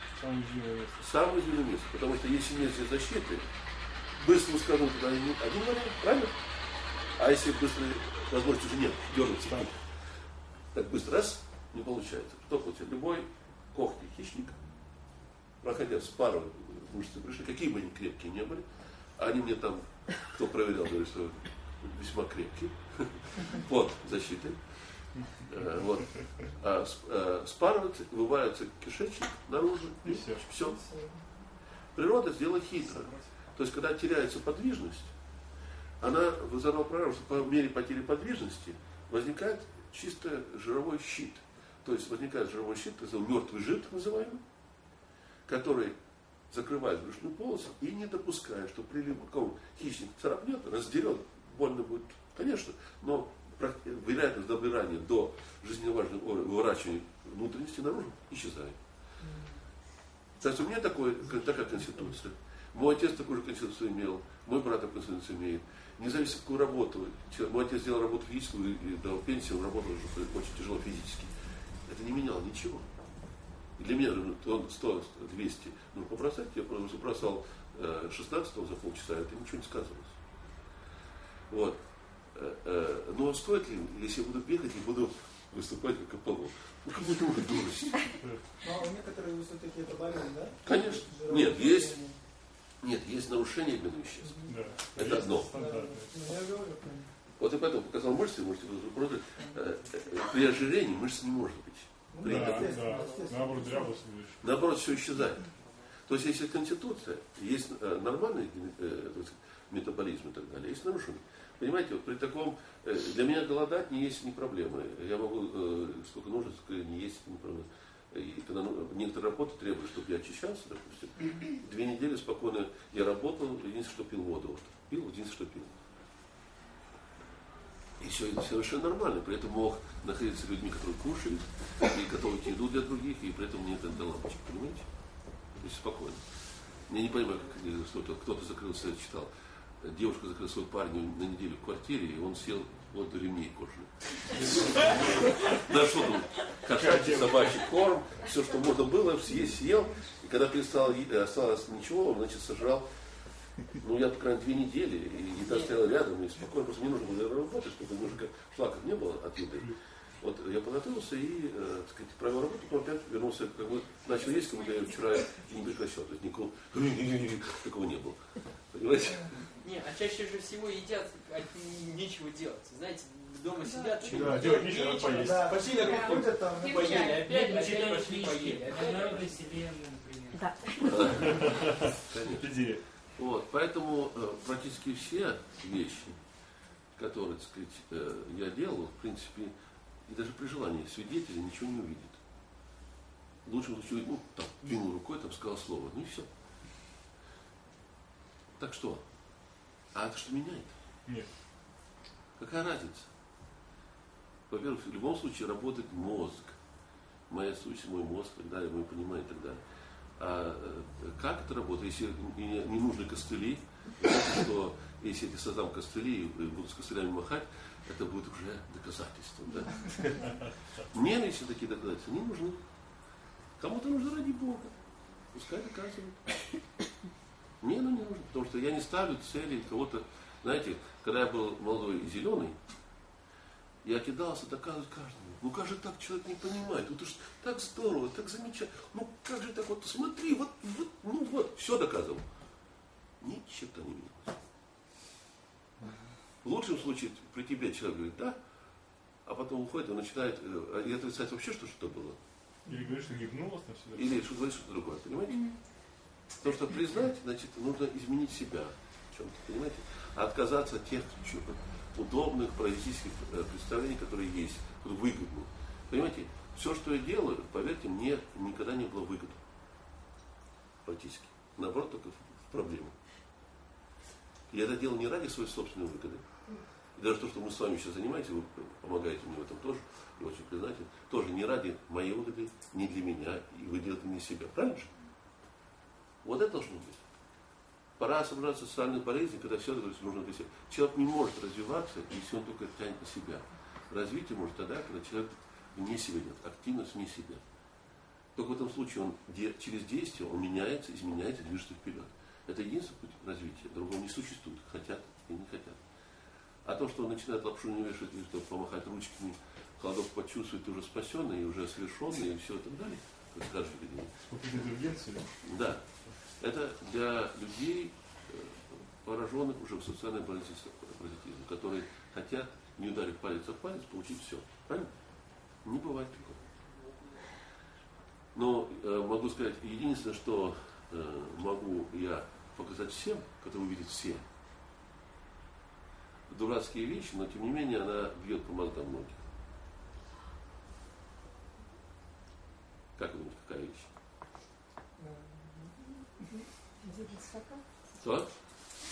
A: Самое уязвимое место. Потому что если нет защиты, быстро скажу туда один вариант, правильно? А если быстро, возможно, уже нет, дернуться. Так быстро раз, не получается. Что получается? Любой когти хищник, проходя с парой мышцы брюшины, какие бы они крепкие не были, они мне там, кто проверял, говорит, что весьма крепкие, под защитой. Вот. Спарывается, вываливается кишечник наружу, и все. Природа сделала хитро. То есть, когда теряется подвижность, она вызвала программу, что по мере потери подвижности возникает чисто жировой щит. То есть возникает жировой щит, это мертвый жир, так называемый, который закрывает брюшную полосу и не допускает, что прилив хищник царапнет, раздерет, больно будет, конечно, но вероятность добирания до жизненно важного выворачивания внутренности наружу исчезает. То есть у меня такая конституция. Мой отец такую же конституцию имел, мой брат такую конституцию имеет. Независимо какую работу. Мой отец делал работу физическую и дал пенсию, он работал очень тяжело физически. Это не меняло ничего. И для меня он 100, 200. Ну, побросать, я просто бросал 16 за полчаса, это ничего не сказывалось. Вот. Но стоит ли, если я буду бегать и буду выступать как Аполлон? Ну, какую-то дурость.
D: Но у некоторых все-таки это болезнь, да?
A: Конечно. Нет, есть нарушение обмена веществ. Да. Это одно. Вот и поэтому показал мышцы, просто при ожирении мышц не может быть. Наоборот, все исчезает. То есть, если конституция, есть нормальный метаболизм и так далее, есть нарушение. Понимаете, вот при таком, для меня голодать не есть не проблема. Я могу сколько нужно, сколько не есть, не проблема. И когда некоторые работы требуют, чтобы я очищался, допустим, 2 недели спокойно я работал, единственное, что пил воду. Пил, единственное, что пил. И все это совершенно нормально. При этом мог находиться с людьми, которые кушают, и готовят еду для других, и при этом нет этой лампочки, понимаете? То есть спокойно. Я не понимаю, как кто-то закрылся, я читал. Девушка закрыла своего парня на неделю в квартире, и он сел вот до ремней кожаных. Да что тут, кошачий, собачий корм, все, что можно было, съел. И когда перестал, осталось ничего, он, значит, сожрал. Ну, я, по крайней мере, 2 недели, и еда стояла рядом, и спокойно, просто мне нужно было работать, чтобы немножко шлаков не было от еды. Вот я подготовился и, так сказать, провел работу, потом опять вернулся, как бы, начал есть, как будто я вчера и не прекращал. То есть никакого такого не было. Понимаете?
K: Не, а чаще же всего едят, нечего делать. Знаете, дома сидят, что
C: да, делать нечего, поесть.
D: Да,
G: пошли на кухню,
K: поели, опять
H: пошли поели. Народной вселенной, например.
F: Да.
A: Конечно. Вот, поэтому практически все вещи, которые, так сказать, я делал, в принципе, и даже при желании свидетеля ничего не увидит. В лучшем случае, ну, там, двинул рукой, там, сказал слово, ну и все. Так что? А это что меняет?
C: Нет.
A: Какая разница? Во-первых, в любом случае работает мозг. Моя сущность, мой мозг, и так далее, мой понимание и так далее. А как это работает? Если не нужны костыли, значит, что если я создам костыли и буду с костылями махать, это будет уже доказательством. Да? Мне лично такие доказательства не нужны. Кому-то нужно ради Бога. Пускай доказывают. Мне оно не нужно, потому что я не ставлю цели кого-то. Знаете, когда я был молодой и зеленый, я кидался доказывать каждому. Ну как же так человек не понимает? Это ж так здорово, так замечательно. Ну как же так, вот смотри, вот, ну вот, все доказывал. Ни черта не менялось. В лучшем случае при тебе человек говорит да, а потом уходит и начинает, и отрицать вообще, что было.
C: Или говорит, что гипнулось навсегда.
A: Или что говорит что-то другое, понимаете? Потому что признать, значит, нужно изменить себя в чем-то, понимаете? А отказаться от тех удобных политических представлений, которые есть, которые выгодны. Понимаете, все, что я делаю, поверьте, мне никогда не было выгодно. Практически. Наоборот, только в проблему. Я это делал не ради своей собственной выгоды. И даже то, что мы с вами сейчас занимаетесь, вы помогаете мне в этом тоже, и очень признателен, тоже не ради моей выгоды, не для меня, и вы делаете не себя. Правильно же? Вот это должно быть. Пора освобождаться от социальных болезней, когда все это нужно для себя. Человек не может развиваться, если он только тянет на себя. Развитие может тогда, когда человек вне себя идет, активность вне себя. Только в этом случае он через действие он меняется, изменяется, движется вперед. Это единственный путь развития. Другого не существует. Хотят и не хотят. А то, что он начинает лапшу не вешать, и что помахать ручками, холодок почувствует, уже спасенный, и уже совершенный, и все и так далее. Да. Это для людей, пораженных уже в социальной болезни паразитизма, которые хотят, не ударив палец о палец, получить все. Правильно? Не бывает такого. Но могу сказать, единственное, что могу я показать всем, которые увидят все, дурацкие вещи, но тем не менее она бьет по мозгам многих. Как вы думаете, какая вещь? Что?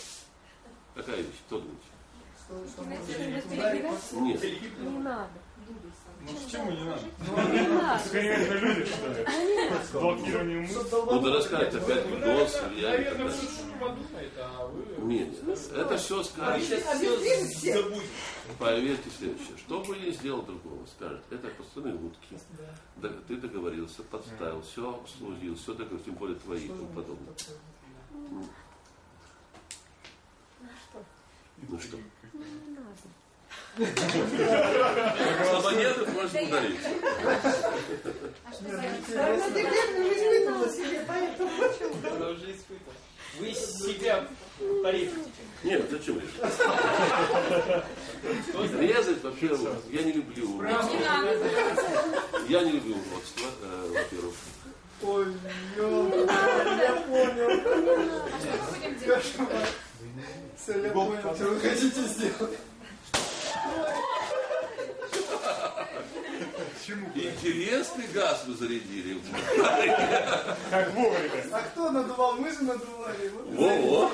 A: Какая вещь? Кто думает?
F: Нет. Не надо.
G: Может, чему не надо?
C: Экспериментные люди, что ли? С блокированием мысли.
A: Ну, да рассказать опять гипноз, влияние.
B: Наверное, слушай, подумает, а вы...
A: Нет, это все скажет. Поверьте следующее. Что бы ни сделал другого, скажет, это пацаны утки. Да, ты договорился, подставил, все обслужил, все договорился, тем более твои и тому подобное. Ну что? Слабонервных можно ударить.
K: Она уже испытала. Вы себя порежете.
A: Нет, зачем резать? Резать, во-первых, я не люблю. Я не люблю уродство, во-первых.
D: Ой, я понял. Все, я понял, что вы хотите сделать.
A: Интересный газ вы зарядили.
C: Как вовремя.
D: А кто надувал? Мы же надували.
A: Во-во.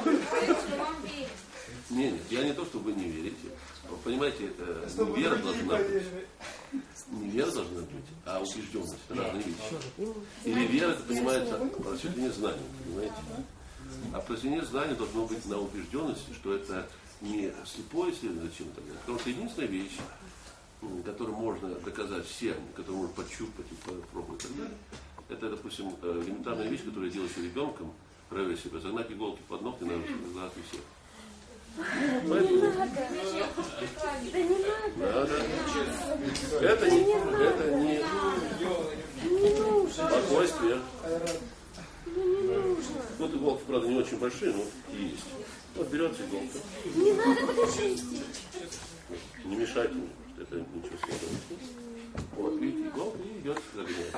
A: Нет, я не то, что вы не верите. Вы понимаете, это не вера должна быть. Не вера должна быть, а убежденность. Это разные вещи. Или вера, это понимается, просветление знаний, понимаете? А просветление знаний должно быть на убежденности, что это не слепое исследование зачем-то. Потому что единственная вещь, которую можно доказать всем, которую можно пощупать и попробовать и так далее, это, допустим, элементарная вещь, которую я делаю с ребенком, проверить себя, загнать иголки под ногти на глазах и все. Поэтому...
F: Да не надо.
A: Это не спокойствие. Вот иголки, правда, не очень большие, но и есть. Вот берется иголка.
F: Не надо, подождите.
A: Не мешайте мне, что это ничего сложного. Вот, видите, иголка и идет загонять.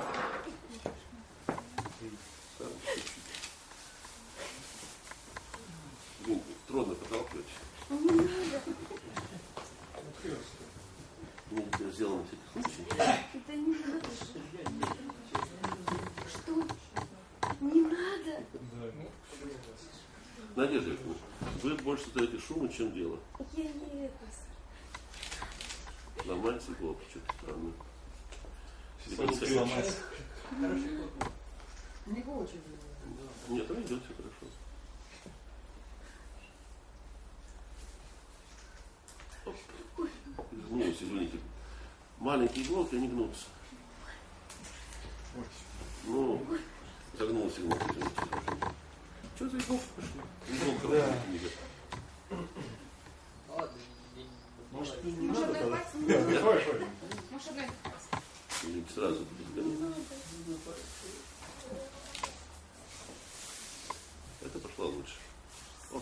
A: Блин, трудно подталкивать.
F: Не надо.
A: Мне это сделано на всякий случай.
F: Да не надо. Что? Не надо.
A: Надежда Ильфовна, вы больше создаете шума, чем дело.
F: Я не это.
A: Ломается иголка, что-то странно.
D: Не очень.
A: Нет, он идет, все хорошо. Гнулся, извините. Маленькие иголки, они гнутся. Ну, загнулся, извините. Что за иголка пошла? Иголка не идет.
K: Ладно,
C: Может, не
E: Может,
C: надо
E: одной
C: тогда?
E: пальцем?
C: Может,
E: Может, одной пальцем?
A: Или сразу изгонять. Это пошло лучше. О.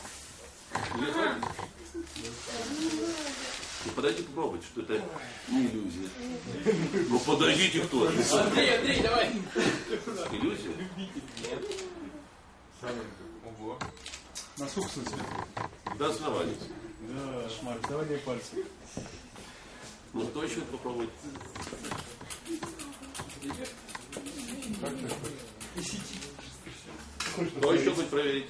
A: Ну, подойди попробуйте, что это не иллюзия. Ну подойдите кто-то.
K: Андрей, давай.
A: Иллюзия?
G: Ого.
C: на собственности.
A: До основания.
C: Да, шмальцование пальцев.
A: Ну кто еще попробует? Кто еще будет проверить?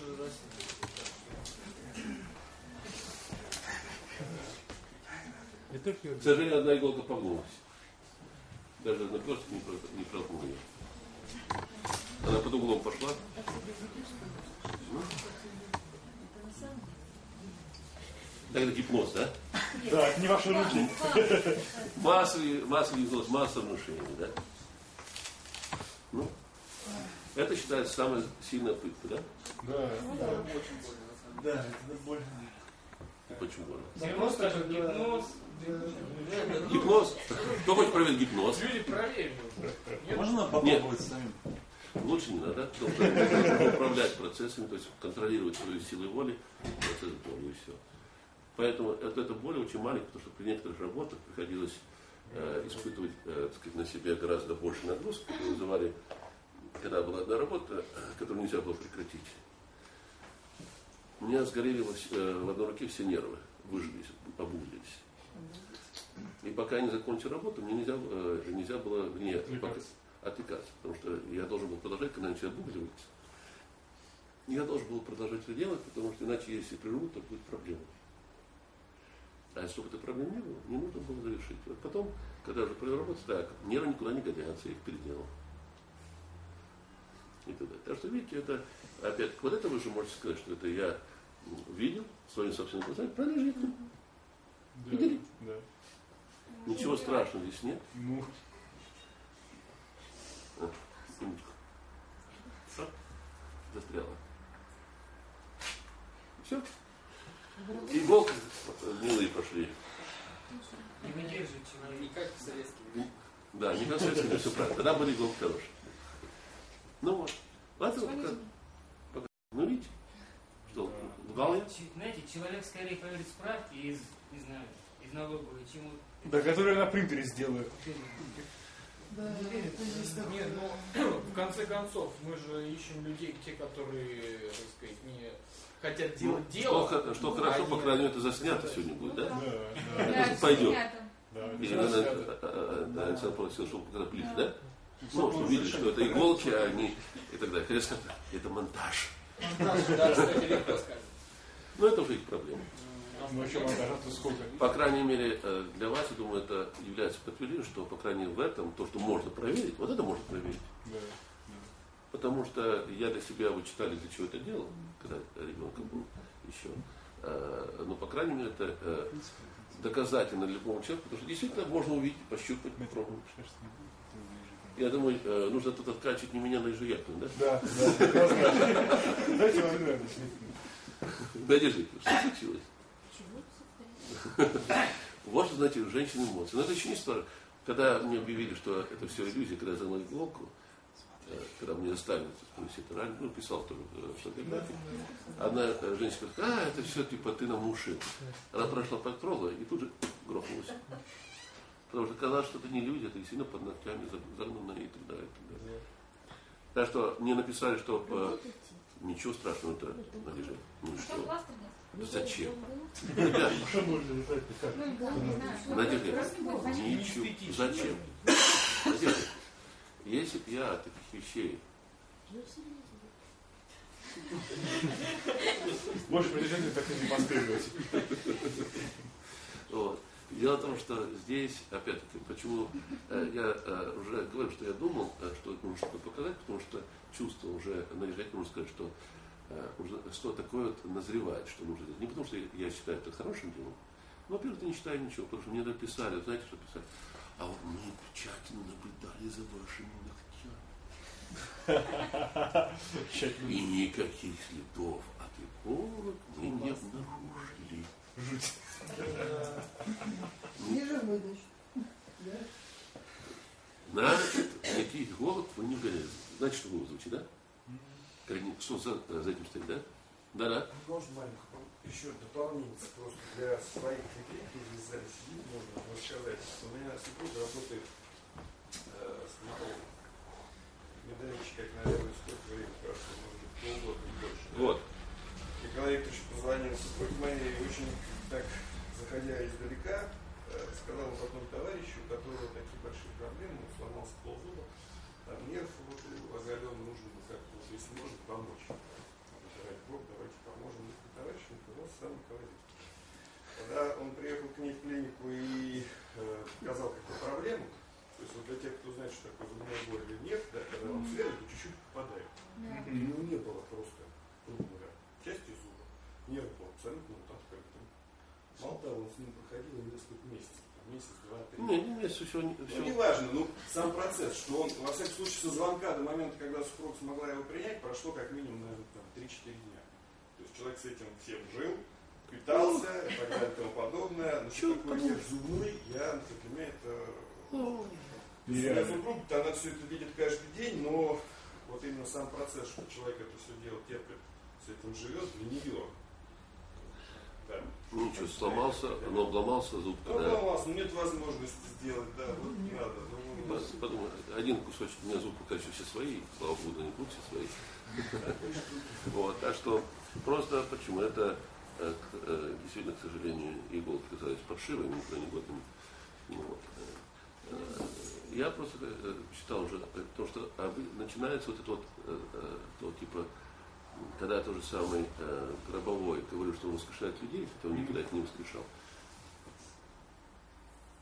A: К сожалению, одна иголка погнулась. Даже одна перстка не проткнула ее. Она под углом пошла. Так это гипноз, да?
C: Да, не ваши руки.
A: Массовый гипноз, масса внушений, да? Ну, это считается самая сильная пытка, да?
C: Да,
D: да, очень больно. Да, это больно.
A: И почему больно?
B: Гипноз, как гипноз.
A: Гипноз? Кто хочет проверить гипноз?
B: Люди проверили уже.
C: можно попробовать самим?
A: Лучше не надо. Нужно управлять процессами, то есть контролировать свою силу воли, процесс боли и все. Поэтому эта боль очень маленькая, потому что при некоторых работах приходилось испытывать так сказать, на себе гораздо больше нагрузки, которые вызывали, когда была одна работа, которую нельзя было прекратить. У меня сгорели в одной руке все нервы, выжглись, обуглились. И пока я не закончил работу, мне нельзя было отвлекаться, потому что я должен был продолжать, когда начали обугливаться. Я должен был продолжать это делать, потому что иначе, если прерву, то будет проблема. А чтобы этой проблемы не было, не нужно было завершить. Вот потом, когда уже провел работу, так, нервы никуда не годятся, я их переделал. И так далее. Так что, видите, это, опять, вот это вы же можете сказать, что это я видел своими собственными глазами, правильно же? Видели?
C: Да.
A: Ничего страшного здесь нет.
C: Ну.
A: Минутку. Застряла. Все. Иголки гнилые пошли.
H: Не выдержит человек.
K: Не как в советские времена.
A: Да, не как в советские времена, все правильно. Тогда были иголки хорошие. Ну вот. Ладно, пока. Ну видите, что лгал я?
H: Знаете, человек скорее поверит справки из, не знаю, из налоговой, чем вот...
C: Да, которые на принтере сделают.
D: Да,
B: нет, ну, в конце концов, мы же ищем людей, те, которые, так сказать, не хотят делать дело.
A: Что хорошо, по крайней мере, это заснято сегодня будет, да?
C: Да.
A: Это пойдет.
C: Да.
A: Или Александр просил, чтобы когда ближе, да? Ну, чтобы видели, что это иголки, а они и так далее. Конечно, это монтаж.
K: Да, кстати, легко сказать.
A: Но это уже их проблема.
C: Ну, еще монтажа-то сколько?
A: По крайней мере, для вас, я думаю, это является подтверждением, что, по крайней мере, в этом, то, что можно проверить, вот это можно проверить.
C: Да.
A: Потому что я для себя, вы читали, для чего это делал, когда ребенком был еще. Но, по крайней мере, это доказательно для любого человека, потому что действительно можно увидеть, пощупать, попробовать. Я думаю, нужно тут откачивать не меня, но и Жуякину, да?
C: Да. Дайте вам играть.
A: Да, держите, что случилось? Вот что, знаете, у женщин эмоции. Но это еще не история. Когда мне объявили, что это все иллюзия, когда я загнал иголку, когда мне заставили спросить, ну, писал тоже фотографии, одна женщина говорит, это все типа ты нам ушил. Она прошла потрогала и тут же грохнулась. Потому что казалось, что это не люди, это действительно под ногтями загнанное и так далее. Так что мне написали, что ничего страшного это належит. Ну что? Зачем? Ребята, Надежда, ничего. Зачем? Надежда, если бы я от таких вещей...
C: Больше прилежания так и не демонстрировать.
A: Вот. Дело в том, что здесь, опять-таки, почему я уже говорю, что я думал, что это нужно что-то показать, потому что чувство уже наезжать, можно сказать, что что такое вот назревает, что нужно делать. Не потому, что я считаю это хорошим делом, но, во-первых, я не считаю ничего, потому что мне написали, знаете, что писали? А вот мы тщательно наблюдали за вашими ногтями. И никаких следов от иголок мы не обнаружили.
E: Ниже выдачи.
A: Значит, никаких иголок вы не говорили. Значит, что вы звучите, да? Что за этим стоит, да? Да.
L: Можно маленькое еще дополнение просто для своих людей, кто здесь в зале сидит, можно рассказать. У меня супруга работает стоматологом. Медович, как, наверное, сколько времени прошло, может быть, полгода и больше.
A: Вот.
L: И когда Викторович позвонил супруге моей, очень так, заходя издалека, сказал одному товарищу, у которого такие большие проблемы, он сломался ползуба, там нерв вот, оголен, нужно как-то, если может, помочь. Ради Бога, давайте поможем. Товарищ оказался сам Николай. Когда он приехал к ней в клинику и показал какую проблему, то есть вот для тех, кто знает, что такое зубная боль или нет, да, когда он сверлит, то чуть-чуть попадает. И у него не было просто, грубо говоря, части зуба. Нерв был абсолютно вот так, как там. Мало того, он с ним проходил несколько месяцев. Месяц, два, три.
A: Не, все.
L: Ну, не важно, ну, сам процесс, что он, во всяком случае, со звонка до момента, когда супруга смогла его принять, прошло как минимум, наверное, там, 3-4 дня. То есть человек с этим всем жил, питался, и так далее, и тому подобное. Но что такое нерв зубной, для меня это... Моя супруга, она все это видит каждый день, но вот именно сам процесс, что человек это все делает, терпит, с этим живет, для нее. Да.
A: Ну что, сломался, но обломался зуб.
L: Обломался, но нет возможности сделать, да, вот не надо.
A: Подумай, один кусочек, у меня зуб пока еще все свои, слава богу, они будут все свои. Вот, так что просто почему? Это действительно, к сожалению, иголки казались паршивыми, непригодными. Я просто считал уже, потому что начинается вот это вот типа, когда тот же самый Гробовой говорил, что он воскрешает людей, хотя он никогда их не воскрешал.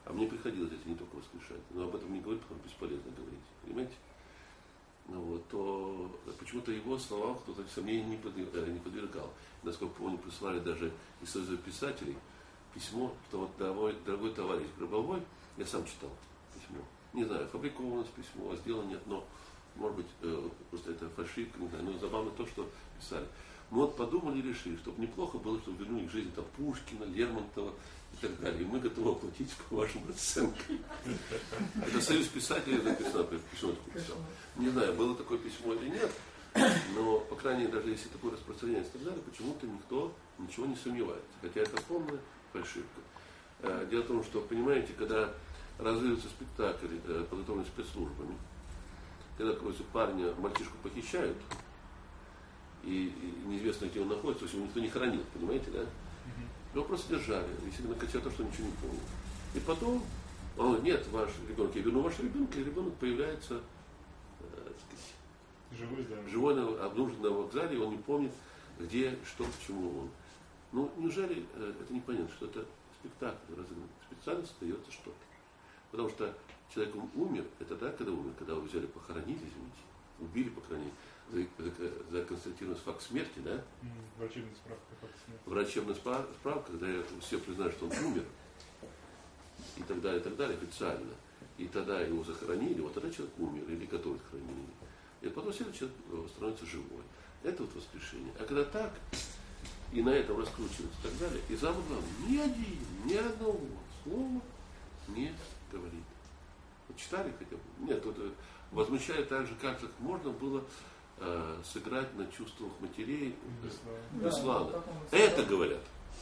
A: А мне приходилось это не только воскрешать. Но об этом не говорить, потому что бесполезно говорить. Понимаете? Ну, вот, то почему-то его словам кто-то сомнений не подвергал. Насколько помню, прислали даже из Союза писателей письмо, что вот дорогой товарищ Гробовой, я сам читал письмо. Не знаю, фабриковано письмо, сделано нет, но может быть, просто это фальшивка, не знаю. Но забавно то, что писали. Мы вот подумали и решили, чтобы неплохо было, чтобы вернули к жизни там Пушкина, Лермонтова и так далее. И мы готовы оплатить по вашим расценкам. Это Союз писателей написано, письмо такое писал. Не знаю, было такое письмо или нет, но, по крайней мере, даже если такое распространяется и так далее, почему-то никто ничего не сомневается. Хотя это полная фальшивка. Дело в том, что, понимаете, когда разыгрывается спектакль, подготовленный спецслужбами, когда какого-то парня, мальчишку похищают, и неизвестно, где он находится, его никто не хоронил, понимаете, да? Его просто держали, если накачали то, что ничего не помнит. И потом, он говорит, нет, ваш ребенок, я верну вашего ребенка, и ребенок появляется, живой, обнаружен на вокзале, и он не помнит, где, что, почему он. Ну, неужели это непонятно, что это спектакль разыгран? Специально создается что-то. Потому что человек умер, это да, когда умер, когда его взяли, похоронили, извините, убили, по крайней мере, за констатированный факт смерти, да?
C: Врачебная справка, факт смерти.
A: Врачебная справка, когда все признают, что он умер, и так далее, официально. И тогда его захоронили, вот тогда человек умер, или готовят к хранению. И потом следующий человек становится живой. Это вот воскрешение. А когда так, и на этом раскручивается и так далее, и самое главное, ни одного слова не говорит. Вот читали хотя бы? Нет, вот возмущает так же, как можно было сыграть на чувствах матерей Беслана. Это говорят.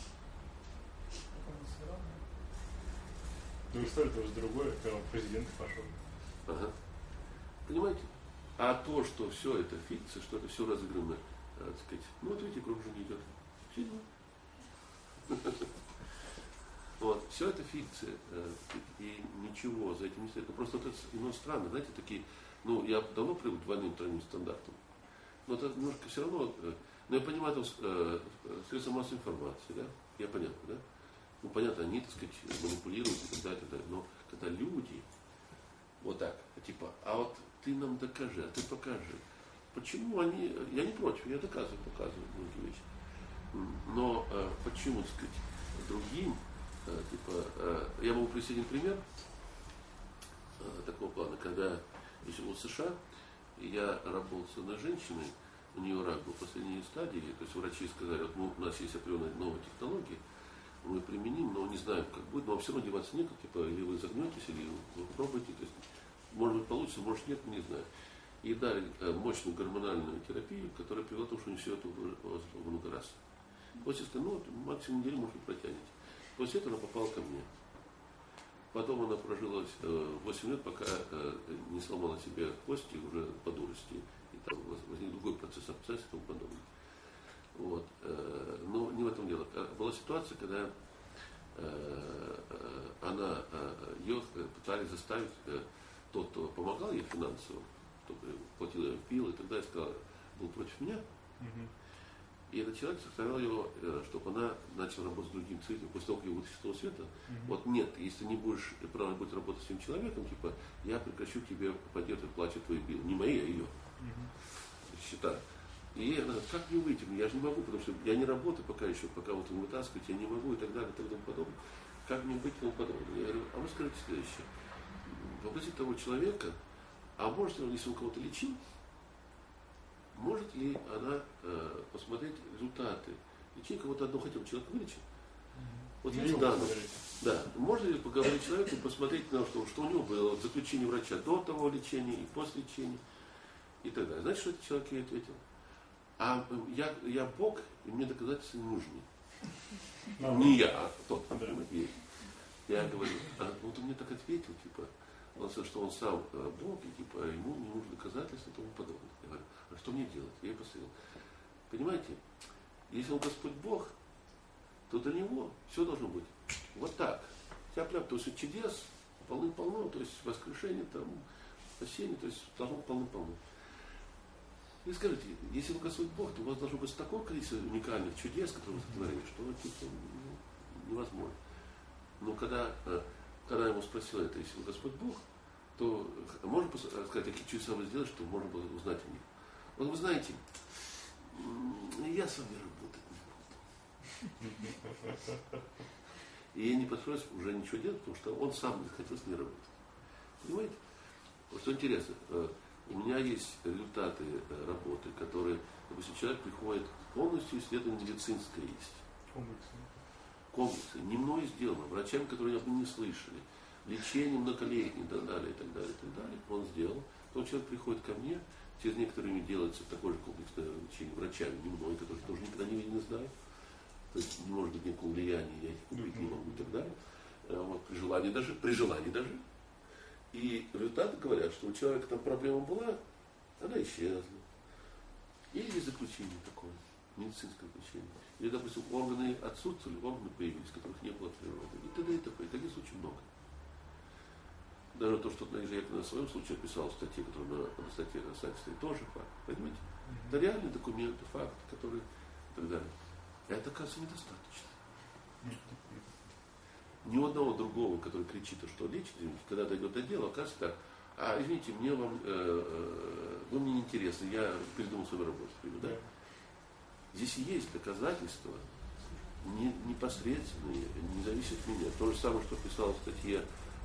C: Ну, история тоже другое, когда президент пошел.
A: Ага. Понимаете? А то, что все это фикция, что это все разыграно, так сказать, ну вот видите, круг уже не идет. Все дела. Вот, все это фикция. И ничего за этим не стоит. Просто это немного странно, знаете, такие, ну, я давно привык к двойным тройным стандартам. Но это немножко все равно, но я понимаю, там средства массовой информации, да, я понятно, да? Ну, понятно, они, так сказать, манипулируют и так далее, но когда люди вот так, типа, а вот ты нам докажи, а ты покажи. Почему они, я не против, я показываю многие вещи. Но почему, так сказать, другим, типа, я могу привести один пример такого плана, когда я был в США, и я работал с одной женщиной, у нее рак был в последней стадии, то есть врачи сказали, вот у нас есть определенные новые технологии, мы применим, но не знаем, как будет, но вам все равно деваться некуда, типа, или вы загнетесь, или вы попробуйте, то есть, может быть, получится, может нет, не знаю. И дали мощную гормональную терапию, которая привела к тому, что у нее все это много раз. После этого, ну, максимум неделю, может быть, протянете. После этого она попала ко мне. Потом она прожила 8 лет, пока не сломала себе кости уже по дурости. И там возник другой процесс абсцесса и тому подобное. Вот. Но не в этом дело. Была ситуация, когда ее пытались заставить, тот, кто помогал ей финансово, кто платил ее пил и так далее, сказал, был против меня. И этот человек заставил ее, чтобы она начала работать с другим целью, после того, как ее вытащили с того света. Вот нет, если не будешь будет работать с этим человеком, типа, я прекращу тебе поддерживать, платить твои билы. Не мои, а ее. Счета. И она говорит, как мне выйти? Я же не могу, потому что я не работаю пока еще, пока вот он вытаскивает, я не могу и так далее, и так далее, подобное. Как мне быть и тому подобное? Я говорю, а вы скажите следующее. Попросите того человека, а может ли он, если он кого-то лечил, может ли она посмотреть результаты лечения, кого-то одного хотел человека вылечить? Вот есть данные. Да. Можно ли поговорить с человеком, посмотреть на что у него было, вот, заключение врача до того лечения и после лечения и так далее. Знаете, что этот человек ей ответил? А я Бог, и мне доказательства не нужны. Не я, а тот, есть. Я говорю, вот он мне так ответил, типа, он сказал, что он сам Бог, и типа, ему не нужны доказательства и тому подобное. Я говорю, а что мне делать? Я ей посоветовал. Понимаете, если он Господь Бог, то для него все должно быть вот так. Тяп-ляп, то есть чудес полным-полно, то есть воскрешение, там, спасение, то есть должно полным-полно. И скажите, если вы Господь Бог, то у вас должно быть такое количество уникальных чудес, которые вы сотворили, что типа, невозможно. Но когда когда ему спросил это, если Господь Бог, то можно сказать, какие чудеса вы сделали, чтобы можно было узнать о них. Вот вы знаете, я с вами работать не буду. И я не постараюсь уже ничего делать, потому что он сам не хотел с ней работать. Понимаете? Вот что интересно, у меня есть результаты работы, которые, допустим, человек приходит полностью исследование медицинское есть. Комплексы. Не мной сделано, врачами, которые об нем не слышали. Лечение многолетнее и так далее, и так далее, и так далее. Он сделал. Потом человек приходит ко мне, через некоторое время делается такое же комплексное лечение врачами, не мной, которые тоже никогда не знают. То есть не может быть никакого влияния, я их купить не могу и так далее. Вот, при желании даже. И результаты говорят, что у человека там проблема была, она исчезла. Или есть заключение такое, медицинское заключение. Или, допустим, органы отсутствовали, органы появились, которых не было от природы. И т.д. и т.п. И таких случаев много. Даже то, что я на своем случае описал в статье, которая на статье на сайте стоит, тоже факт. Понимаете? Это реальные документы, факты, которые и так далее. А это, оказывается, недостаточно. Ни у одного другого, который кричит, что лечит, когда дойдет до дела, оказывается так. Извините, вы мне не интересны, я передумал свою работу. Да? Здесь и есть доказательства непосредственные, не зависят от меня. То же самое, что писал в статье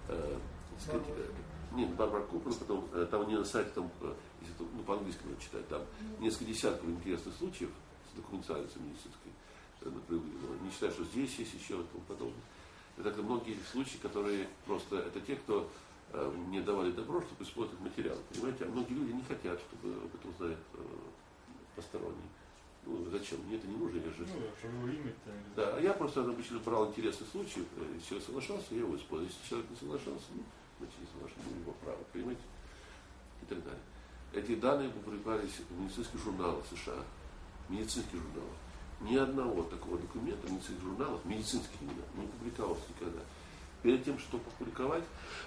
A: Барбара Купер, потом там не на сайте, там, если по-английски надо читать, там несколько десятков интересных случаев с документацией медицинской. Не считаю, что здесь есть еще и тому подобное. Это многие случаи, которые просто, это те, кто мне давали добро, чтобы использовать материал. Понимаете, а многие люди не хотят, чтобы об этом узнали посторонние. Зачем? Мне это не нужно, я же... Да, а я просто обычно брал интересный случай, если человек соглашался, я его использовал. Если человек не соглашался, значит, не соглашался, его право, понимаете? И так далее. Эти данные публиковались в медицинских журналах США, медицинских журналах. Ни одного такого документа в медицинских журналах, медицинских именно, не публиковалось никогда. Перед тем, чтобы опубликовать,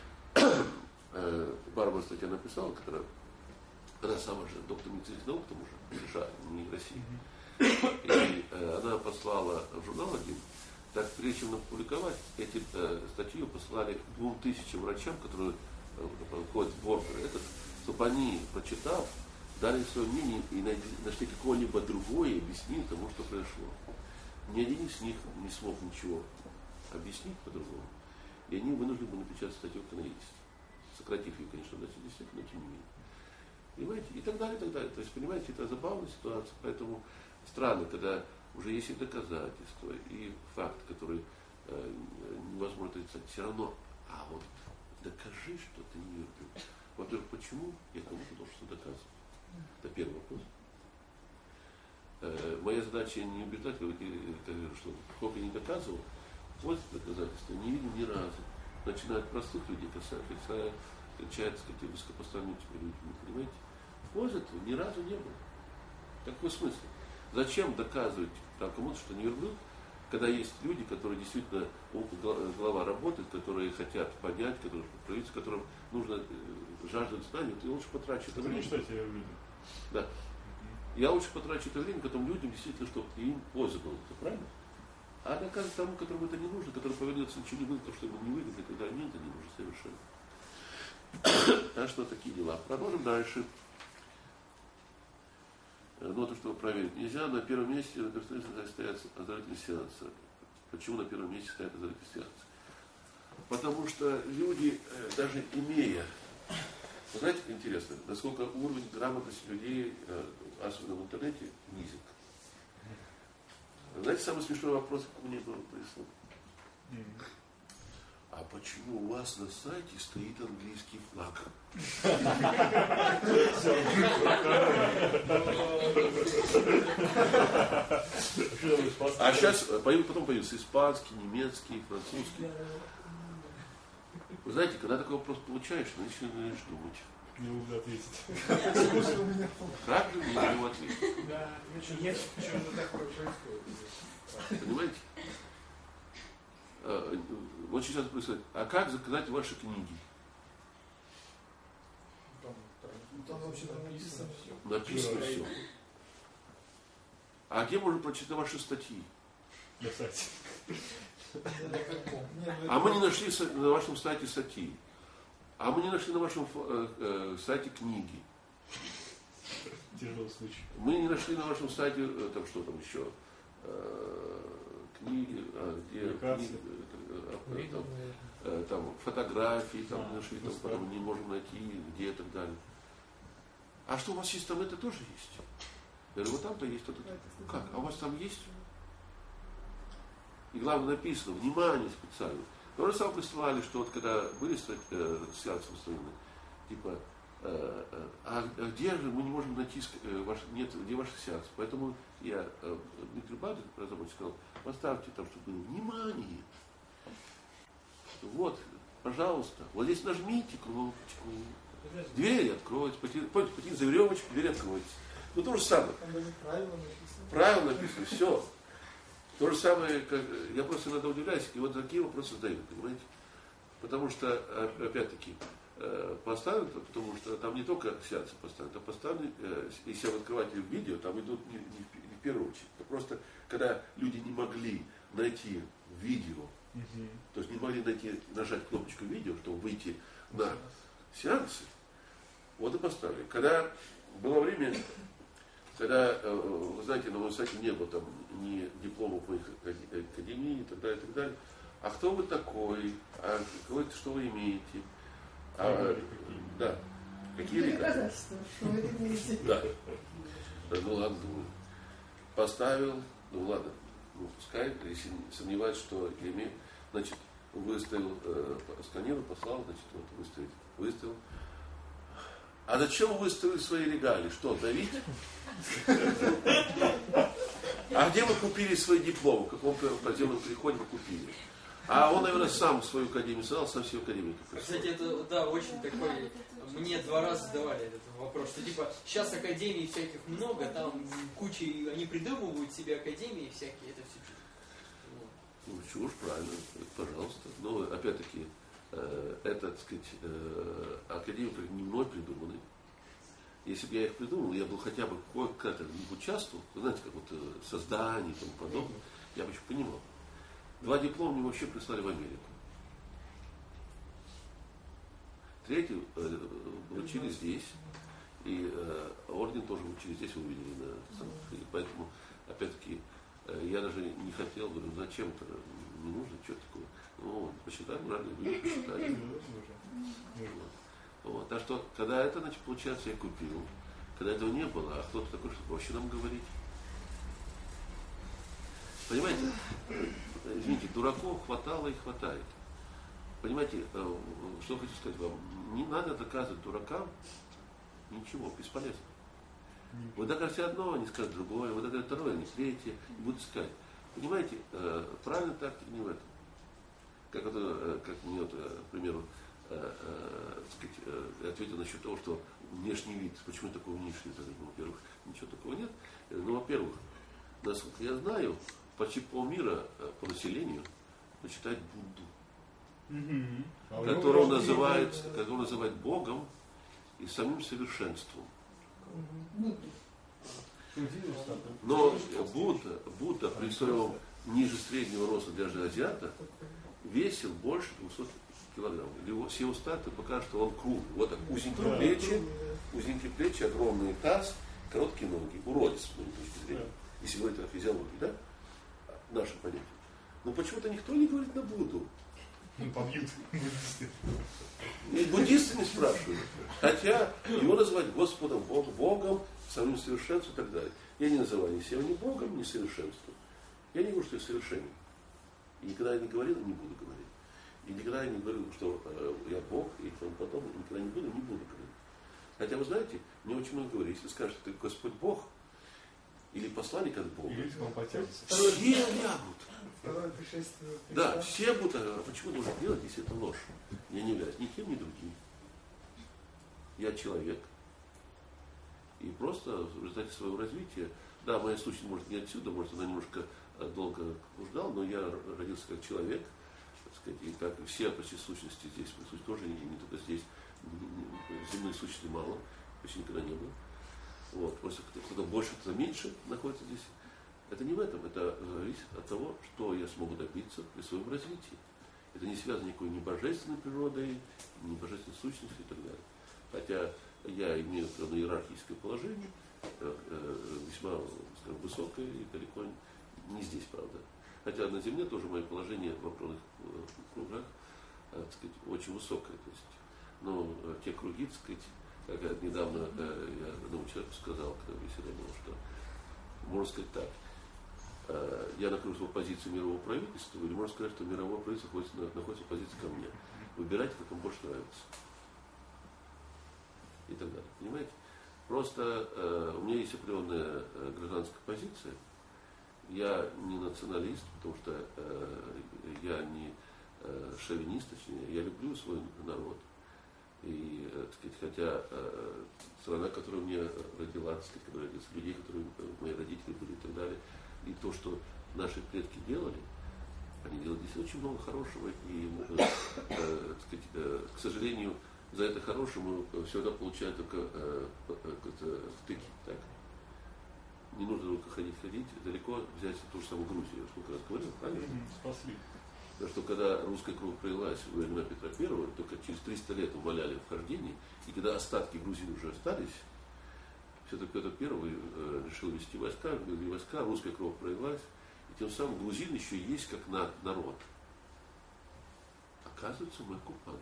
A: Барбара статья написала, которая она сама же доктор медицинских наук, к тому же, в США, не в России. И она послала в журнал один, так прежде чем опубликовать, эти статьи послали 2000 врачам, которые входят в ордер этот, чтобы они, прочитав, дали свое мнение и нашли какое-либо другое объяснение тому, что произошло. Ни один из них не смог ничего объяснить по-другому. И они вынуждены были напечатать статью, как она есть. Сократив ее, конечно, до 10, но тем не менее. Понимаете? И так далее, и так далее. То есть, понимаете, это забавная ситуация. Поэтому странно, когда уже есть и доказательства, и факт, который невозможно отрицать, все равно, а вот докажи, что ты не верблюд. Во-первых, почему я кому-то должен что доказывать? Это первый вопрос. Моя задача не убеждать, что сколько я не доказывал, пользы доказательства не видел ни разу. Начиная от простых людей, кончается с высокопоставленными людьми, понимаете? Пользы этого ни разу не было. Какой смысл? Зачем доказывать кому-то, что не верблюд, когда есть люди, которые действительно, голова работает, которые хотят понять, которые проявиться, которым нужно жаждать знаний, ты лучше потрачу это время. Да. Я лучше потрачу это время, потом людям действительно, чтобы им польза была. Это правильно? А доказывать тому, которому это не нужно, который повернется, ничего не выгодно, то, что ему не выгодно, когда мне это не нужно совершенно. Так что такие дела. Продолжим дальше. Ну, то, что проверить нельзя, на первом месте стоят оздоровительные сеансы. Почему на первом месте стоят оздоровительные сеансы? Потому что люди, даже имея, вы знаете, как интересно, насколько уровень грамотности людей, особенно в интернете, низок. Знаете, самый смешной вопрос, как мне был прислан? А почему у вас на сайте стоит английский флаг? А сейчас потом появится испанский, немецкий, французский. Вы знаете, когда такой вопрос получаешь, начинаешь думать.
C: Не могу ответить.
A: Как же мне на него ответить?
B: Да, почему такое происходит?
A: Понимаете? Вот сейчас происходит. А как заказать ваши книги?
D: Там вообще написано все.
A: Написано все. А где можно прочитать ваши статьи?
C: На сайте.
D: Нет,
A: А мы не нашли на вашем сайте статьи. А мы не нашли на вашем сайте книги.
C: Тяжелый случай.
A: Мы не нашли на вашем сайте, там что там еще, книги, там фотографии, там нашли, там потом не можем найти, где и так далее. А что у вас есть там, это тоже есть? Я говорю, вот там-то есть, вот это. Как? А у вас там есть? И главное написано, внимание специально. То же самое прислали, что вот когда были сеансы устроены, типа, а где же мы не можем найти, нет, где ваш сеанс? Поэтому я Дмитрию Баду, разработчику, сказал, поставьте там, чтобы было внимание. Вот, пожалуйста, вот здесь нажмите кнопочку, дверь откроется, потяните за веревочку, дверь откроется. Ну то же самое. Правильно написано, все. То же самое, как я просто иногда удивляюсь, и вот такие вопросы задают, понимаете? Потому что, опять-таки, поставят, потому что там не только сеансы поставят, а поставлены, если открывать видео, там идут не в первую очередь. Просто, когда люди не могли найти видео, то есть не могли нажать кнопочку видео, чтобы выйти на сеансы, вот и поставили. Когда было время, когда, вы знаете, на моем сайте не было там ни дипломов по их академии и так далее, а кто вы такой, а что вы имеете, да, какие
E: доказательства, что вы имеете.
A: Да. Ну ладно, думаю. Поставил, ну ладно, пускай, если сомневаюсь, что я имею, значит, выставил, сканировал, послал, значит, вот выставил. А зачем вы выставили свои регалии? Что, давить? А где вы купили свои дипломы? В каком подземном переходе вы купили? А он, наверное, сам свою академию создал, сам всю академию.
K: Кстати, это, да, очень такой, мне 2 раза задавали этот вопрос, что типа, сейчас академий всяких много, там куча, они придумывают себе академии всякие, это все.
A: Ну, чушь, правильно, пожалуйста. Но, опять-таки, это, так сказать, академии не мной придуманы. Если бы я их придумал, я был хотя бы как-то участвовал, знаете, как вот в создании и тому подобное, я бы еще понимал. 2 диплома мне вообще прислали в Америку. 3 вручили здесь. И орден тоже вручили здесь, вы увидели. И поэтому, опять-таки, я даже не хотел, говорю, зачем это не нужно, что такое. Ну, посчитали, правильно, люди посчитали. Вот. Так что, когда это, значит, получается, я купил. Когда этого не было, а кто-то такой, что вообще нам говорить. Понимаете, извините, дураков хватало и хватает. Понимаете, что хочу сказать вам, не надо доказывать дуракам ничего, бесполезно. Вы докажете одно, они скажут другое, вы докажете второе, они третье, и будут искать. Понимаете, правильно так не в этом. Как мне, вот, к примеру, ответил насчет того, что внешний вид, почему такой внешний, во-первых, ничего такого нет. Ну, во-первых, насколько я знаю, почти полмира по населению почитает Будду, которого называет Богом и самим совершенством. Но Будда при своем ниже среднего роста для азиата весил больше 200 килограмм. Все его статы покажут, что он круглый. Вот так, узенькие плечи, огромный таз, короткие ноги. Уродец, с моей точки зрения. Если говорить о физиологии, да? Наше понятие. Но почему-то никто не говорит на Будду.
C: Ну, побьют буддисты.
A: И буддисты не спрашивают. Хотя его называют Господом, Богом, самим совершенством и так далее. Я не называю ни себя ни Богом, ни совершенством. Я не говорю, что я совершенен. И никогда я не говорил, не буду говорить. И никогда я не говорил, что я Бог и тому подобное. Никогда не буду говорить. Хотя вы знаете, мне очень много говорят, если скажешь, что ты Господь Бог, или посланник от Бога, все лягут. Да, все будут, а почему должен делать, если это ложь? Я не являюсь ни тем, ни другим. Я человек. И просто в результате своего развития, да, моя сущность может не отсюда, может она немножко долго блуждала, но я родился как человек, так сказать, и как все почти сущности здесь, суть тоже не только здесь, земные сущности мало, почти никогда не было. Вот, просто кто-то больше, кто-то меньше находится здесь. Это не в этом, это зависит от того, что я смогу добиться при своем развитии. Это не связано никакой ни божественной природой, ни божественной сущностью и так далее. Хотя я имею определенное иерархическое положение, весьма, скажем, высокое и далеко не здесь, правда. Хотя на Земле тоже мое положение в определенных кругах, так сказать, очень высокое. То есть, но те круги, так сказать, как недавно я одному человеку сказал, когда беседовал, что можно сказать так. Я нахожусь в оппозиции мирового правительства, или можно сказать, что мировое правительство находится в оппозиции ко мне. Выбирайте, как вам больше нравится. И так далее. Понимаете? Просто у меня есть определенная гражданская позиция. Я не националист, потому что я не шовинист, точнее, я люблю свой народ. И, так сказать, хотя страна, которая мне родила, так сказать, которая родилась, людей, которые мои родители были и так далее, и то, что наши предки делали, они делали здесь очень много хорошего, и, так сказать, к сожалению, за это хорошее мы всегда получаем только втыки. Так? Не нужно только ходить, далеко взять ту же самую Грузию, я сколько раз говорил, правильно?
C: Спасли.
A: Потому что когда русская кровь пролилась во времена Петра I, только через 300 лет умоляли вхождение, и когда остатки Грузии уже остались, все-таки Петр I решил вести войска, ввели войска, русская кровь пролилась, и тем самым грузин еще есть как народ. Оказывается, мы оккупанты.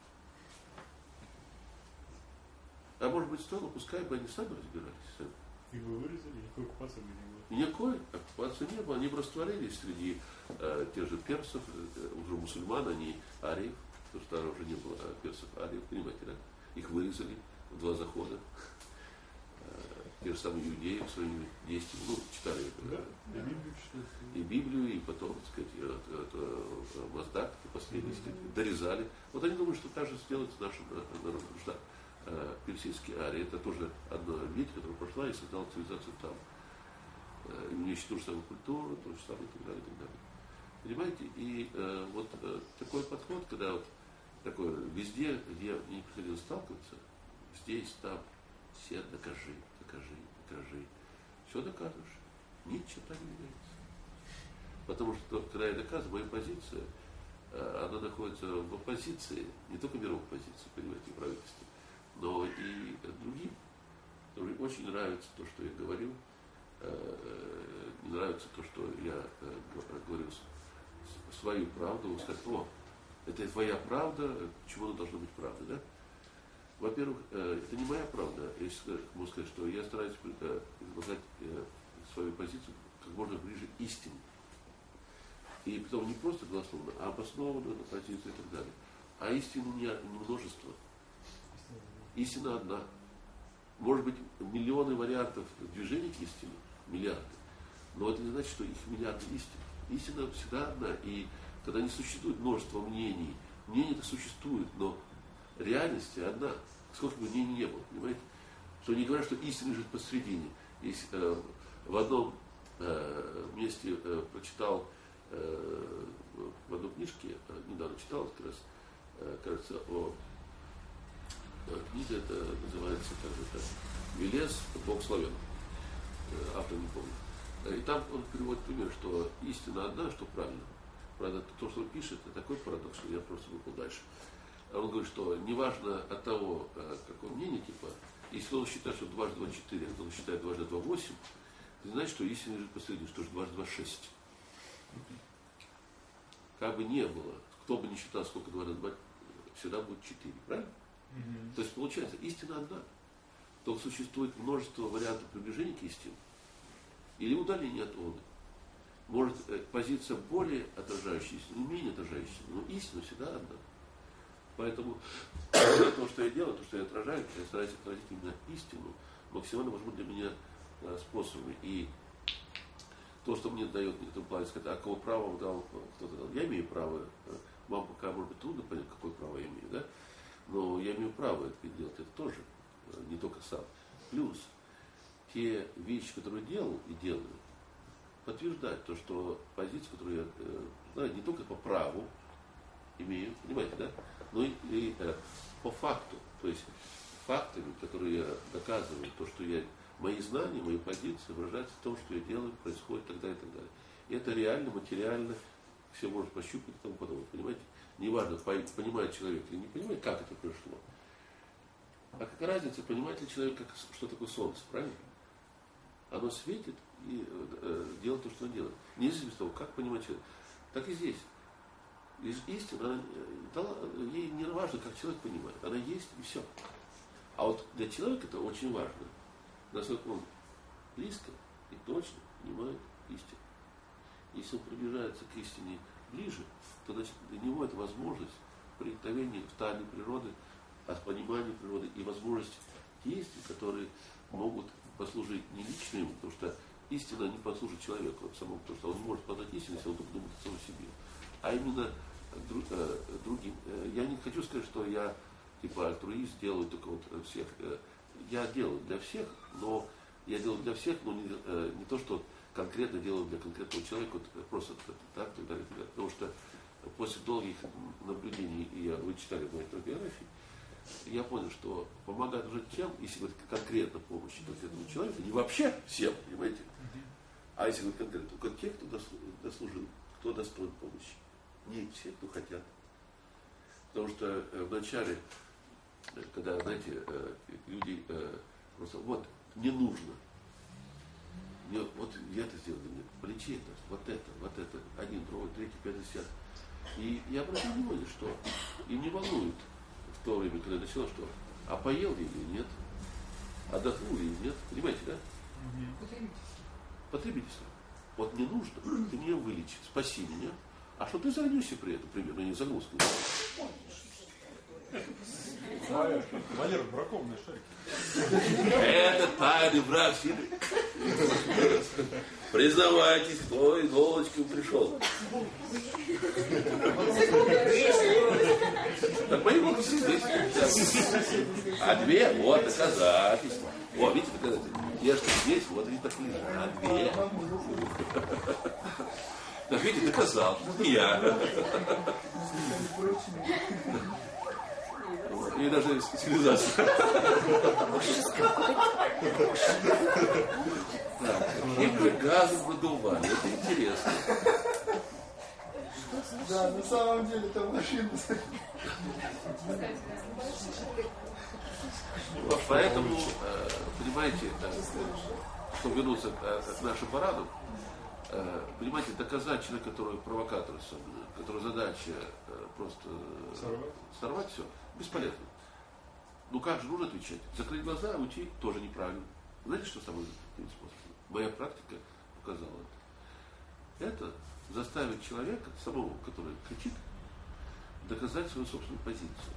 A: А может быть, стоило, пускай бы они сами разбирались. Сами.
C: И вы вырезали, никакой оккупации бы не было.
A: Никакой оккупации не было. Они бы растворились среди тех же персов, уже мусульман, они ариев, потому что тогда уже не было персов, ариев, понимаете, да? Их вырезали в 2 захода. Те же самые иудеи своими действиями, читали и Библию, и потом, так сказать, Маздак, последний, дорезали. Вот они думают, что так же сделать с нашим народом. Потому что персидские арии, это тоже одна ветвь, которая прошла и создала цивилизацию там. И у нее еще ту же самую культуру, то же самое и так далее, и так далее. Понимаете? И вот такой подход, когда вот такой везде, где не приходилось сталкиваться, здесь, там, все докажи. Все докажешь. Ничего так не меняется. Потому что, когда я доказываю, моя позиция, она находится в оппозиции, не только мировой оппозиции, понимаете, правительства, но и другим. Которым очень нравится то, что я говорю, не нравится то, что я говорю свою правду, сказать, это твоя правда, почему она должна быть правдой, да? Во-первых, это не моя правда. Если можно сказать, что я стараюсь излагать свою позицию как можно ближе к истине. И потом не просто голословно, а обоснованно на позиции и так далее. А истины не множество. Истина одна. Может быть, миллионы вариантов движений к истине, миллиарды. Но это не значит, что их миллиарды истин. Истина всегда одна. И когда не существует множество мнений, мнения-то существуют, но реальность одна. Сколько бы мнений не было, понимаете? Что не говорят, что истина лежит посредине. Есть, в одном месте прочитал, в одной книжке, недавно читал, как раз, кажется, книга это называется, как же это, «Велес, Бог славен». Автор не помню. И там он приводит пример, что истина одна, что правильно. Правда, то, что он пишет, это такой парадокс, что я просто выпал дальше. Он говорит, что неважно от того, какое мнение, типа, если он считает, что 2 × 2 = 4, а он считает 2 × 2 = 8, это значит, что истина лежит посередине, что же 2 × 2 = 6. Как бы не было, кто бы не считал, сколько 2 × 2, всегда будет 4, правильно? То есть получается, истина одна. Только существует множество вариантов приближения к истине или удаления от оны. Может позиция более отражающая истину, менее отражающая истину, но истина всегда одна. Поэтому то, что я делаю, то, что я отражаю, я стараюсь отразить именно истину максимально возможно для меня способами. И то, что мне дает в этом плане сказать, а кого право дал кто-то дал. Я имею право, вам пока может быть трудно понять, какое право я имею, да? Но я имею право это делать, это тоже, не только сам. Плюс те вещи, которые делал и делаю, подтверждать то, что позиция, которую я знаю, не только по праву имею, понимаете, да? Но и по факту, то есть фактами, которые я доказываю, то, что я, мои знания, мои позиции выражаются в том, что я делаю, происходит и так далее, и так далее. И это реально, материально, все может пощупать и тому подобное, понимаете? Неважно, понимает человек или не понимает, как это пришло. А какая разница, понимает ли человек, что такое солнце, правильно? Оно светит и делает то, что оно делает. Независимо от того, как понимает человек. Так и здесь. Истина, ей не важно, как человек понимает. Она есть и все. А вот для человека это очень важно. Насколько он близко и точно понимает истину. Если он приближается к истине ближе, то значит, для него это возможность проникновения в тайны природы, от понимания природы и возможность действий, которые могут послужить не лично ему, потому что истина не послужит человеку самому, потому что он не может познать истину, если он только думает о самом себе, а именно другим. Я не хочу сказать, что я типа альтруист, делаю только вот всех. Я делаю для всех, но я делаю для всех, но не то, что конкретно делаю для конкретного человека, вот просто так, так далее, так далее. Потому что после долгих наблюдений, и вы читали в моей биографии, я понял, что помогать уже тем, если говорить конкретно помощи конкретному человеку, не вообще всем, понимаете, а если говорить конкретно, только те, кто дослужил, кто достоин помощи. Не все, кто хотят. Потому что вначале, когда, знаете, люди просто, вот, не нужно. Мне, вот я это сделал, мне, полечи это, вот это, один, другой, третий, пятый, десятый. И я обратил внимание, что им не волнует в то время, когда я начал, что а поел ли или нет, отдохнул ли или нет, понимаете, да? Потребительство. Вот мне нужно, ты меня вылечи, спаси меня, а что ты загнешься при этом, примерно, не загнулся.
C: Валера, бракованные шарики.
A: Это тайный брак. Признавайтесь, кто из Волочки пришел. Так мои волосы здесь. А две, вот доказательства. О, видите, доказательства. Я что здесь, вот они так лежат. А две. Так видите, доказал. Не я. И даже цивилизация. Газом надували. Это интересно.
D: Да, на самом деле это машина.
A: Поэтому, понимаете, чтобы вернуться к нашим парадам, понимаете, доказать человека, который провокатор, который задача просто сорвать все, бесполезно. Ну как же нужно отвечать? Закрыть глаза, уйти тоже неправильно. Знаете, что самое способ? Моя практика показала это. Это заставить человека, самого, который кричит, доказать свою собственную позицию.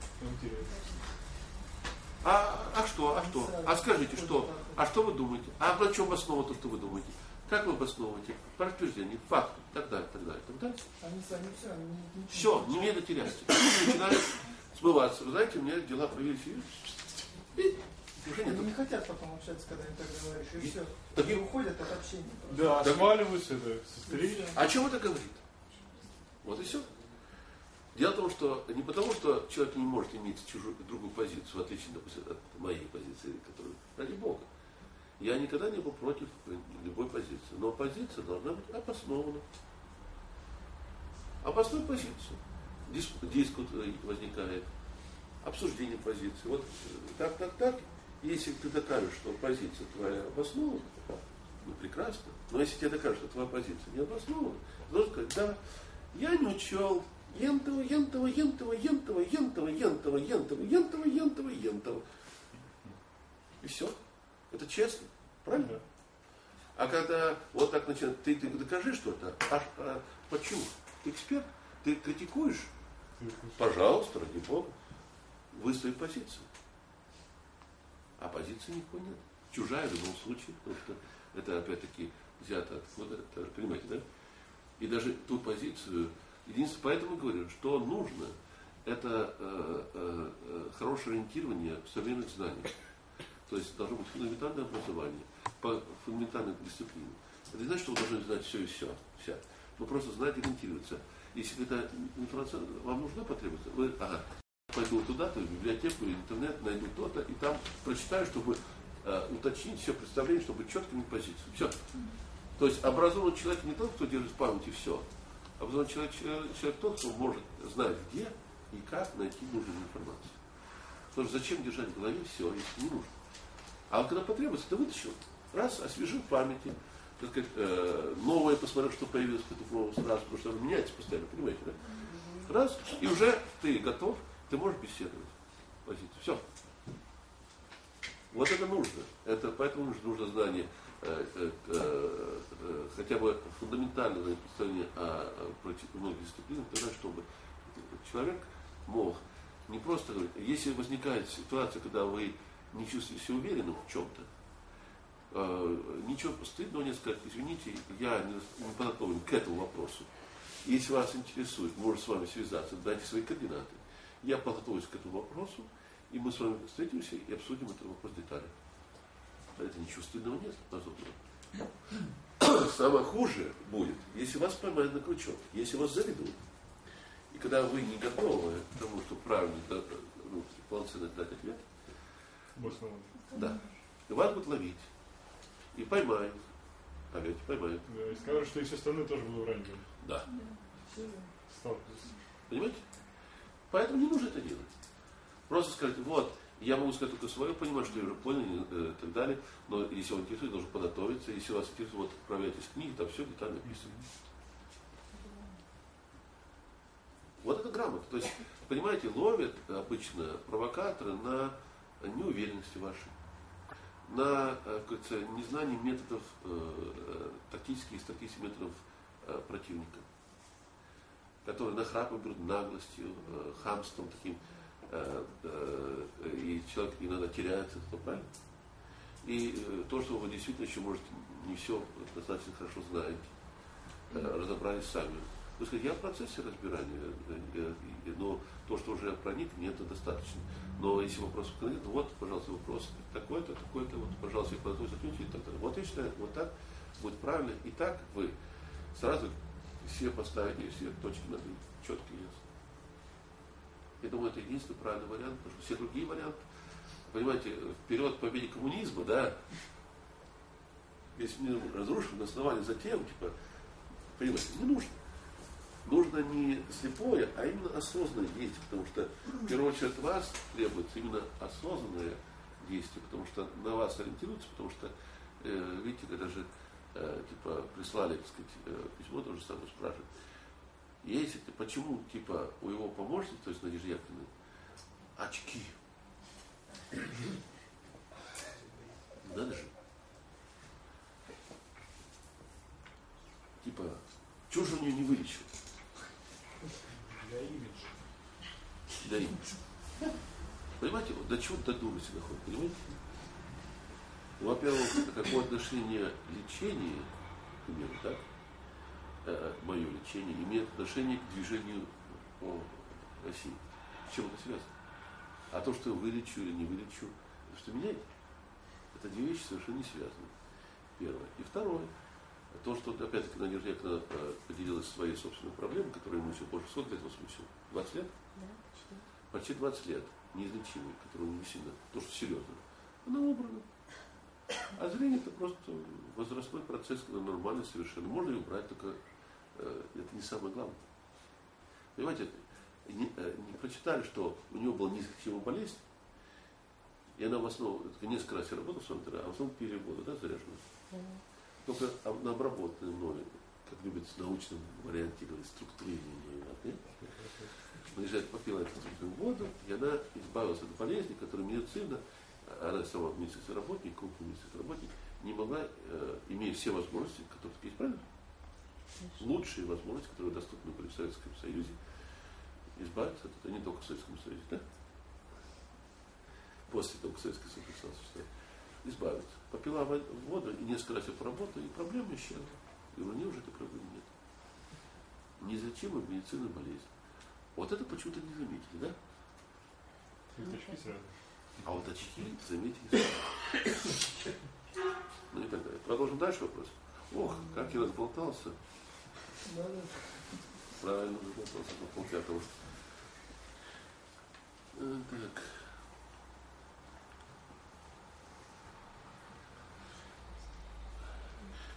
A: А что? А скажите, что? А что вы думаете? А на чем основано то, что вы думаете? Как вы обосновываете? Подтверждение, факту, так далее, так далее, так далее. Все, немедленно теряйте. Начинают смываться. Вы знаете, у меня дела появились.
D: Они не хотят потом общаться, когда им так говоришь, и все. Они уходят от общения.
C: Да, отваливаются, это сестричь.
A: О чем это говорит? Вот и все. Дело в том, что не потому, что человек не может иметь другую позицию, в отличие, допустим, от моей позиции, которую, ради Бога. Я никогда не был против любой позиции. Но позиция должна быть обоснована. Обоснуй позицию. Дискут возникает. Обсуждение позиции. Вот так. Если ты докажешь, что позиция твоя обоснована, ну прекрасно. Но если тебе докажут, что твоя позиция не обоснована, то нужно сказать, да, я не учел ентова. И все. Это честно. Правильно? А когда вот так начинает, ты докажи что-то, а почему? Ты эксперт, ты критикуешь, пожалуйста, ради Бога, выстави позицию. А позиции никакой нет. Чужая в любом случае, потому что это опять-таки взято откуда, понимаете, да? И даже ту позицию, единственное, поэтому говорю, что нужно, это хорошее ориентирование в современных знаниях. То есть должно быть фундаментальное образование по фундаментальной дисциплине. Это не значит, что вы должны знать все и вся. Вы просто знаете, ориентироваться. Если эта информация вам нужна, потребуется, вы, пойду туда-то, в библиотеку, интернет, найду то-то, и там прочитаю, чтобы уточнить все представление, чтобы четко иметь позицию. Все. То есть образованный человек не тот, кто держит в памяти все, А потом человек тот, кто может знать, где и как найти нужную информацию. Потому что зачем держать в голове все, если не нужно. А вот когда потребуется, ты вытащил, раз, освежил в памяти, так сказать, новое посмотрел, что появилось какой-то новый сразу, потому что оно меняется постоянно, понимаете, да? Раз, и уже ты готов, ты можешь беседовать. Все. Вот это нужно. Поэтому нужно знание хотя бы фундаментального представления о многих дисциплинах, тогда, чтобы человек мог не просто говорить, если возникает ситуация, когда вы не чувствуете себя уверенным в чем-то, ничего стыдного не сказать, извините, я не подготовлен к этому вопросу. Если вас интересует, может с вами связаться, дайте свои координаты. Я подготовлюсь к этому вопросу, и мы с вами встретимся и обсудим этот вопрос в деталях. Это ничего стыдного нет. Самое хуже будет, если вас поймают на крючок, если вас заведут. И когда вы не готовы к тому, что правильно, полноценно дать ответ, да, и вас будут ловить. И поймают. Опять поймают.
C: Да, и скажут, что и все остальные тоже были ранены.
A: Да. Понимаете? Поэтому не нужно это делать. Просто скажите, вот, я могу сказать только свое, понимаю, что я уже понял и так далее, но если он интересует, должен подготовиться, если вас интересует, вот, отправляйтесь книги, там все детально написано. Вот это грамота. То есть, понимаете, ловят обычно провокаторы на неуверенности вашей, на, как говорится, незнании методов, тактических и стратегических методов противника, которые нахрапом берут наглостью, хамством таким, и человек иногда теряется, это правильно? И то, что вы действительно еще, может, не все достаточно хорошо знаете, разобрались сами. Вы скажете, я в процессе разбирания, но то, что уже проник, мне это достаточно. Но если вопрос конкретно, вот, пожалуйста, вопрос такой-то, такой-то, вот, пожалуйста, я подготовлюсь, ответьте и так далее. Вот я считаю, вот так будет правильно. И так вы сразу все поставите, все точки над «и», четко и ясно. Я думаю, это единственный правильный вариант, потому что все другие варианты, понимаете, вперед к победе коммунизма, да, весь мир разрушен на основании затем, типа, понимаете, не нужно. Нужно не слепое, а именно осознанное действие, потому что в первую очередь от вас требуется именно осознанное действие, потому что на вас ориентируются, потому что, видите, когда же типа прислали, так сказать, письмо, тоже самое спрашивают. Если почему типа у его помощницы, то есть Надежды Яковлевны, очки? Надо же. Типа, чего же у нее не вылечил?
C: Для имиджа.
A: Для имиджа. Понимаете, вот до чего до дурости доходит, понимаете? Во-первых, какое отношение лечение, к примеру, так, мое лечение, имеет отношение к движению по России. С чем это связано? А то, что вылечу или не вылечу, это что меняет? Это две вещи совершенно не связаны. Первое. И второе. То, что, опять-таки, Надежда Яковлевна поделилась своей собственной проблемой, которая ему еще больше 100 лет возмущала. 20 лет?
F: Да,
A: почти 20 лет. Неизлечимой, которая не сильно, то, что серьезно. Она убрана. А зрение это просто возрастной процесс, когда нормально совершенно. Можно ее убрать, только это не самое главное. Понимаете, не прочитали, что у него была неизлечимая болезнь, и она в основном, несколько раз я работал с вами, а в основном перевода, да, заряжена. Только на обработанной мной, как любят в научном варианте говорить, структурирование воды. Наезжает, попила эту структурную воду, и она избавилась от болезни, которую медицина, она сама медицинский работник, крупный медицинский работник, не могла, имея все возможности, которые есть, правильно? Лучшие возможности, которые доступны были в Советском Союзе, избавиться от этого, не только в Советском Союзе, да? После того, как Советский Союз перестал существовать, избавиться. Попила воду и несколько раз я поработала, и проблема исчезла. И у нее уже этой проблемы нет. Неизлечимая медицинная болезнь. Вот это почему-то не заметили, да?
C: Очки сразу.
A: А вот очки заметили сразу. Ну и так далее. Продолжим дальше вопрос. Ох, как я разболтался. Правильно разболтался по полпятого. Так.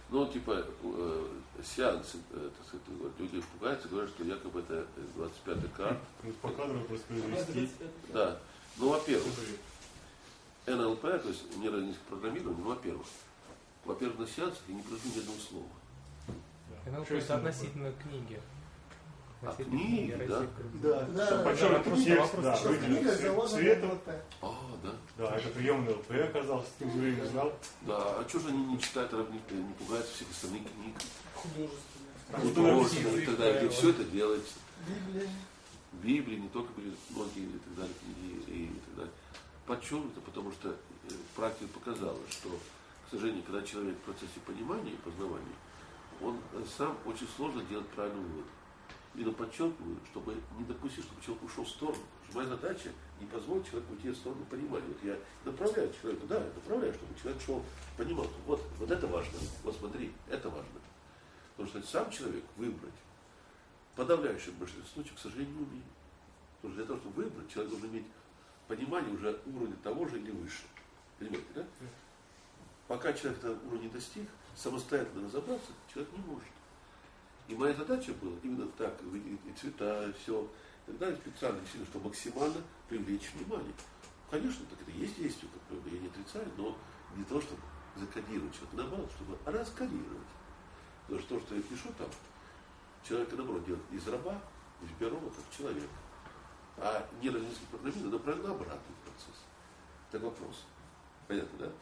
A: Ну, типа, сеансы, так сказать, люди пугаются, говорят, что якобы это 25-й карт.
C: По кадру воспроизвести.
A: Да. Ну, во-первых, НЛП, то есть нейролингвистическое программирование, ну, во-первых, на сеансах я не произведу ни одного слова.
B: НЛП это относительно книги.
A: А книги, да?
C: Да. Подчеркнуть текст, да. Цветом.
A: Да.
C: Да, это прием НЛП оказался, ты уже не знал.
A: Да, а что же они не читают, не пугаются всех остальных книг?
B: Художественные
A: и так далее, где все это делается.
D: Библия,
A: не только были многие и так далее, и так далее. Подчеркнуто, потому что практика показала, что, к сожалению, когда человек в процессе понимания и познавания, он сам очень сложно делать правильный вывод. Именно подчеркиваю, чтобы не допустить, чтобы человек ушел в сторону. Моя задача не позволить человеку уйти в сторону понимания. Вот я направляю человека, да, направляю, чтобы человек шел, понимал, вот это важно, вот смотри, это важно. Потому что сам человек выбрать подавляющее большинство случаев, к сожалению, не умеет. Потому что для того, чтобы выбрать, человек должен иметь понимание уже уровня того же или выше. Понимаете, да? Пока человек этого уровня не достиг, самостоятельно разобраться человек не может. И моя задача была именно так, выделить и цвета, и все, и так далее, специально, чтобы максимально привлечь внимание. Конечно, так это есть действие, какое-то, я не отрицаю, но не то, чтобы закодировать что-то, наоборот, чтобы раскодировать. Потому что то, что я пишу там, человек, наоборот, делает из раба, из биороба, как человек. А нейролингвистическое программирование направлено на обратный процесс. Это вопрос. Понятно, да?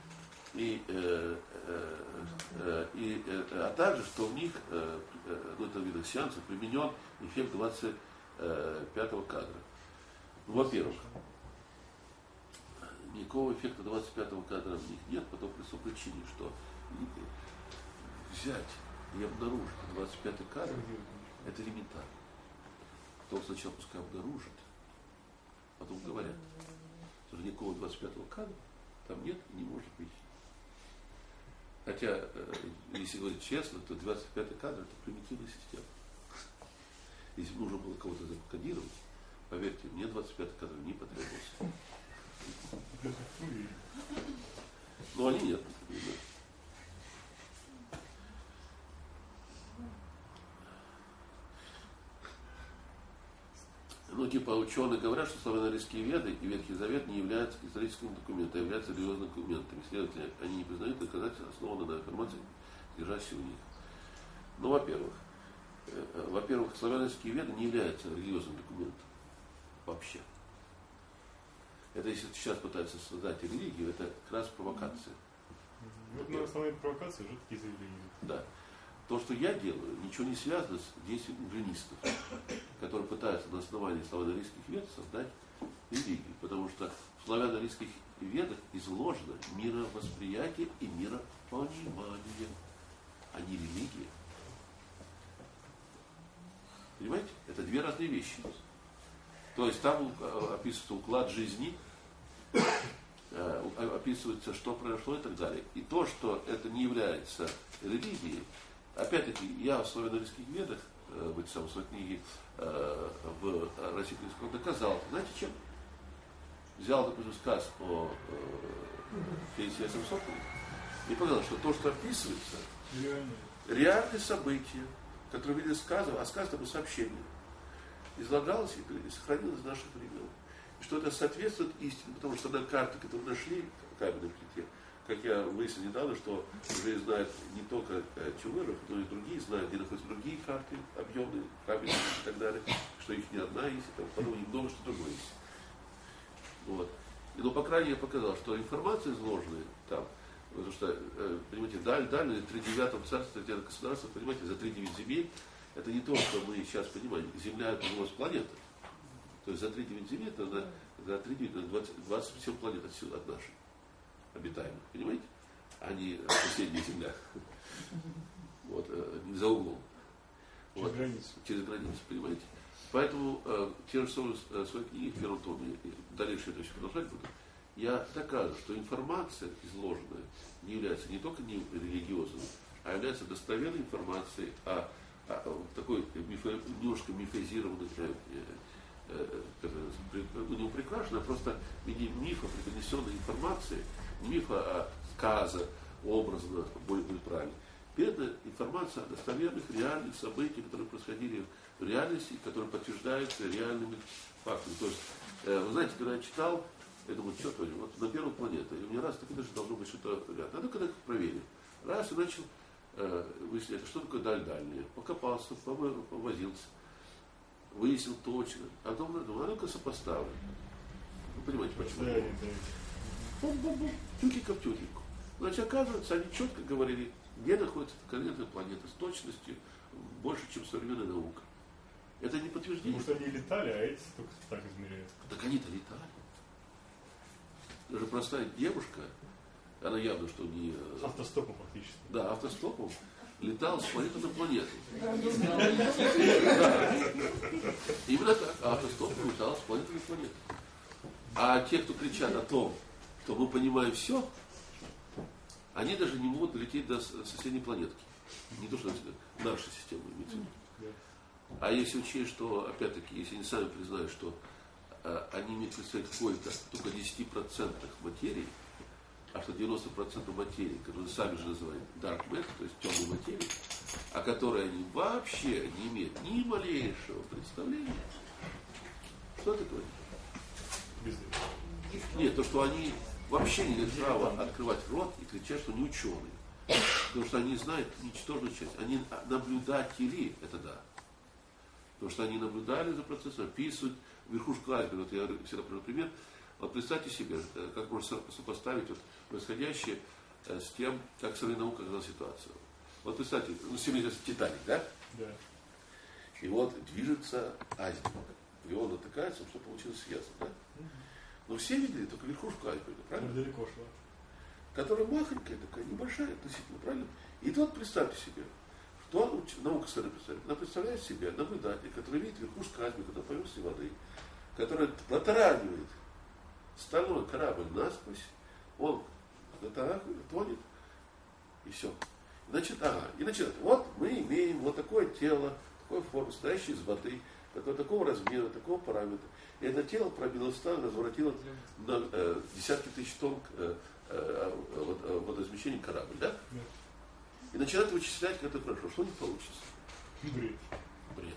A: А также, что в них, ну, это видно сеансов, применен эффект 25-го кадра. Ну, во-первых, никакого эффекта 25-го кадра в них нет, по той простой причине, что взять и обнаружить 25-й кадр, это элементарно. То сначала пускай обнаружит, потом говорят, что никакого 25-го кадра там нет и не может быть. Хотя, если говорить честно, то 25-й кадр это примитивная система. Если нужно было кого-то закодировать, поверьте, мне 25-й кадр не потребовался. Но они нет. Ну, типа ученые говорят, что славяно-арийские веды и Ветхий Завет не являются историческими документами, а являются религиозными документами. Следовательно, они не признают доказательства, основанные на информации, лежащей в них. Ну, во-первых, славяно-арийские веды не являются религиозным документом. Вообще. Это если сейчас пытаются создать религию, это как раз провокация.
C: Вот на основной провокации жуткие заявления.
A: Да. То, что я делаю, ничего не связано с действием инженистов, которые пытаются на основании славяно-арийских вед создать религию. Потому что в славяно-арийских ведах изложено мировосприятие и миропонимание, а не религия. Понимаете? Это две разные вещи. То есть там описывается уклад жизни, описывается, что произошло и так далее. И то, что это не является религией, опять-таки, я в славяно-арийских ведах, в своей книге в Российском доказал, знаете чем? Взял, допустим, сказ о Феосе Соколе и показал, что то, что описывается, реальные события, которые видели сказано, а сказ это было сообщение, излагалось и сохранилось в наших времен. И что это соответствует истине, потому что на карты, которые нашли в каменной плите, как я выяснил недавно, что уже знают не только Чувыров, но и другие знают, где находятся другие карты, объемные, каменные и так далее, что их не одна есть, и потом немного что другое есть. Вот. Но, по крайней мере, я показал, что информация изложенная там, потому что, понимаете, далее, 3-9 царство, 3-9 государство, понимаете, за 3-9 земель, это не то, что мы сейчас понимаем, Земля это у нас планета. То есть за 3-9 земель, это за 3-9, 27 планет отсюда, от нашей. Обитаемых, понимаете? А не соседняя земля. Вот, не за углом.
C: Через границу.
A: Через границу, понимаете? Поэтому те же самые свои книги в первом томе, дальше это еще продолжать буду, я доказываю, что информация изложенная не является не только не религиозной, а является достоверной информацией о такой немножко мифизированной, не украшенной, а просто в виде мифа, преподнесенной информации, не мифа, а сказа, образно, будет правильно. передана информация о достоверных, реальных событиях, которые происходили в реальности, которые подтверждаются реальными фактами. То есть, вы знаете, когда я читал, я думаю, черт возьми, вот на первую планету, и у меня раз, так это же должно быть что-то рядом. Надо когда проверить. Раз, и начал выяснять, что такое даль дальняя. Покопался, повозился, выяснил точно. А потом думаю, а ну-ка сопоставлю. Вы понимаете, почему? Бум-бум-бум, тюлька в тюльку. Значит, оказывается, они четко говорили, где находится конкретная планета с точностью больше, чем современная наука. Это не подтверждение.
C: Потому что они летали, а эти только так измеряют.
A: Так они-то летали. Даже простая девушка, она явно, что не...
C: Автостопом фактически.
A: Да, автостопом летала с планеты на планету. Да. Именно так. А автостопом летала с планеты на планету. А те, кто кричат о том, что мы понимаем все, они даже не могут долететь до соседней планетки. Не то, что наша система имеется в виду. А если учесть, что, опять-таки, если они сами признают, что они имеют представить какой-то только 10% материи, а что 90% материи, которую сами же называют dark matter, то есть темной материи, о которой они вообще не имеют ни малейшего представления, что это говорит? Нет, то, что они вообще не имеют права открывать рот и кричать, что они ученые. Потому что они знают ничтожную часть. Они наблюдатели, это да. Потому что они наблюдали за процессом, описывают верхушку айсберга. Вот я всегда привожу пример. Вот представьте себе, как можно сопоставить вот происходящее с тем, как современная наука оказала ситуацию. Вот представьте, сегодня здесь Титаник, да? Да. И вот движется айсберг. И он натыкается, что получилось ясно, да? Но все видели только верхушку айсберга, правильно?
C: Далеко шла.
A: Которая махонькая такая, небольшая относительно, правильно? И вот представьте себе, что наука своя представляет. Она представляет себе наблюдателя, который видит верхушку айсберга на поверхности воды, который протаранивает стальной корабль насквозь, он тонет, и все. Значит, и начинает. Вот мы имеем вот такое тело, такой формы, состоящее из воды, такого размера, такого параметра. И это тело пробило сталь, разворотило на десятки тысяч тонн водоизмещения корабль, да? И начинает вычислять, как это хорошо. Что не получится?
C: Бред.
A: Бред.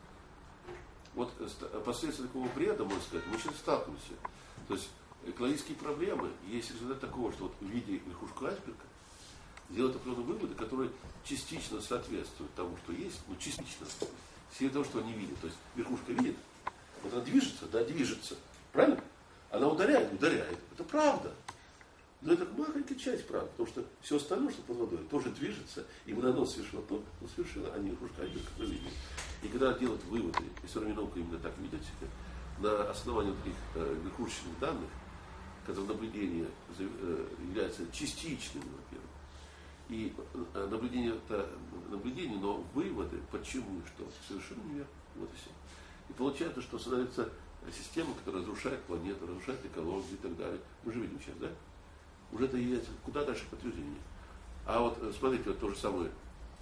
A: Вот последствия такого бреда, можно сказать, мы сейчас сталкиваемся. То есть экологические проблемы есть результат такого, что вот в виде верхушку айсберга делают определенные выводы, которые частично соответствуют тому, что есть, но частично. В силу того, что они видят. То есть верхушка видит, вот она движется, да, движется. Правильно? Она ударяет. Это правда. Но это маленькая часть правды, потому что все остальное, что под водой, тоже движется, и водонос совершил то, что совершила, а не верхушка айсберга, как мы видим. И когда делают выводы, и современная наука именно так ведет себя, на основании таких верхушечных данных, когда наблюдение является частичным, во-первых, и наблюдение это наблюдение, но выводы, почему и что, совершенно неверно. Вот и все. И получается, что становится система, которая разрушает планету, разрушает экологию и так далее. Мы же видим сейчас, да? Уже это является куда дальше подтверждение. А вот смотрите, вот то же самое,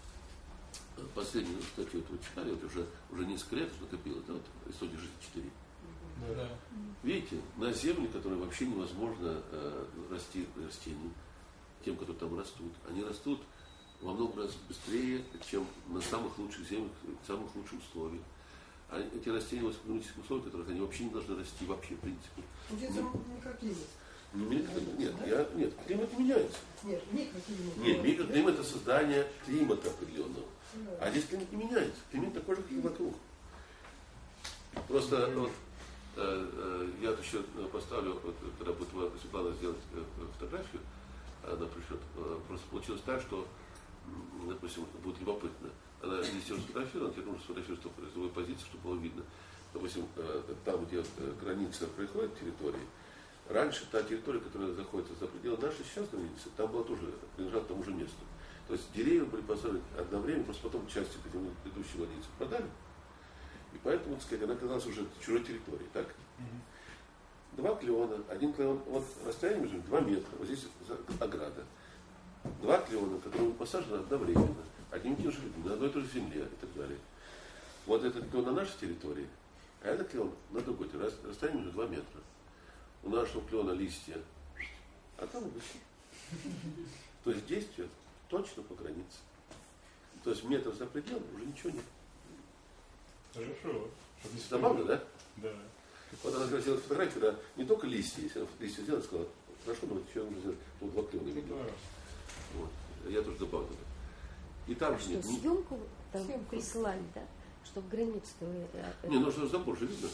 A: последнюю статью вот вы читали, вот уже несколько лет уже накопилось, да, вот «Истоки жизни 4». Да. Видите, на земле, которая вообще невозможно расти растениям, тем, которые там растут, они растут во много раз быстрее, чем на самых лучших землях, в самых лучших условиях. А эти растения в климатических условиях, в которых они вообще не должны расти, вообще, в принципе.
E: Никакие есть.
A: Нет, климат не меняется.
E: Нет, микроклимат.
A: Нет, микроклимат это создание климата определенного. А здесь климат не меняется. Климат такой же, как и вокруг. Просто вот, я еще поставлю, вот, когда будет Светлана сделать фотографию, она пришлет. Просто получилось так, что, допустим, будет любопытно. Она здесь уже сфотографировала, теперь нужно сфотографировать с другой позиции, чтобы было видно. Допустим, там, где граница происходит территории, раньше та территория, которая заходит за пределы нашей сейчас границы, там была тоже, принадлежала к тому же месту. То есть деревья были посажены одновременно, просто потом части предыдущей владельцы продали. И поэтому, так сказать, она оказалась уже в чужой территории. Так? Два клена, один клен, вот расстояние между ними 2 метра, вот здесь ограда. 2 клена, которые посажены одновременно, одним и тем же людьми, на одной и той же земле и так далее. Вот этот клен на нашей территории, а этот клен на другой территории, расстояние между 2 метра. У нашего клена листья, а там выше. То есть действие точно по границе. То есть метр за пределом уже ничего нет.
C: Хорошо.
A: Забавно, да?
C: Да.
A: Вот она сделала фотографию, когда не только листья, если она листья сделала, сказала, хорошо, но еще нужно сделать двухлоктевный видео. Вот. Я тоже добавлю. И там же нет.
F: Съемку там присылали, да? Чтобы границу.
A: Не, ну что забор же видно.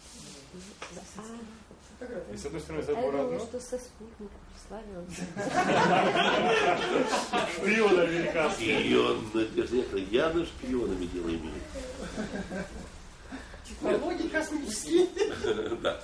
C: И с одной стороны забор
F: одно.
C: одно.
F: Что со спутника прислали.
C: Шпион американский.
A: Шпион, Надежда, явно шпионами дело имеет.
E: Технологии космические.
A: Да.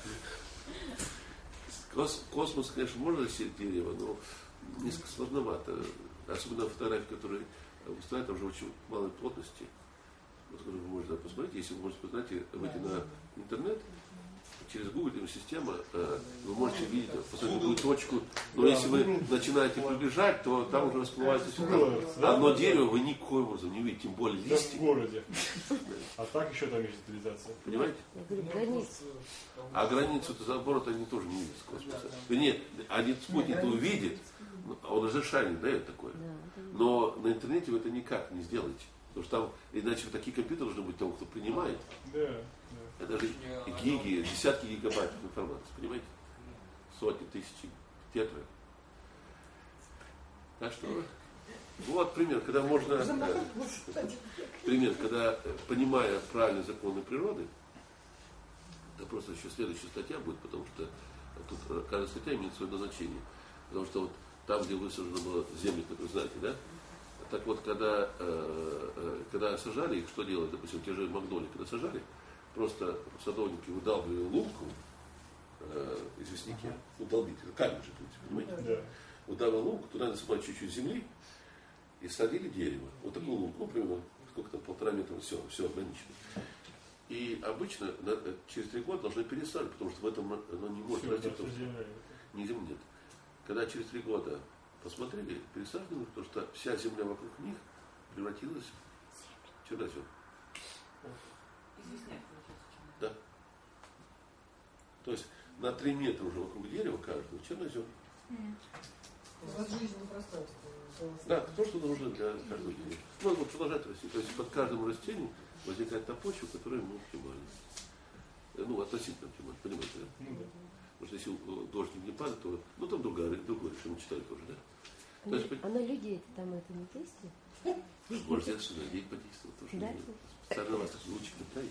A: Космос, конечно, можно засеять дерево, но несколько сложновато. Особенно фотографии, которые выставляют, там уже очень малой плотности. Вот, вы можете посмотреть, если вы можете, знаете, выйти на интернет, через Google система, вы можете видеть посмотреть любую точку, но если вы начинаете приближать, то там уже расплывается сюда. Одно дерево вы никоим образом не видите, тем более листья.
C: В городе. А так еще там есть детализация.
A: Понимаете?
F: Я говорю, границу.
A: А границу-то забора-то они тоже не видят с космоса. Нет, они спутник увидит, он уже шарит, дает такое. Но на интернете вы это никак не сделаете. Потому что там, иначе такие компьютеры должны быть того, кто принимает.
C: Да.
A: Это же гиги, десятки гигабайтов информации, понимаете? Сотни, тысячи, тетры. Так что, вот пример, когда можно... Пример, когда, понимая правильные законы природы, это просто еще следующая статья будет, потому что тут каждая статья имеет свое назначение. Потому что вот там, где высажено было земли, как вы знаете, да? Так вот, когда сажали их, что делали, допустим, те же магнолии, когда сажали, просто садовники выдалбливали лунку, известняки, долбить, камень же, понимаете?
C: Да.
A: Выдалбливали лунку, туда насыпали чуть-чуть земли и садили дерево. Вот такую лунку, примерно, сколько там, 1,5 метра, все ограничено. И обычно через 3 года должны пересаживать, потому что в этом оно не может расти, потому что ни земли нет. Когда через 3 года посмотрели, пересаживали, потому что вся земля вокруг них превратилась в чернозем. Да. То есть на 3 метра уже вокруг дерева каждого чернозем.
E: От жизни пространства.
A: Да, то, что нужно для каждого дерева. Ну, вот продолжать расти. То есть под каждым растением возникает та почва, которая ему оптимальна. Ну, относительно оптимальна, понимаете, да? Потому что если дождик не падает, то там другое решение читали тоже, да?
F: А на людей там это не действует?
A: Может, я сюда людей подействовал тоже.
F: Да?
A: Специально вас лучше питает.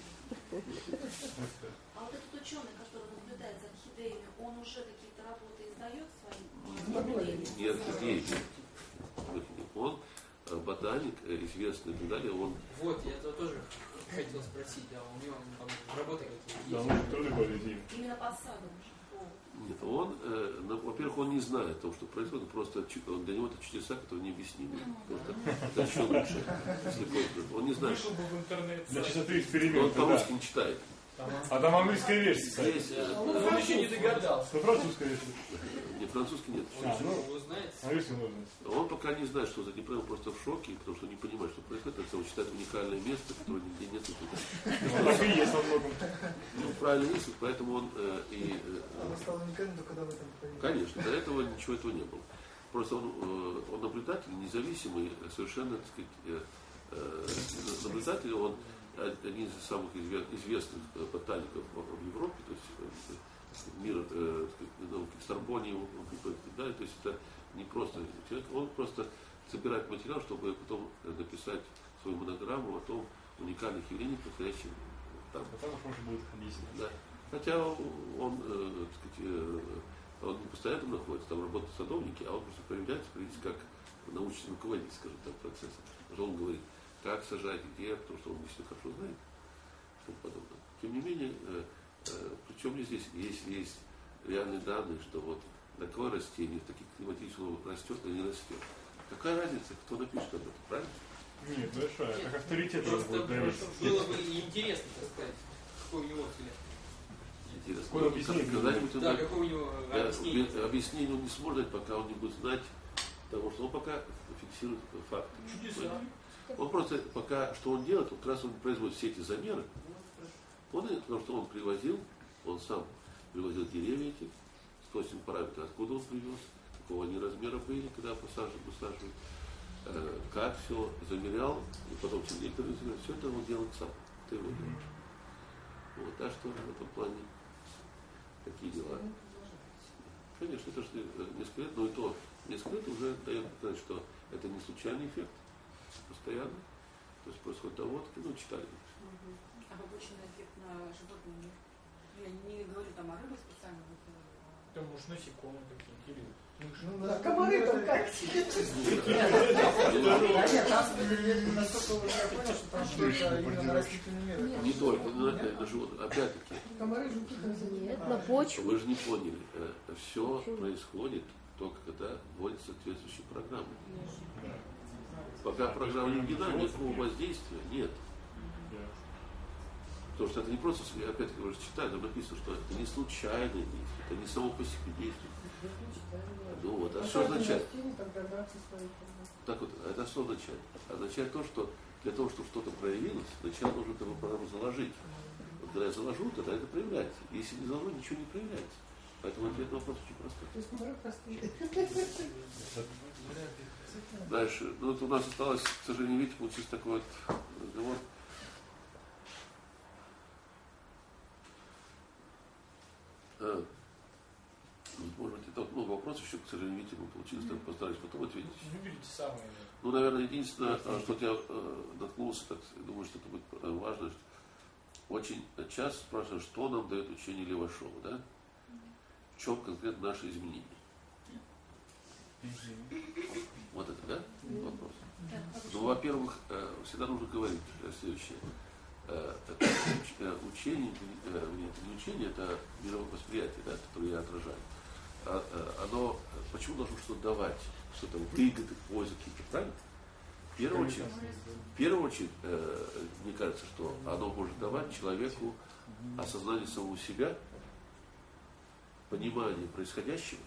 I: А вот этот ученый, который наблюдает за орхидеями, он уже какие-то работы издает свои?
A: Нет, орхидеи. Он ботаник, известный и так далее, он...
K: Вот, я это тоже хотел спросить, да, у него там работы какие-то
C: Да,
K: есть?
C: он тоже более.
I: Именно под садом.
A: Нет, он, во-первых, он не знает того, что происходит, просто для него это чудеса, которые необъяснимы. Это еще лучше. Он не знает.
B: Вышел бы в интернет.
C: Для чистоты эксперимента.
A: Он по-русски не читает.
C: А там английская версия.
K: Он еще не догадался.
C: Ну, французская версия.
A: Нет, французский нет.
K: Вы знаете?
C: Английский нужно.
A: Он пока не знает, что за неправильно, просто в шоке, потому что не понимает, что происходит. Это он считает уникальное место, которое нигде нет.
C: Так и есть во многом.
A: Ну, правильно есть, поэтому он
D: Она стала уникальной только когда в этом появилась.
A: Конечно, до этого ничего этого не было. Просто он наблюдатель, независимый, совершенно, так сказать, наблюдатель, он один из самых известных ботаников в Европе, то есть мир науки, Сорбонне, да, то есть это не просто человек, он просто собирает материал, чтобы потом написать свою монограмму о том уникальных явлениях, происходящих там.
C: Потому что можно будет объяснить.
A: Да. Хотя он, так сказать, он не постоянно находится, там работают садовники, а он просто проявляется, как научный руководитель, скажем так, процесса. Потому что он говорит, как сажать, где, потому что он действительно хорошо знает и тому подобное. Тем не менее, причем здесь, если есть реальные данные, что вот такое растение в таких климатических условиях растет или не растет. Какая разница, кто напишет об этом, правильно?
C: Нет, большая, как авторитет
K: Просто
C: будет давить.
K: было бы интересно, так сказать, какой у него взгляд.
A: Интересно.
C: Какое объяснение?
K: Да, какое у него объяснение?
A: Объяснение он не сможет дать, пока он не будет знать того, что он пока фиксирует факты.
K: Чудеса.
A: Он просто пока, что он делает, он как раз он производит все эти замеры. Потому что он привозил, он сам привозил деревья эти, с точным параметром, откуда он привез, какого они размера были, когда высаживали. как все замерял, и потом через некоторые замерял, все это он делает сам. Это его дело. Вот, а что в этом плане? Какие дела? Конечно, это же несколько лет, но и то несколько лет уже дает показать, что это не случайный эффект, постоянно. То есть происходит доводки, ну, читали.
M: А побочный эффект на животный мир? Я не говорю там о рыбах специально.
B: Там, может, насекомые какие-нибудь.
E: Ну, да, комары там как себе чувствуют. Нет, настолько уже я понял, что там что-то именно на растительный мир.
A: Не только на животных, опять-таки.
E: Комары, жуки там
F: нет, на почву.
A: Вы же не поняли, все происходит только когда вводят соответствующие программы. Пока программа не введена, никакого воздействия нет. Потому что это не просто, я опять-таки говорю, читаю, там написано, что это не случайное действие, это не само по себе действие. Ну вот, а что означает? Так вот, это что означает? Означает то, что для того, чтобы что-то проявилось, сначала нужно эту программу заложить. Вот когда я заложу, тогда это проявляется. Если не заложу, ничего не проявляется. Поэтому ответ на вопрос очень простой. Дальше. Ну вот у нас осталось, к сожалению, видите, получился такой вот разговор. Может быть, это много вопросов еще, к сожалению, видите, мы получилось, так постараюсь потом ответить.
B: Выберите самые.
A: Ну, наверное, единственное, что я наткнулся, так, думаю, что это будет важно, что очень часто спрашивают, что нам дает учение Левашова, да? В чем конкретно наши изменения? Вот это, да? Вопрос. Ну, во-первых, всегда нужно говорить следующее. Учение, это не учение, это мировосприятие, да, которое я отражаю. Оно, почему должно что-то давать, что-то выгоды, пользы какие-то, правильно? В первую очередь, мне кажется, что оно может давать человеку осознание самого себя, понимание происходящего,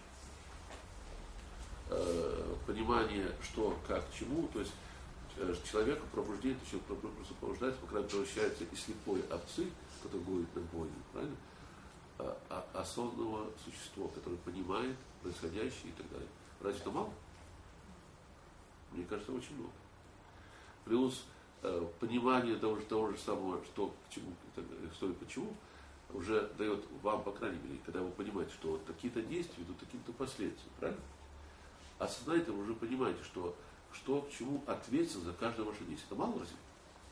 A: понимание, что, как, к чему, то есть человеку пробуждение, человек просто пробуждается, пока превращается из слепой овцы, который будет на бойне, правильно? Осознанного существа, которое понимает происходящее и так далее. Разве это мало? Мне кажется, очень много. Плюс понимание того же самого, что к чему, что и почему, уже дает вам, по крайней мере, когда вы понимаете, что вот какие-то действия ведут к каким-то последствиям, правильно? Осознайте, вы уже понимаете, что к чему ответственно за каждое ваше действие. Это мало разве?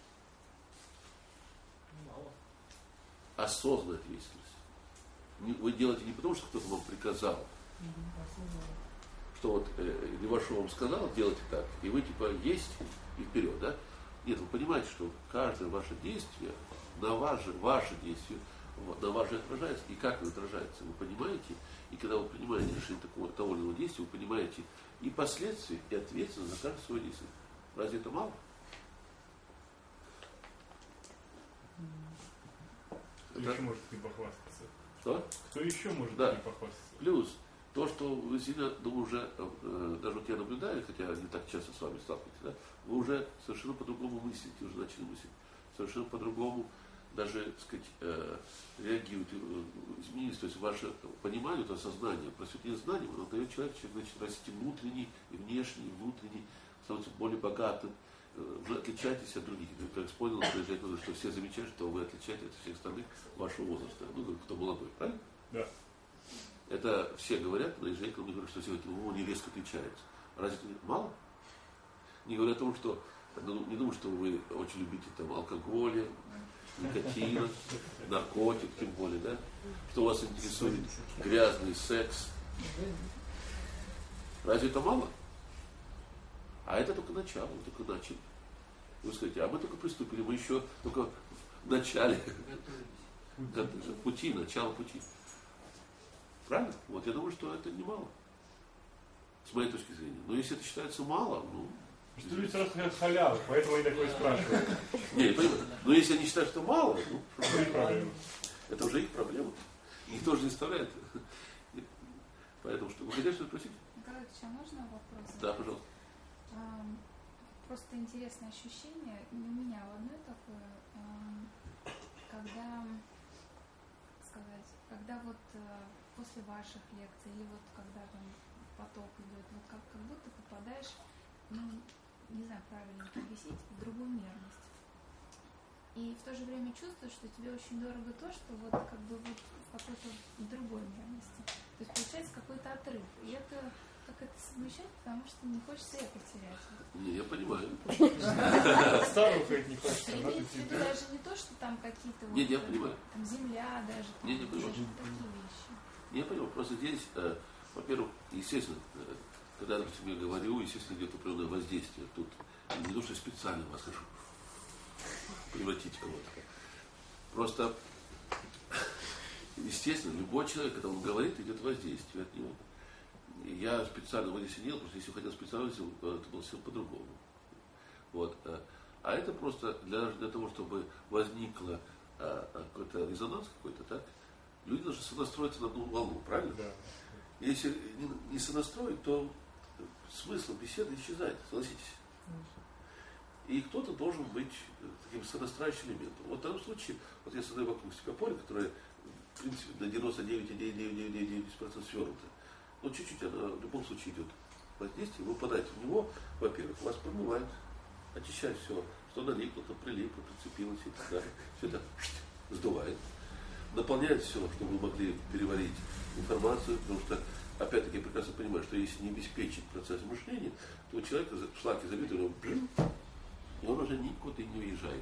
B: Мало.
A: Осознанная ответственность. Вы делаете не потому, что кто-то вам приказал, что вот Левашов вам сказал, делайте так, и вы типа есть и вперед, да? Нет, вы понимаете, что каждое ваше действие, ваше действие, на вас же отражается, и как оно отражается, вы понимаете, и когда вы принимаете решение того или иного действия, вы понимаете и последствия, и ответственность за каждое свое действие. Разве это мало?
C: Кто еще может этим похвастаться?
A: Что?
C: Кто еще может этим похвастаться?
A: Плюс то, что вы сильно, думаю, уже, даже вот я наблюдаю, хотя не так часто с вами сталкиваетесь, да, вы уже совершенно по-другому мыслите, уже начали мыслить, совершенно по-другому даже, так сказать, реагируете, изменились, то есть ваше понимание, это осознание, просветление знанием, оно дает человек начинает расти внутренний и внешний, становится более богатым, вы отличаетесь от других. Как вспомнил, что все замечают, что вы отличаетесь от всех остальных вашего возраста, ну, кто молодой, правильно?
C: Да.
A: Это все говорят, на ежедневном мне говорят, что все не резко отличается. Разве это мало? Не говоря о том, что, не думаю, что вы очень любите там алкоголя, никотина, наркотик, тем более, да? Что вас интересует грязный секс. Разве это мало? А это только начало, мы только начали. Вы скажете, а мы только приступили, мы еще только в начале пути, начало пути. Правильно? Вот я думаю, что это немало. С моей точки зрения. Но если это считается мало, ну...
C: Что люди сразу хотят халявы, поэтому они такое спрашивают.
A: Не, я понимаю. Но если они считают, что мало, ну... Это уже их проблема. Никто же не вставляет. Поэтому что? Вы хотите что-то спросить?
N: Николаевич, а можно вопрос?
A: Да, пожалуйста.
N: Просто интересное ощущение, у меня одно такое, когда вот после ваших лекций, или вот когда там поток идет, вот как будто попадаешь, не знаю, правильно это объяснить, другую мерность. И в то же время чувствуешь, что тебе очень дорого то, что вот как бы вот в какой-то другой мерности. То есть получается какой-то отрыв. И это как это совмещать, потому что не хочется это терять.
A: Не, я понимаю.
C: Старую ходить не хочется.
N: Имеется в виду даже не то, что там какие-то вот,
A: я понимаю.
N: Там земля даже.
A: Не понимаю.
N: Даже такие вещи.
A: Не понимаю. Просто здесь, во-первых, естественно, когда, допустим, я говорю, естественно, идет определенное воздействие. Тут не то, что я специально вас хочу превратить кого-то. Просто, естественно, любой человек, когда он говорит, идет воздействие от него. Я специально вот здесь сидел, потому что если хотел специально, это было все по-другому. Вот. А это просто для того, чтобы возникло какой-то резонанс какой-то, так? Люди должны сонастроиться на одну волну, правильно? Да. Если не сонастроить, то смысл беседы исчезает, согласитесь. И кто-то должен быть таким сонастраивающим элементом. Вот в данном случае, вот я создаю вокруг себя поле, которое, в принципе, на 99,99% свернуто. Но чуть-чуть она в любом случае идет воздействие, вы попадаете в него, во-первых, вас промывает, очищает все, что налипло, то прилипло, прицепилось и так далее. Все это сдувает, наполняет все, чтобы вы могли переварить информацию, потому что, опять-таки, я прекрасно понимаю, что если не обеспечить процесс мышления, то у человека шлаки забиты, и он уже никуда не уезжает.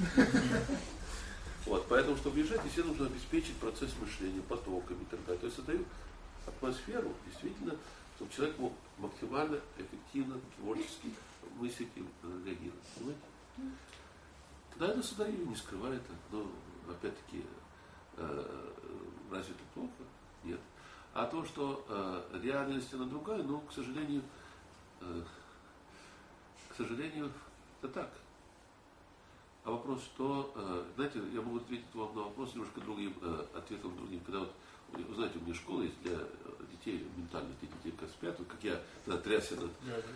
A: Вот, поэтому, чтобы уезжать, естественно, нужно обеспечить процесс мышления потоками и так далее. То есть создаю атмосферу, действительно, чтобы человек мог максимально эффективно, творчески мыслить и реагировать. Понимаете? Да, это создаю, не скрываю это, но, опять-таки, разве это плохо? Нет. А то, что реальность она другая, но, к сожалению, это так. А вопрос, что, знаете, я могу ответить вам на вопрос немножко другим ответом другим. Когда вот, вы знаете, у меня школа есть для детей, ментальных детей, как спят, вот как я тогда трясся над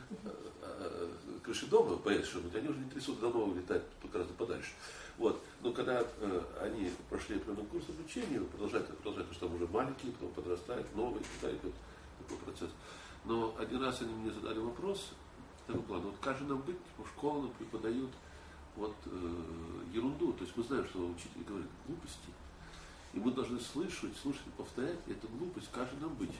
A: крышей дома, боясь, что они уже не трясут, давно улетают гораздо подальше. Вот. Но когда они прошли определенный курс обучения, продолжают, потому что там уже маленькие, потом подрастают, новые, и так идет такой процесс. Но один раз они мне задали вопрос, такой план, вот как же нам быть, в школе нам преподают вот ерунду, то есть мы знаем, что учитель говорит глупости, и мы должны слышать, повторять, и эту глупость, как же нам быть.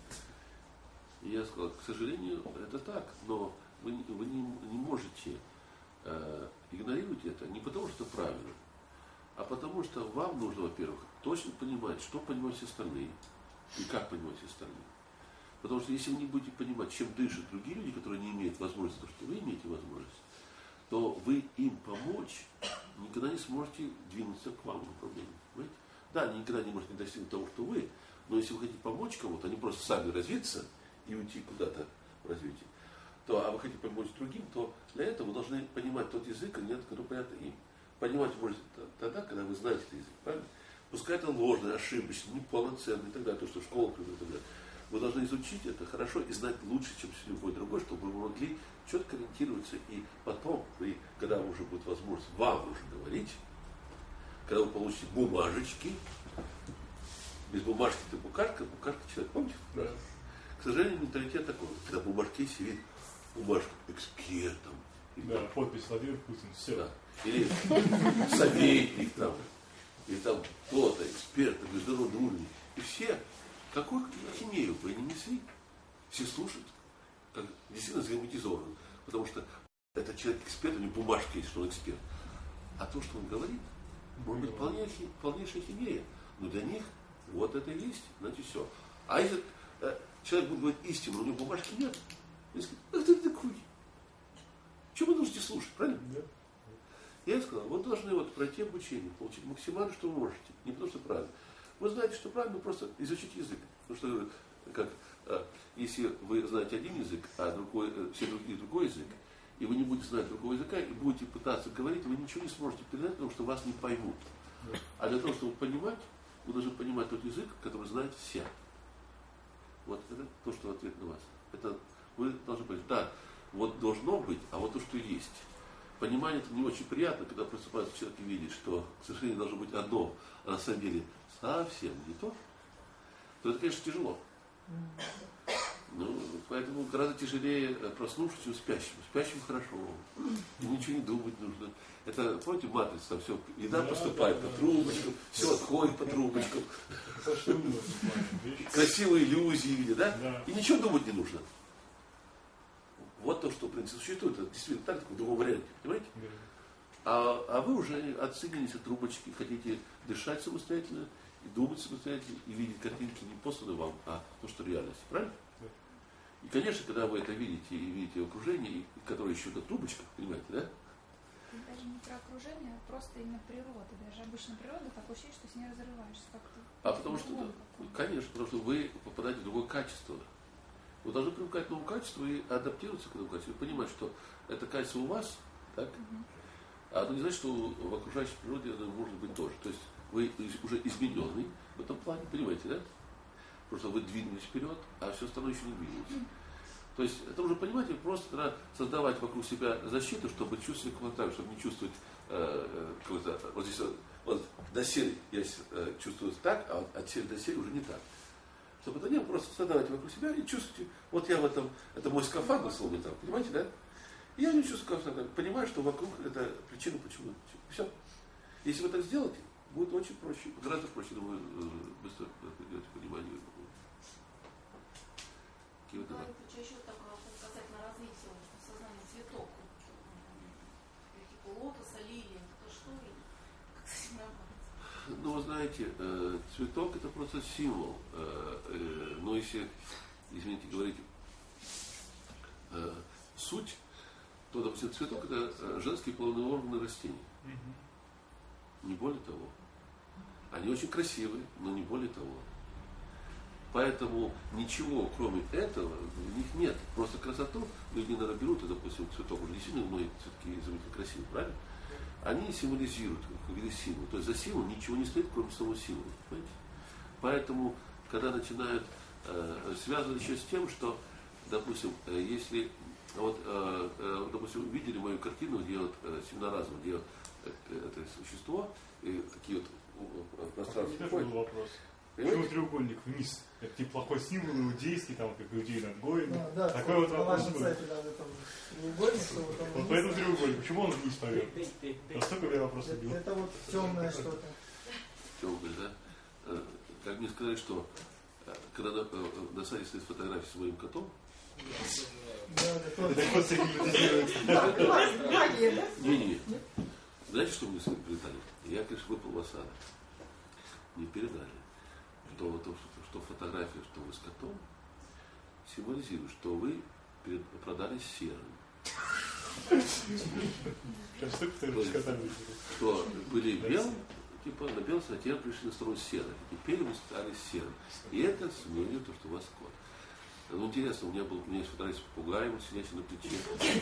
A: И я сказал, к сожалению, это так, но вы не можете игнорировать это не потому, что это правильно, а потому что вам нужно, во-первых, точно понимать, что понимают все остальные и как понимают все остальные. Потому что если вы не будете понимать, чем дышат другие люди, которые не имеют возможности, то, что вы имеете возможность, то вы им помочь никогда не сможете двинуться к вам в направлении. Понимаете? Да, они никогда не можете достигнуть того, что вы, но если вы хотите помочь кому-то, они просто сами развиться и уйти куда-то в развитие, а вы хотите помочь другим, то для этого вы должны понимать тот язык, который понятен им. Понимать можете тогда, когда вы знаете этот язык, правильно? Пускай это ложный, ошибочный, неполноценный и так далее, то, что школа и так далее. Вы должны изучить это хорошо и знать лучше, чем любой другой, чтобы вы могли четко ориентироваться. И потом, когда уже будет возможность вам уже говорить, когда вы получите бумажечки, без бумажки это букашка человек, помните? Да. К сожалению, менталитет такой, когда в бумажке сидит бумажка экспертом.
C: Да, подпись Владимир Путин, все.
A: Да. Или советник там, или там кто-то, эксперт на международном уровне. И все, какую ахинею вы не несли, все слушают, как действительно загипнотизованы. Потому что этот человек эксперт, у него бумажка есть, что он эксперт. А то, что он говорит, может быть полнейшая ахинея. Но для них вот это и есть, значит все. А если человек будет говорить истину, у него бумажки нет, он скажет, ах ты такой. Чего вы нужно слушать, правильно? Да. Я сказал, вы должны пройти обучение, получить максимально, что вы можете. Не потому что правильно. Вы знаете, что правильно, просто изучить язык. Потому что если вы знаете один язык, а все другие другой язык, и вы не будете знать другого языка, и будете пытаться говорить, вы ничего не сможете передать, потому что вас не поймут. Да. А для того, чтобы понимать, вы должны понимать тот язык, который знают все. Вот это то, что ответ на вас. Это вы должны понять, да, вот должно быть, а вот то, что есть. Понимание это не очень приятно, когда просыпается человек и видит, что, к сожалению, должно быть одно, а на самом деле совсем не то, то это, конечно, тяжело. Ну, поэтому гораздо тяжелее проснувшись, чем спящим. Спящим хорошо. И ничего не думать нужно. Это, помните, матрица, там все, еда поступает по трубочкам, все отходит по трубочкам. Красивые иллюзии видят, да? И ничего думать не нужно. Вот то, что, в принципе, существует. Это действительно так, в другом варианте, понимаете? А вы уже отсоединились от трубочки, хотите дышать самостоятельно, и думать самостоятельно, и видеть картинки не посланные вам, а то, что реальность. Правильно? И, конечно, когда вы это видите, и видите окружение, которое еще до трубочка, понимаете, да?
N: Даже не про окружение, а просто именно природа. Даже обычно природа, такое ощущение, что с ней разрываешься как-то.
A: А потому что, конечно, потому что вы попадаете в другое качество. Вы должны привыкать к новому качеству и адаптироваться к новому качеству. И понимать, что это качество у вас, так? А это не значит, что в окружающей природе оно может быть тоже. То есть вы уже измененный в этом плане, понимаете, да? Потому что вы двинулись вперед, а все остальное еще не двинулось. То есть это уже, понимаете, просто надо создавать вокруг себя защиту, чтобы чувствовать комфортабельно, чтобы не чувствовать какой-то, вот здесь вот до сели я чувствую так, а от сели до сели уже не так. Чтобы это не было, просто создавать вокруг себя и чувствуйте, вот я в этом, это мой скафандр, словно там, понимаете, да? И я не чувствую скафандр, понимаю, что вокруг это причина, почему. Все. Если вы так сделаете, будет очень проще, гораздо проще, думаю, быстро придете к пониманию.
I: Еще такой вопрос касательно развития сознания цветок. Типа лотоса, лилии, это что? Как с этим работать?
A: Ну, вы знаете, цветок это просто символ. Но если, извините, говорить суть, то, допустим, цветок это женские половые органы растений. Не более того. Они очень красивые, но не более того. Поэтому ничего, кроме этого, у них нет. Просто красоту люди, наверное, берут, и, допустим, цветок, уже действительно многие цветки изумительно красивые, правильно? Они символизируют, как виды символ. То есть за символом ничего не стоит, кроме самого символа. Понимаете? Поэтому, когда начинают связывать еще с тем, что, допустим, если, вот, допустим, видели мою картину, где вот семинаразм, где вот, это существо, и такие вот пространства.
C: Это был вопрос. Почему треугольник вниз? Это неплохой символ иудейский, там, как иудей над Гоем.
D: Да,
C: такой вот вопрос был.
D: Вот
C: поэтому треугольник. Почему он вниз поверх? Настолько я вопрос убил.
D: Это вот темное что-то.
A: Темное, да? Как мне сказали, что когда на сайте стоит фотография с моим котом,
C: это кот сигнализируется.
A: Не. Знаете, что мне передали? Я, конечно, выпал в осадок. Мне передали. Что фотография, что вы с котом, символизирует, что вы продались серым. Что были белым, типа на белом, а теперь пришли на сторону серых. Теперь вы стали серым. И это символизирует то, что у вас кот. Ну, интересно, у меня есть фотография с попугаем, сидящий на плече.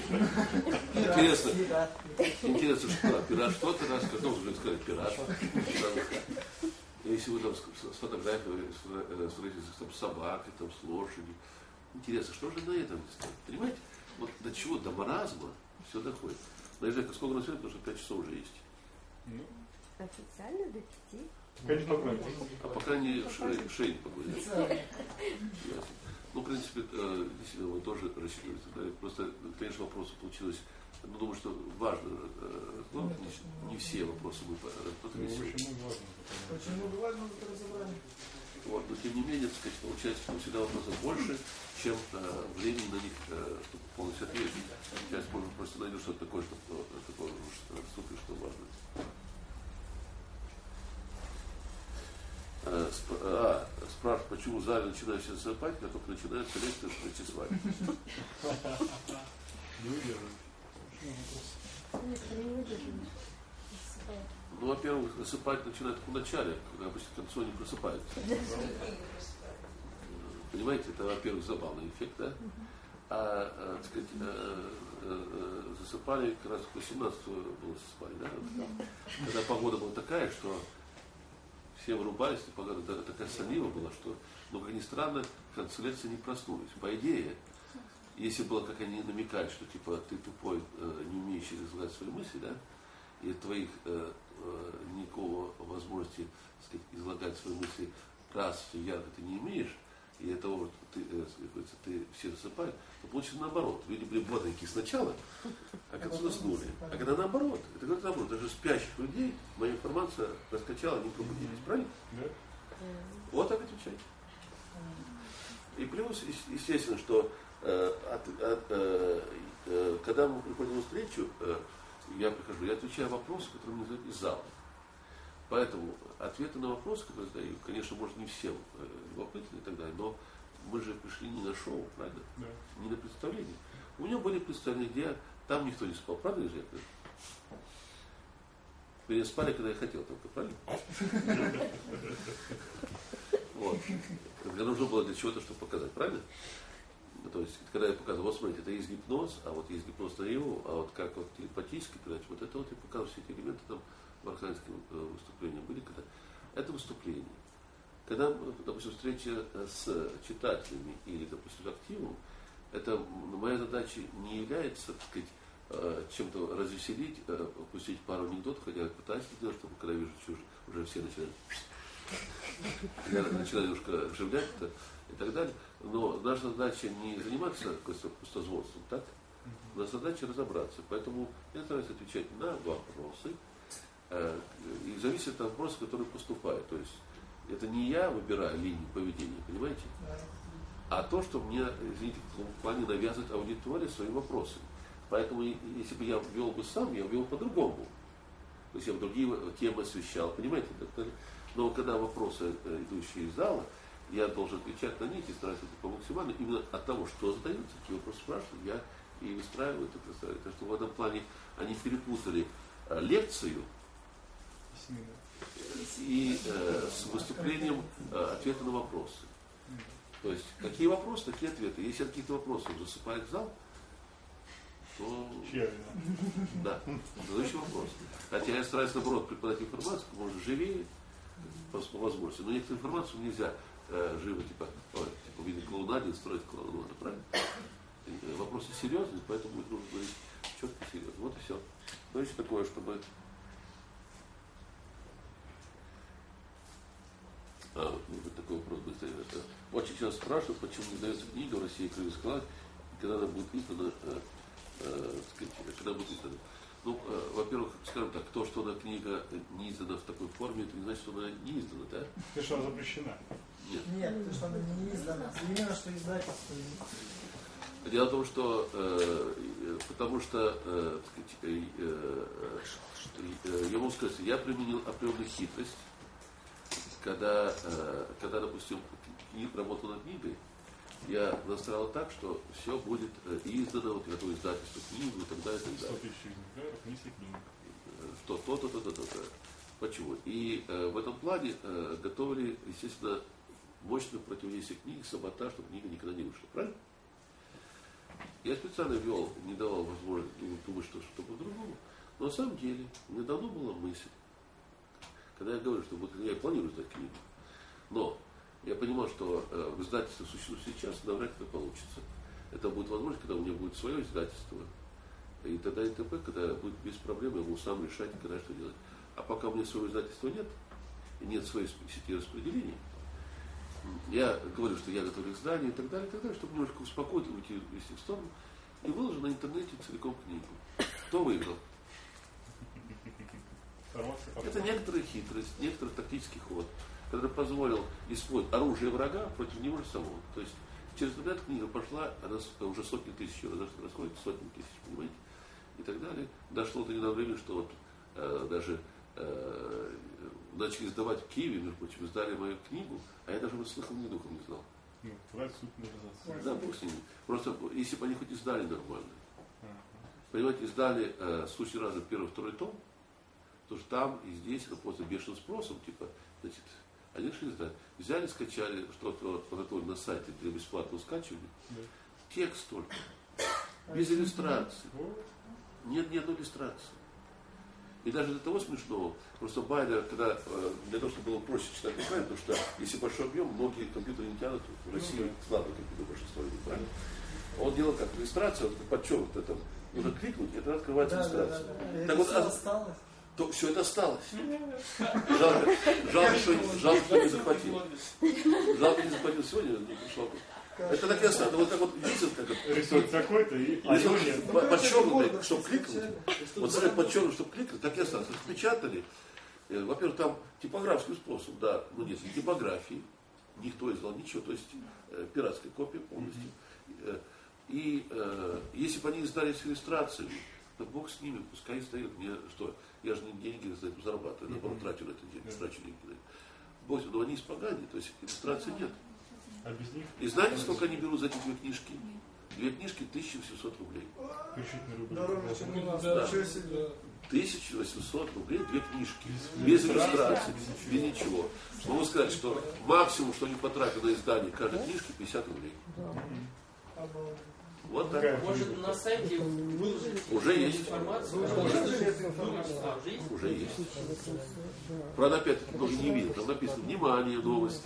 A: Интересно, что пират, что-то раз, котом уже сказали пират. Если вы там с фотографией, с собакой, там, с лошадью. Интересно, что же на этом стоит? Понимаете? Вот до чего, до маразма все доходит. Но я знаю, сколько на свете, потому что 5 часов уже есть.
F: Официально до 5?
C: Конечно, погладить.
A: А пока не шею погладить. Ну, в принципе, действительно, мы тоже рассчитываете. Да? Просто, конечно, вопросы получилось. Ну, думаю, что важно. Ну, не все вопросы мы рассмотрели.
D: Очень много важного разобрали.
A: Вот, но тем не менее, так сказать, получается, что всегда вопросов больше, чем времени на них, чтобы полностью ответить. Сейчас можно просто найти что-то такое, что супер, что важно. Спрашивают, почему в зале начинают все засыпать, как только начинается лекция, что идти с вами.
C: Не выдерживаю.
A: Ну, во-первых, засыпать начинают в начале, когда обычно к концу они просыпаются. Понимаете, это, во-первых, забавный эффект, да? А так сказать, засыпали как раз к 18-го было засыпали, да? Когда погода была такая, что все вырубались, и погода такая сонлива была, что, но, как ни странно, к концу лекции не проснулись. По идее, если было, как они намекают, что типа ты тупой, не умеющий излагать свои мысли, да, и от твоих никакого возможности, так сказать, излагать свои мысли раз ярко ты не имеешь, и этого ты говорится, ты все засыпали, то получится наоборот. Люди были бодренькие сначала, а к концу заснули. А когда наоборот, это говорит наоборот, даже спящих людей моя информация раскачала, они пробудились, правильно?
C: Да.
A: Вот так отвечать. И плюс, естественно, что когда мы приходим на встречу, я прихожу, я отвечаю вопросы, которые мне задают из зала. Поэтому ответы на вопросы, которые задаю, конечно, может не всем любопытны и так далее, но мы же пришли не на шоу, правда?
C: Да.
A: Не на представление. У меня были представления, где там никто не спал, правда, же? Меня спали, когда я хотел только, правильно? Вот. Когда нужно было для чего-то, чтобы показать, правильно? То есть, когда я показывал, вот смотрите, это есть гипноз, а вот есть гипноз наяву, а вот как вот телепатически передача, вот это вот я показывал все эти элементы там в архангельском выступлении были, когда это выступление. Когда, допустим, встреча с читателями или, допустим, активом, это моя задача не является, так сказать, чем-то развеселить, пустить пару анекдотов, хотя я пытаюсь делать, чтобы когда вижу, что уже все начинают, я начинаю немножко оживлять это и так далее. Но наша задача не заниматься пустозвонством, так? Наша задача разобраться. Поэтому я стараюсь отвечать на вопросы, и зависит от вопросов, которые поступают. То есть это не я выбираю линию поведения, понимаете? А то, что мне, извините, в том плане навязывает аудитория своим вопросом. Поэтому, если бы я ввел бы сам, я ввел по-другому. То есть я бы другие темы освещал, понимаете? Но когда вопросы, идущие из зала, я должен отвечать на них и стараться это по максимально. Именно от того, что задаются, какие вопросы спрашивают, я и выстраиваю это представление. Так что в этом плане они перепутали лекцию и с выступлением ответа на вопросы. То есть, какие вопросы, такие ответы. Если какие-то вопросы засыпает зал, то... Да, задающий вопрос. Хотя я стараюсь, наоборот, преподать информацию, как можно живее, по возможности. Но некоторую информацию нельзя живо, типа видно клоунаде, строить клоунаду, правильно? Вопросы серьезные, поэтому нужно говорить четко и серьезно. Вот и все. Ну, еще такое, чтобы... такой вопрос быстрый. Очень часто спрашивают, почему не издается книга в России «Крылья склад», и когда она будет издана, когда будет издана. Ну, во-первых, скажем так, то, что она книга не издана в такой форме, это не значит, что она не издана, да?
C: То, что она запрещена.
D: Нет, то, что она не издана. Именно, что издательство.
A: Дело в том, что, потому что, я могу сказать, я применил определенную хитрость, когда, допустим, работал над книгой, я настраивал так, что все будет издано, вот готовое издательство книгу и так далее, и так далее.
C: 100 тысяч экземпляров, если книга.
A: То. Почему? И в этом плане готовили, естественно, мощное противодействие книги, саботаж, чтобы книга никогда не вышла. Правильно? Я специально вел, не давал возможность думать, что что-то по-другому. Но на самом деле, у меня давно была мысль, когда я говорю, что я планирую издать книгу, но я понимал, что в издательстве существует сейчас, навряд ли это получится. Это будет возможность, когда у меня будет свое издательство. И тогда НТП, когда будет без проблем, я могу сам решать, когда что делать. А пока у меня своего издательства нет, и нет своей сети распределения, я говорю, что я готовлю издание и так далее, чтобы немножко успокоить, уйти в сторону, и выложу на интернете целиком книгу. Кто выиграл? Это некоторая хитрость, некоторый тактический ход, который позволил использовать оружие врага против него же самого. То есть через интернет книга пошла, она уже сотни тысяч расходит, сотни тысяч, понимаете, и так далее. Дошло до недавнего времени, что вот даже начали издавать в Киеве, между прочим, издали мою книгу, а я даже слыхом ни духом не знал. Да, бог с ними. Просто, если бы они хоть издали нормально. Понимаете, издали случай раза первый, второй том, потому что там и здесь это просто бешеным спросом, типа, значит, они решили издать. Взяли, скачали что-то подготовили на сайте для бесплатного скачивания. Текст только. Без иллюстрации. Нет ни одной иллюстрации. И даже для того смешного, просто Байлер, когда, для того, чтобы было проще читать неправильно, потому что если большой объем, многие компьютеры не тянут, в России слабый компьютер большинство людей, правильно? Он делал как иллюстрация, вот подчеркнуто там, нужно кликнуть, и тогда открывается иллюстрация. Так вот,
D: осталось?
A: То все это осталось. Жалко, что не захватил. Жалко, не захватил сегодня, не пришел. Это так и осталось. Вот как вот видите, как это.
C: Рисует такой-то и нет.
A: Подчеркнутый, чтобы кликнуть. Вот смотрите, подчеркнутый, чтобы кликнуть, так и осталось. Распечатали. Во-первых, там типографский способ, да, ну нет, типографии. Никто издал ничего, то есть пиратская копия полностью. И если бы они издали с иллюстрациями, то Бог с ними, пускай издают. Мне что, я же не деньги за это зарабатываю, наоборот, трачу на это деньги, трачу деньги на это. Бог, но они испоганят, то есть иллюстрации нет.
C: А без них?
A: И знаете, сколько они берут за эти 2 книжки? 2 книжки 1800 рублей.
D: Дороже, чем у нас.
A: Да. 1800 рублей 2 книжки. Без иллюстраций, без ничего. Могу сказать, что максимум, что они потратят на издание каждой книжки, 50 рублей. Вот так.
K: Может, на сайте выложить
A: уже есть
K: информацию?
A: Уже есть. Правда, опять-таки, тоже не видно. Там написано «Внимание, новости».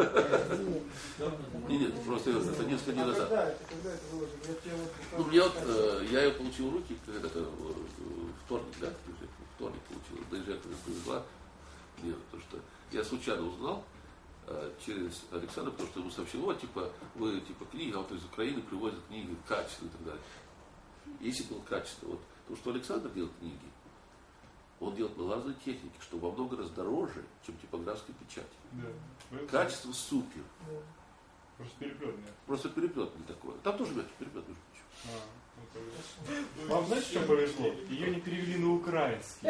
A: Нет, просто это несколько дней назад.
D: Когда это выложили?
A: Ну, мне вот, я ее получил в руки, когда-то вторник, да? Вторник получил. Доезжая, когда привезла. Нет, потому что я случайно узнал через Александра, потому что ему сообщил, вот, типа, вы, типа, книги, а вот из Украины привозят книги качественные и так далее. Если было качество, вот, то, что Александр делает книги, он делает на лазерной технике, что во много раз дороже, чем типографская печать.
C: Да.
A: Качество супер.
C: Да. Просто переплет нет.
A: Просто переплет не такой. Там тоже мягкий переплет, между прочим.
C: Вам знаете, что повезло? Ее не перевели на украинский.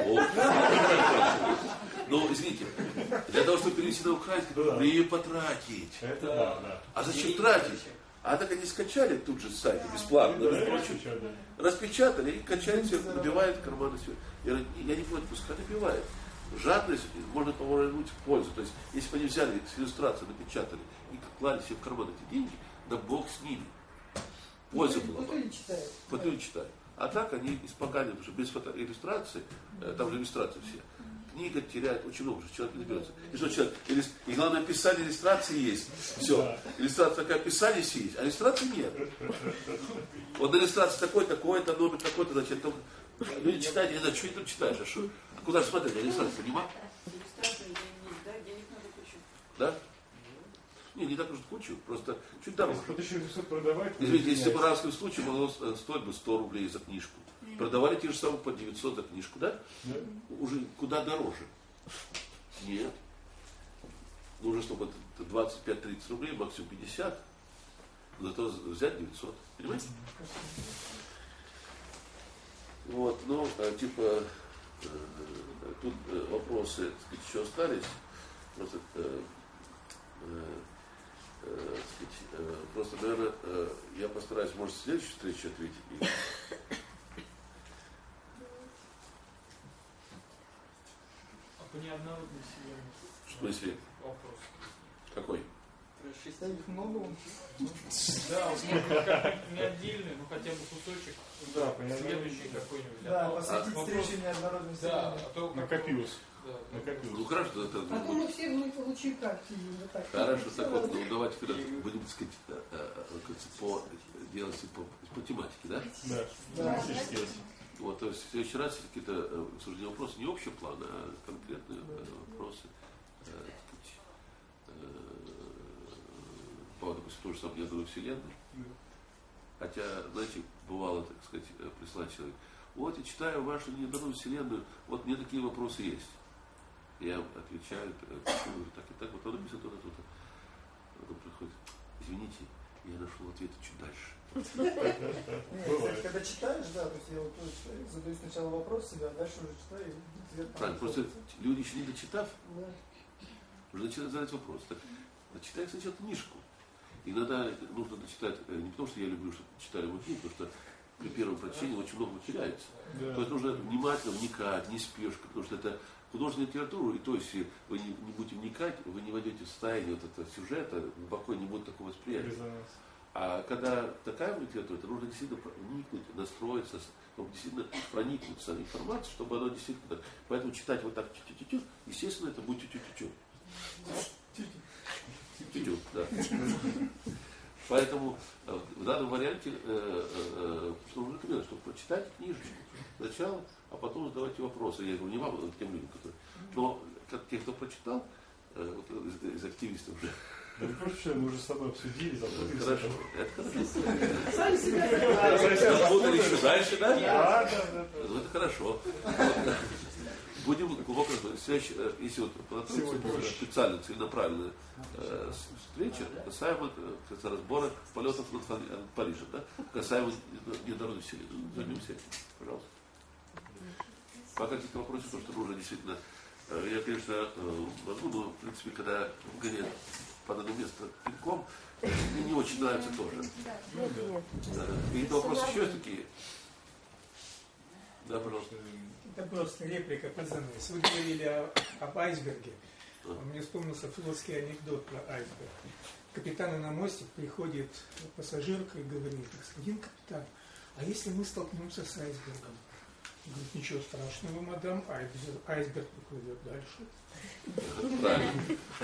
A: Ну, извините, для того, чтобы перевести на украинский, нужно ее потратить.
C: Это да.
A: А зачем тратить? А так они скачали тут же с сайта бесплатно, распечатали и качают все, набивают карманы все. Я не против, пускай набивает. Жадность можно повернуть в пользу. То есть, если бы они взяли с иллюстрации, напечатали и клали себе в карман эти деньги, да Бог с ними. Польза была бы. Вот люди читают. А так они испоганили, потому что без иллюстрации, там же иллюстрации все, книга теряет очень много, что человек не берется. И что человек, и главное, описание иллюстрации есть. Все. Иллюстрация такая, описание все есть, а иллюстрации нет. Вот на иллюстрации такой-то, номер такой-то, значит, там, люди читают, я не знаю, что ты тут читаешь, а куда же смотреть, иллюстрация, понимаешь?
M: Иллюстрация, денег надо кучу.
A: Да? Не так уж кучу, просто чуть дороже.
C: Вот еще продавать.
A: Извините, если бы в разном случае могло стоить бы 100 рублей за книжку. Продавали те же самые по 900 за книжку, да? Уже куда дороже. Нет. Нужно, чтобы 25-30 рублей, максимум 50. Зато взять 900. Понимаете? Вот, ну, типа, тут вопросы, так сказать, еще остались. Просто, просто, наверное, я постараюсь, может, в следующей встрече ответить.
B: А по неоднородной вселенной?
A: В смысле?
B: Вопрос.
A: Какой?
D: Да, их много.
B: Да, вот как не отдельный, но хотя бы кусочек.
C: Да,
B: следующий какой-нибудь.
D: Да, посвятить встрече неоднородной вселенной.
B: Да, а то
C: накопилось.
A: Ну хорошо, это
E: Потом мы все мы получим карты.
A: Хорошо, так вот, ну давайте будем, так сказать, делать по тематике, да?
C: Да.
A: Вот, то есть в следующий раз все-таки это, к сожалению, вопросы не общего плана, а конкретные вопросы, так сказать, по поводу, допустим, той же самой неоднородной вселенной. Хотя, знаете, бывало, так сказать, прислать человек, вот я читаю вашу неоднородную вселенную, вот мне такие вопросы есть. Я отвечаю, почему так и так, вот он написано то-то, то-то. Потом приходит, извините, я нашел ответ чуть дальше.
D: Нет, когда читаешь, да, то есть я вот задаю сначала вопрос себе, а дальше уже читаю.
A: Правильно, просто люди еще не дочитав, уже начинают задать вопрос. Так, дочитай сначала книжку. Иногда нужно дочитать, не потому что я люблю, чтобы читали мой книгу, потому что при первом прочтении очень много теряется.
C: Да.
A: То есть нужно внимательно вникать, не спешка, потому что это художественную литературу, и то, если вы не будете вникать, вы не войдете в состояние вот этого сюжета, глубоко не будет такого восприятия. А когда такая литература, это нужно действительно вникнуть, настроиться, действительно проникнуться в информацию, чтобы она действительно... Поэтому читать вот так тю-тю-тю-тю, естественно, это будет тю-тю-тю-тю. Тю-тю, да. Поэтому в данном варианте, что нужно рекомендовать, чтобы прочитать книжечку сначала, а потом задавайте вопросы. Я говорю, не вам, а тем людям, которые... Но как те, кто прочитал, вот из активистов уже,
C: Ну, проще, мы уже с тобой обсудили, запутались.
A: Хорошо, это хорошо.
E: Сами себя
A: Запутали еще дальше, да?
C: Да.
A: Ну, это хорошо. Будем глубоко следующий, если вот подготовиться специально, целенаправленная встреча касаемо разбора полетов над Парижем, да? Касаемо недородных вселенных. Займемся этим, пожалуйста. Пока какие-то вопросы, потому что нужно действительно. Я, конечно, могу, но, в принципе, когда гоняют по данному месту пинком, мне не очень нравится тоже. Какие-то вопросы еще есть такие? Да, пожалуйста.
O: Это просто реплика позанималась. Вы говорили об айсберге. Мне вспомнился флотский анекдот про айсберг. Капитану на мостик приходит пассажирка и говорит: господин капитан, а если мы столкнемся с айсбергом? Говорит: ничего страшного, мадам, айсберг поплывет дальше.
A: Правильно.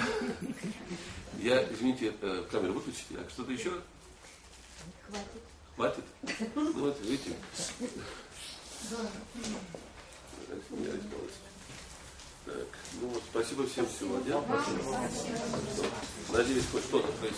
A: Я, извините, камеру выключите, а что-то еще? Хватит? Ну вот, видите. Так, ну вот, спасибо всем сегодня. Надеюсь, хоть что-то происходит.